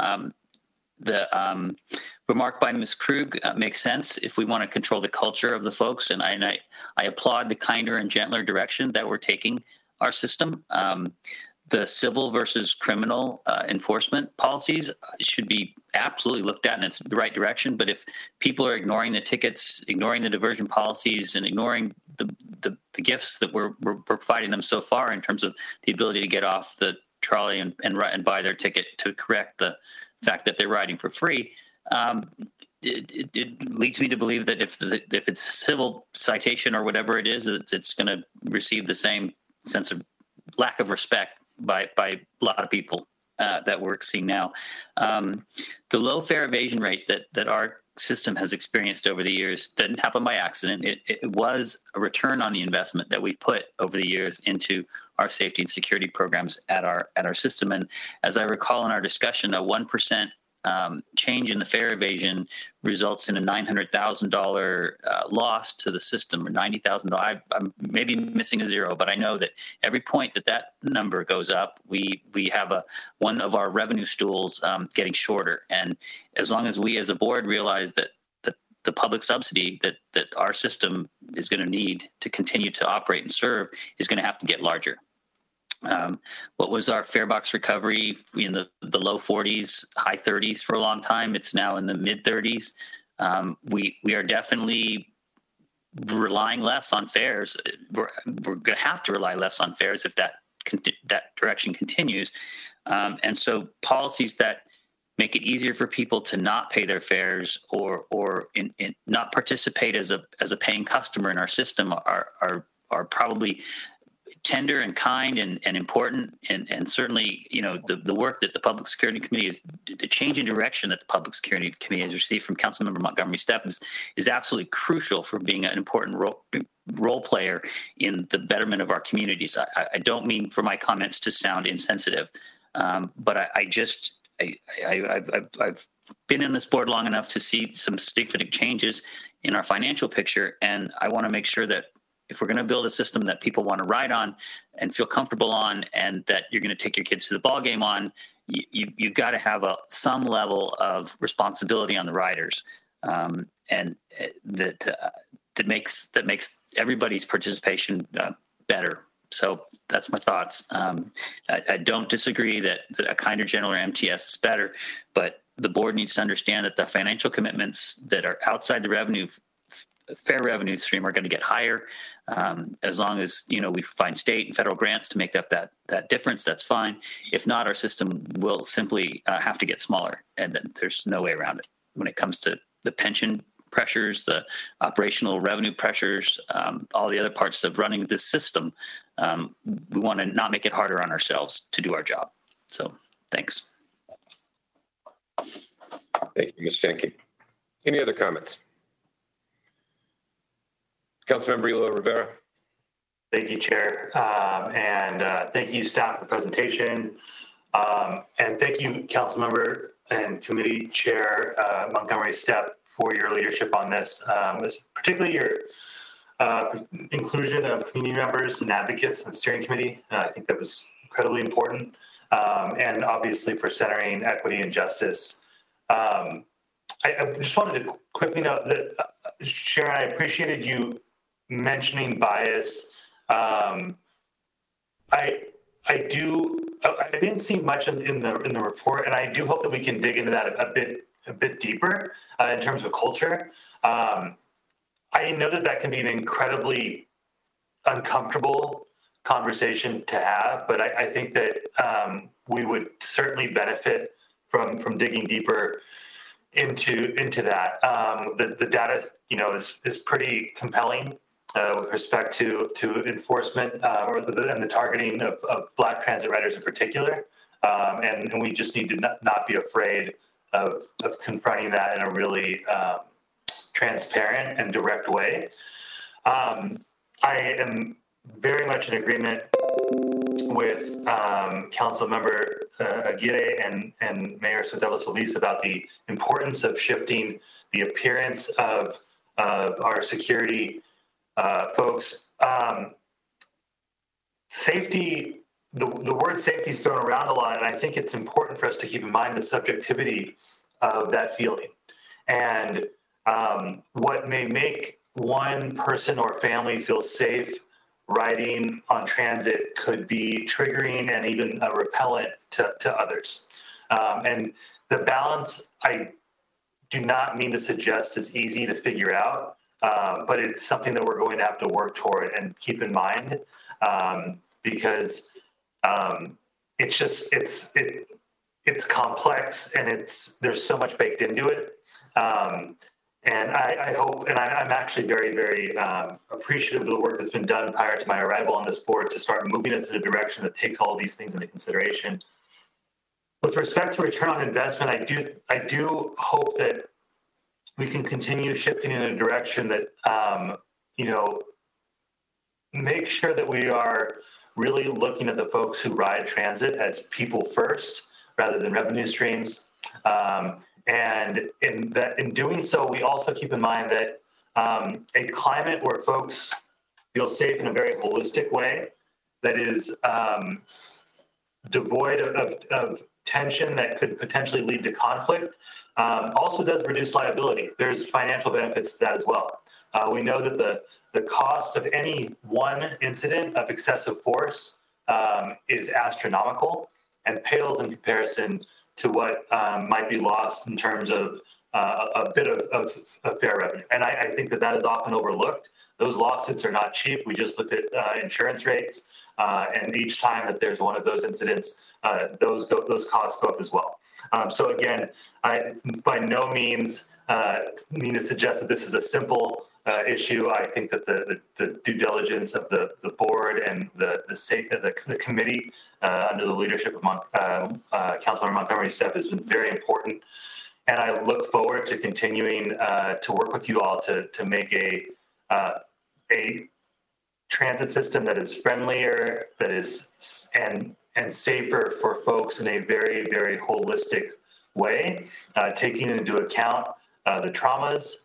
The remark by Ms. Krug makes sense if we want to control the culture of the folks, and I applaud the kinder and gentler direction that we're taking our system. the civil versus criminal enforcement policies should be absolutely looked at, and it's the right direction. But if people are ignoring the tickets, ignoring the diversion policies, and ignoring the gifts that we're providing them so far in terms of the ability to get off the trolley and buy their ticket to correct the fact that they're riding for free, it leads me to believe that if it's a civil citation or whatever it is, it's going to receive the same sense of lack of respect by a lot of people that we're seeing now. The low fare evasion rate that our system has experienced over the years didn't happen by accident. It was a return on the investment that we've put over the years into our safety and security programs at our system. And as I recall in our discussion, a 1% change in the fare evasion results in a $900,000 loss to the system, or $90,000. I'm maybe missing a zero, but I know that every point that number goes up, we have one of our revenue stools getting shorter. And as long as we as a board realize that the public subsidy that our system is going to need to continue to operate and serve is going to have to get larger. What was our fare box recovery in the low 40s, high 30s for a long time? It's now in the mid 30s. We are definitely relying less on fares. We're going to have to rely less on fares if that direction continues. And so policies that make it easier for people to not pay their fares or not participate as a paying customer in our system are probably tender and kind and important, and certainly, the work that the Public Security Committee is, the change in direction that the Public Security Committee has received from Councilmember Montgomery Stepp is absolutely crucial for being an important role player in the betterment of our communities. I don't mean for my comments to sound insensitive, but I've been in this board long enough to see some significant changes in our financial picture, and I want to make sure that if we're going to build a system that people want to ride on and feel comfortable on, and that you're going to take your kids to the ball game on, you've got to have some level of responsibility on the riders, and that makes everybody's participation better. So that's my thoughts. I don't disagree that a kinder, gentler MTS is better, but the board needs to understand that the financial commitments that are outside the fair revenue stream are going to get higher. As long as we find state and federal grants to make up that difference, that's fine. If not, our system will simply have to get smaller, and then there's no way around it. When it comes to the pension pressures, the operational revenue pressures, all the other parts of running this system, we want to not make it harder on ourselves to do our job. So, thanks. Thank you, Ms. Janke. Any other comments? Councilmember Elo Rivera. Thank you, Chair. And thank you, staff, for the presentation. And thank you, Councilmember and Committee Chair Montgomery Stepp, for your leadership on this, particularly your inclusion of community members and advocates in the steering committee. I think that was incredibly important. And obviously for centering equity and justice. I just wanted to quickly note that, Sharon, I appreciated you mentioning bias. I didn't see much in the report, and I do hope that we can dig into that a bit deeper in terms of culture. I know that can be an incredibly uncomfortable conversation to have, but I think that we would certainly benefit from digging deeper into that. The data, is pretty compelling with respect to enforcement and the targeting of Black transit riders in particular, and we just need to not be afraid of confronting that in a really transparent and direct way. I am very much in agreement with Councilmember Aguirre and Mayor Sotelo-Solis about the importance of shifting the appearance of our security folks. Safety, the word safety is thrown around a lot, and I think it's important for us to keep in mind the subjectivity of that feeling. And what may make one person or family feel safe riding on transit could be triggering and even a repellent to others. And the balance, I do not mean to suggest is easy to figure out, but it's something that we're going to have to work toward and keep in mind, because it's complex and there's so much baked into it. And I hope, and I'm actually very, very appreciative of the work that's been done prior to my arrival on this board to start moving us in a direction that takes all of these things into consideration. With respect to return on investment, I do hope that we can continue shifting in a direction that, make sure that we are really looking at the folks who ride transit as people first rather than revenue streams. And in doing so, we also keep in mind that a climate where folks feel safe in a very holistic way, that is devoid of tension that could potentially lead to conflict, also does reduce liability. There's financial benefits to that as well. We know that the cost of any one incident of excessive force is astronomical and pales in comparison to what might be lost in terms of a bit of fair revenue. And I think that is often overlooked. Those lawsuits are not cheap. We just looked at insurance rates, and each time that there's one of those incidents, those costs go up as well. So again, I by no means mean to suggest that this is a simple issue. I think that the due diligence of the board and the committee under the leadership of Councilmember Montgomery Steppe has been very important. And I look forward to continuing to work with you all to make a transit system that is friendlier, that is and safer for folks in a very, very holistic way, taking into account the traumas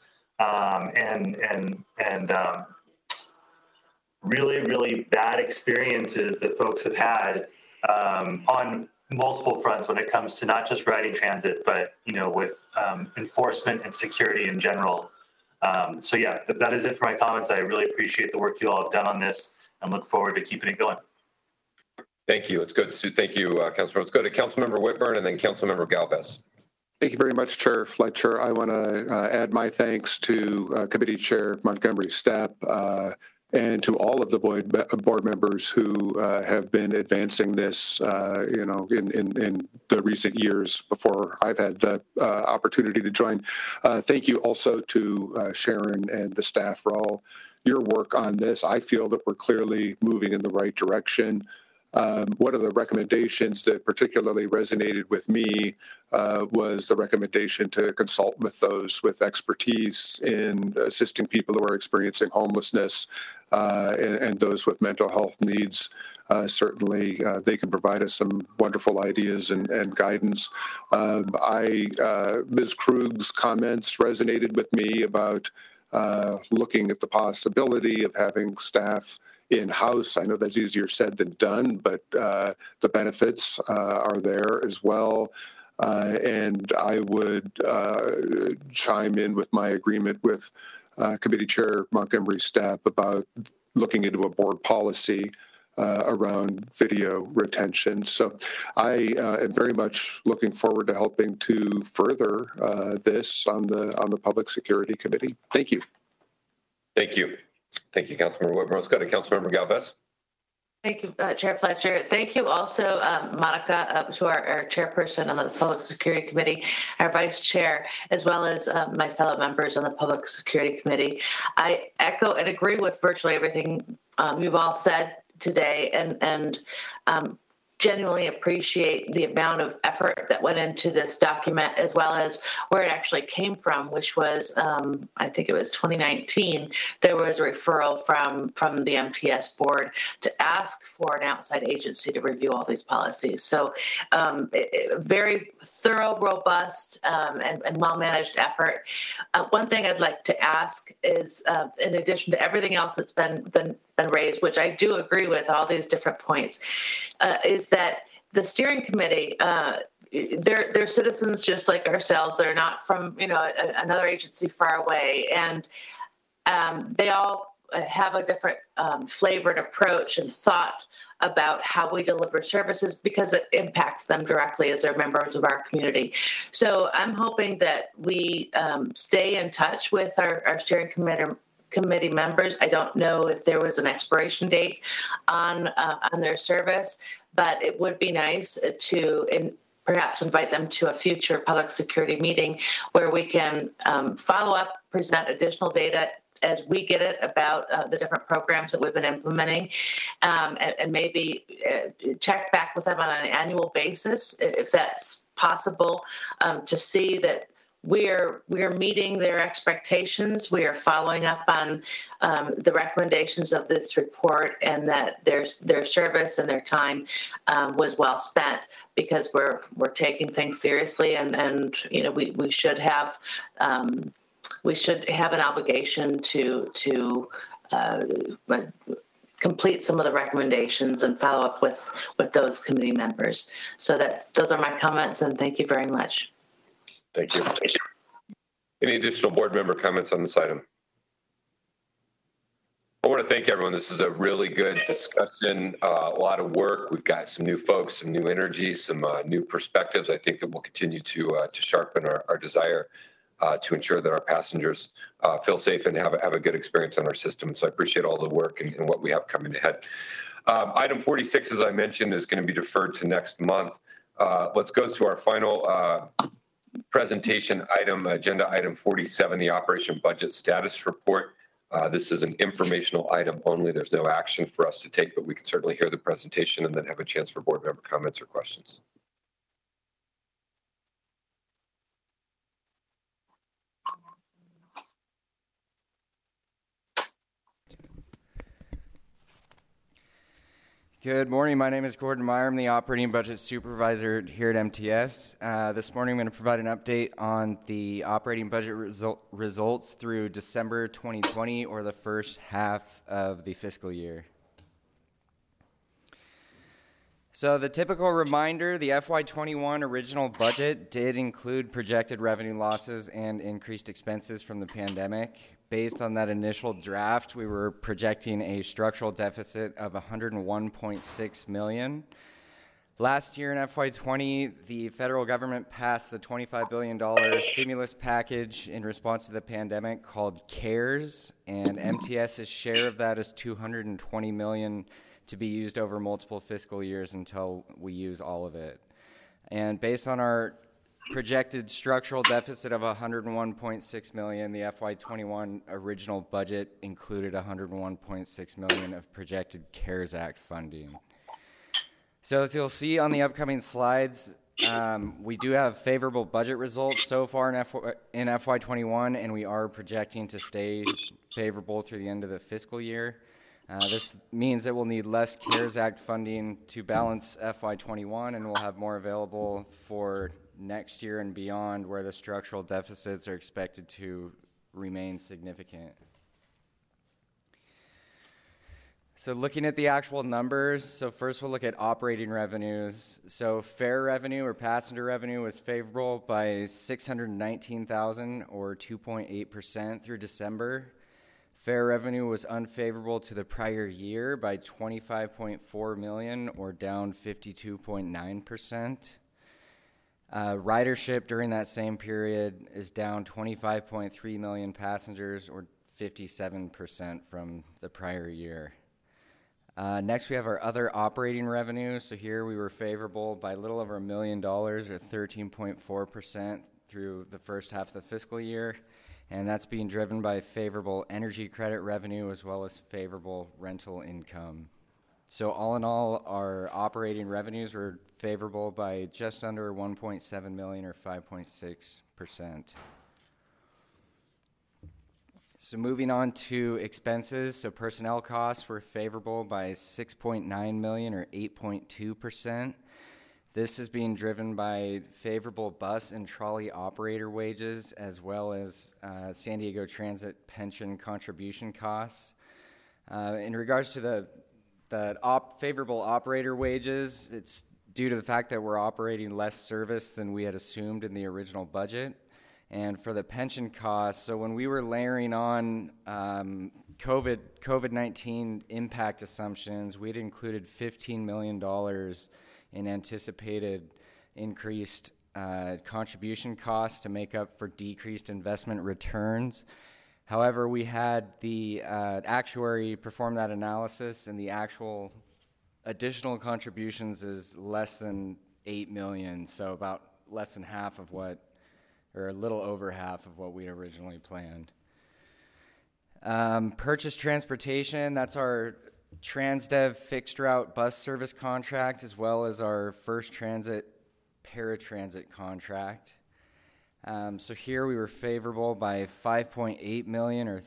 and really, really bad experiences that folks have had on multiple fronts when it comes to not just riding transit, but with enforcement and security in general. So yeah, that is it for my comments. I really appreciate the work you all have done on this and look forward to keeping it going. Thank you. It's good. Thank you, Councilmember. Let's go to Councilmember Whitburn and then Councilmember Galvez. Thank you very much, Chair Fletcher. I want to add my thanks to Committee Chair Montgomery Steppe and to all of the board members who have been advancing this, in the recent years before I've had the opportunity to join. Thank you also to Sharon and the staff for all your work on this. I feel that we're clearly moving in the right direction. One of the recommendations that particularly resonated with me was the recommendation to consult with those with expertise in assisting people who are experiencing homelessness and those with mental health needs. Certainly, they can provide us some wonderful ideas and guidance. Ms. Krug's comments resonated with me about looking at the possibility of having staff in-house. I know that's easier said than done, but the benefits are there as well. And I would chime in with my agreement with Committee Chair Montgomery Steppe about looking into a board policy around video retention. So I am very much looking forward to helping to further this on the Public Security Committee. Thank you. Thank you. Thank you, Councilmember Whitburn. Let's go to Councilmember Galvez. Thank you, Chair Fletcher. Thank you also, Monica, to our chairperson on the Public Security Committee, our vice chair, as well as my fellow members on the Public Security Committee. I echo and agree with virtually everything you've all said today, and genuinely appreciate the amount of effort that went into this document, as well as where it actually came from, which was, I think it was 2019, there was a referral from the MTS board to ask for an outside agency to review all these policies. So very thorough, robust, and well-managed effort. One thing I'd like to ask is, in addition to everything else that's been raised, which I do agree with all these different points, is that the steering committee, they're citizens just like ourselves. They're not from another agency far away, and they all have a different flavored approach and thought about how we deliver services because it impacts them directly as they're members of our community. So I'm hoping that we stay in touch with our steering committee members. I don't know if there was an expiration date on their service, but it would be nice to perhaps invite them to a future public security meeting where we can follow up, present additional data as we get it about the different programs that we've been implementing, and maybe check back with them on an annual basis, if that's possible, to see that we're meeting their expectations. We are following up on the recommendations of this report, and that their service and their time was well spent, because we're taking things seriously, and we should have an obligation to complete some of the recommendations and follow up with those committee members. So those are my comments, and thank you very much. Thank you. Any additional board member comments on this item? I want to thank everyone. This is a really good discussion, a lot of work. We've got some new folks, some new energy, some new perspectives. I think that we'll continue to sharpen our desire to ensure that our passengers feel safe and have a good experience on our system. So I appreciate all the work and what we have coming ahead. Item 46, as I mentioned, is going to be deferred to next month. Let's go to our final presentation item, agenda item 47, the operation budget status report. This is an informational item only. There's no action for us to take, but we can certainly hear the presentation and then have a chance for board member comments or questions. Good morning. My name is Gordon Meyer. I'm the Operating Budget Supervisor here at MTS. This morning I'm going to provide an update on the operating budget results through December 2020, or the first half of the fiscal year. So the typical reminder, the FY21 original budget did include projected revenue losses and increased expenses from the pandemic. Based on that initial draft, we were projecting a structural deficit of $101.6 million. Last year in FY20, the federal government passed the $25 billion stimulus package in response to the pandemic called CARES, and MTS's share of that is $220 million to be used over multiple fiscal years until we use all of it. And based on our projected structural deficit of $101.6 million, the FY21 original budget included $101.6 million of projected CARES Act funding. So as you'll see on the upcoming slides, we do have favorable budget results so far in FY21, and we are projecting to stay favorable through the end of the fiscal year. This means that we'll need less CARES Act funding to balance FY21, and we'll have more available for next year and beyond, where the structural deficits are expected to remain significant. So looking at the actual numbers, so first we'll look at operating revenues. So fare revenue or passenger revenue was favorable by $619,000 or 2.8% through December. Fare revenue was unfavorable to the prior year by $25.4 million or down 52.9%. Ridership during that same period is down 25.3 million passengers or 57% from the prior year. Next, we have our other operating revenue. So here we were favorable by a little over $1 million or 13.4% through the first half of the fiscal year. And that's being driven by favorable energy credit revenue as well as favorable rental income. So all in all, our operating revenues were favorable by just under $1.7 million or 5.6%. So moving on to expenses, so personnel costs were favorable by $6.9 million or 8.2%. This is being driven by favorable bus and trolley operator wages as well as San Diego Transit pension contribution costs. In regards to the favorable operator wages, it's due to the fact that we're operating less service than we had assumed in the original budget. And for the pension costs, so when we were layering on COVID-19 impact assumptions, we'd included $15 million in anticipated increased contribution costs to make up for decreased investment returns. However, we had the actuary perform that analysis, and the actual additional contributions is less than $8 million, so about less than half of what, or a little over half of what we originally planned. Purchase transportation, that's our Transdev fixed route bus service contract, as well as our First Transit paratransit contract. So here we were favorable by $5.8 million, or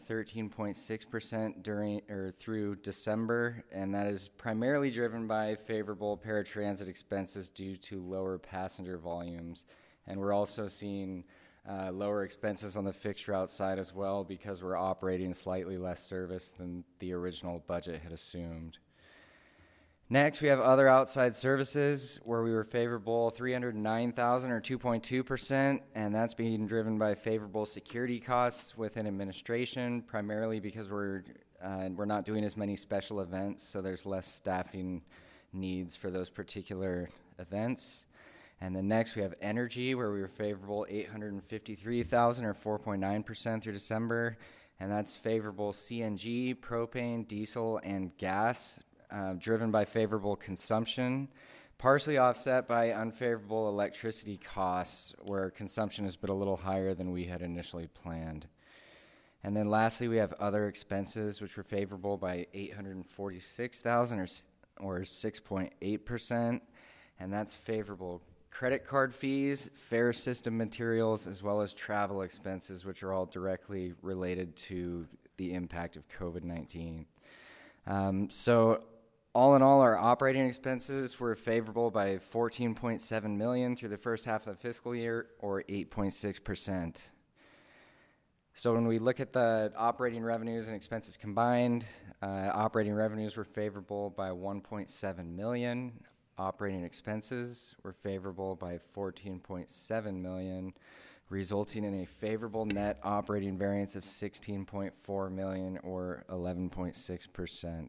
13.6% through December, and that is primarily driven by favorable paratransit expenses due to lower passenger volumes. And we're also seeing lower expenses on the fixed route side as well, because we're operating slightly less service than the original budget had assumed. Next, we have other outside services, where we were favorable $309,000, or 2.2%, and that's being driven by favorable security costs within administration, primarily because we're not doing as many special events, so there's less staffing needs for those particular events. And then next, we have energy, where we were favorable $853,000, or 4.9% through December, and that's favorable CNG, propane, diesel, and gas, driven by favorable consumption, partially offset by unfavorable electricity costs, where consumption has been a little higher than we had initially planned. And then lastly, we have other expenses, which were favorable by $846,000, or 6.8%, and that's favorable credit card fees, fare system materials, as well as travel expenses, which are all directly related to the impact of COVID-19. So all in all, our operating expenses were favorable by $14.7 million through the first half of the fiscal year, or 8.6%. So when we look at the operating revenues and expenses combined, operating revenues were favorable by $1.7 million. Operating expenses were favorable by $14.7 million, resulting in a favorable net operating variance of $16.4 million, or 11.6%.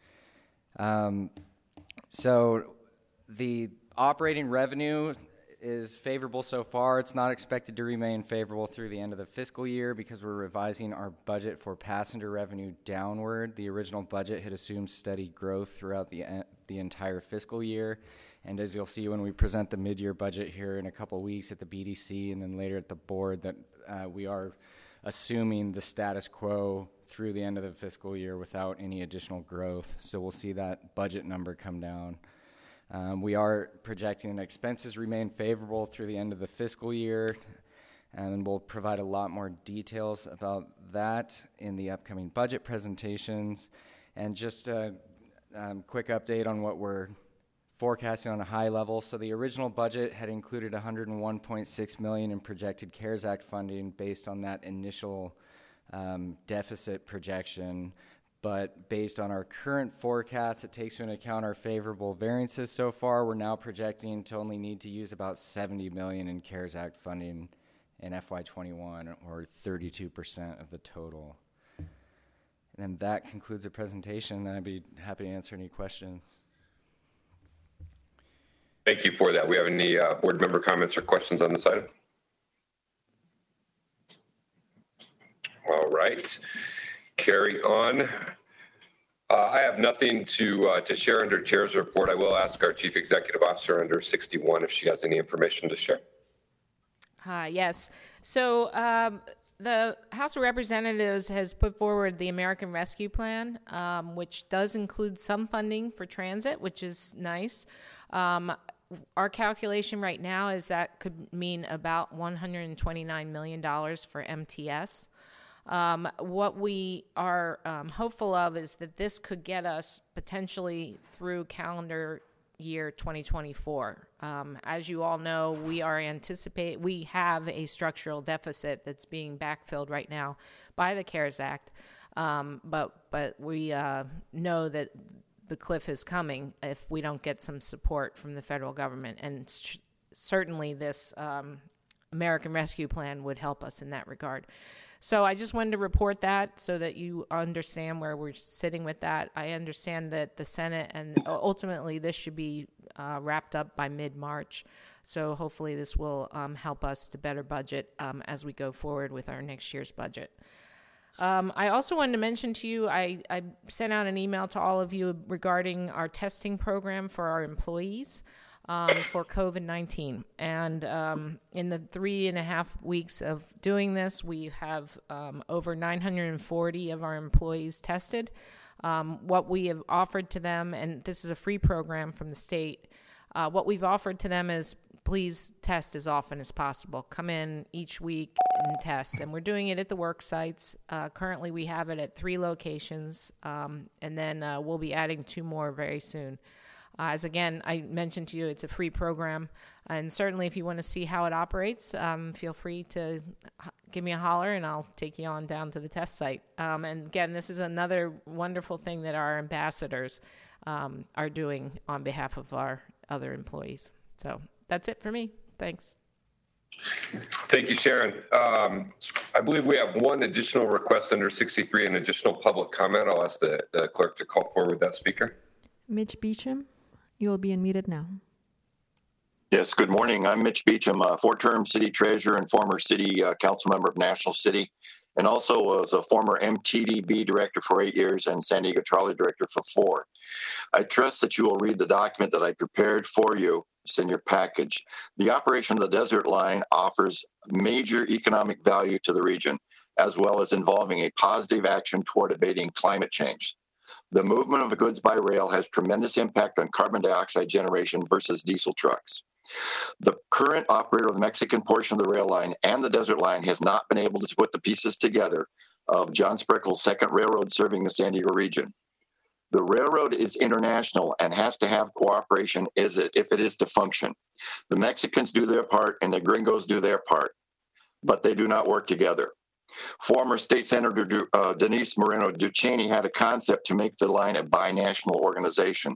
So the operating revenue is favorable so far. It's not expected to remain favorable through the end of the fiscal year, because we're revising our budget for passenger revenue downward. The original budget had assumed steady growth throughout the entire fiscal year. And as you'll see when we present the mid-year budget here in a couple weeks at the BDC and then later at the board, that we are assuming the status quo through the end of the fiscal year without any additional growth. So we'll see that budget number come down. We are projecting that expenses remain favorable through the end of the fiscal year, and we'll provide a lot more details about that in the upcoming budget presentations. And just a quick update on what we're forecasting on a high level. So the original budget had included $101.6 million in projected CARES Act funding based on that initial deficit projection. But based on our current forecast, it takes into account our favorable variances so far. We're now projecting to only need to use about $70 million in CARES Act funding in FY21, or 32% of the total. And that concludes the presentation. I'd be happy to answer any questions. Thank you for that. We have any board member comments or questions on this item? All right. Carry on. I have nothing to share under Chair's report. I will ask our Chief Executive Officer under 61 if she has any information to share. Yes. So the House of Representatives has put forward the American Rescue Plan, which does include some funding for transit, which is nice. Our calculation right now is that could mean about $129 million for MTS. What we are hopeful of is that this could get us potentially through calendar year 2024. As you all know, we have a structural deficit that's being backfilled right now by the CARES Act, but we know that the cliff is coming if we don't get some support from the federal government, and certainly this American Rescue Plan would help us in that regard. So I just wanted to report that so that you understand where we're sitting with that. I understand that the Senate and ultimately this should be wrapped up by mid-March. So hopefully this will help us to better budget as we go forward with our next year's budget. I also wanted to mention to you, I sent out an email to all of you regarding our testing program for our employees for COVID-19. And in the 3.5 weeks of doing this, we have over 940 of our employees tested. What we have offered to them, and this is a free program from the state, what we've offered to them is please test as often as possible. Come in each week and test. And we're doing it at the work sites. Currently, we have it at 3 locations, and then we'll be adding 2 more very soon. As again, I mentioned to you, it's a free program. And certainly if you want to see how it operates, feel free to give me a holler and I'll take you on down to the test site. And again, this is another wonderful thing that our ambassadors are doing on behalf of our other employees. So that's it for me. Thanks. Thank you, Sharon. I believe we have one additional request under 63, an additional public comment. I'll ask the clerk to call forward that speaker. Mitch Beecham, you will be unmuted now. Yes, good morning. I'm Mitch Beecham, a 4-term city treasurer and former city council member of National City, and also was a former MTDB director for 8 years and San Diego Trolley director for 4. I trust that you will read the document that I prepared for you. It's in your package. The operation of the Desert Line offers major economic value to the region, as well as involving a positive action toward abating climate change. The movement of goods by rail has tremendous impact on carbon dioxide generation versus diesel trucks. The current operator of the Mexican portion of the rail line and the Desert Line has not been able to put the pieces together of John Sprickle's second railroad serving the San Diego region. The railroad is international and has to have cooperation if it is to function. The Mexicans do their part and the gringos do their part, but they do not work together. Former State Senator Denise Moreno Duchesne had a concept to make the line a binational organization.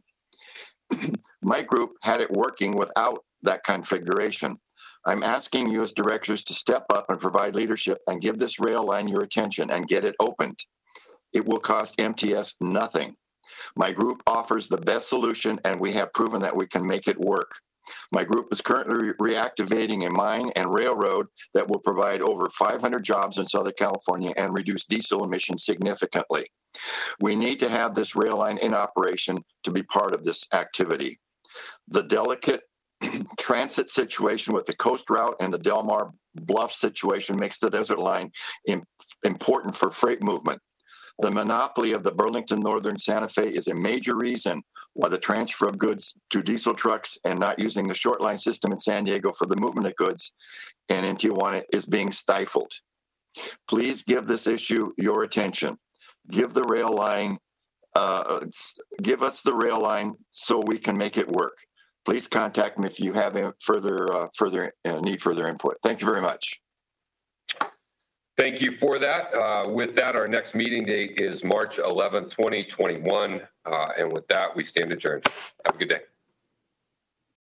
My group had it working without that configuration. I'm asking you as directors to step up and provide leadership and give this rail line your attention and get it opened. It will cost MTS nothing. My group offers the best solution, and we have proven that we can make it work. My group is currently reactivating a mine and railroad that will provide over 500 jobs in Southern California and reduce diesel emissions significantly. We need to have this rail line in operation to be part of this activity. The delicate transit situation with the coast route and the Del Mar Bluff situation makes the Desert Line important for freight movement. The monopoly of the Burlington Northern Santa Fe is a major reason why the transfer of goods to diesel trucks and not using the short line system in San Diego for the movement of goods and in Tijuana is being stifled. Please give this issue your attention. Give the rail line, give us the rail line so we can make it work. Please contact me if you have further need further input. Thank you very much. Thank you for that. With that, our next meeting date is March 11th, 2021. And with that, we stand adjourned. Have a good day.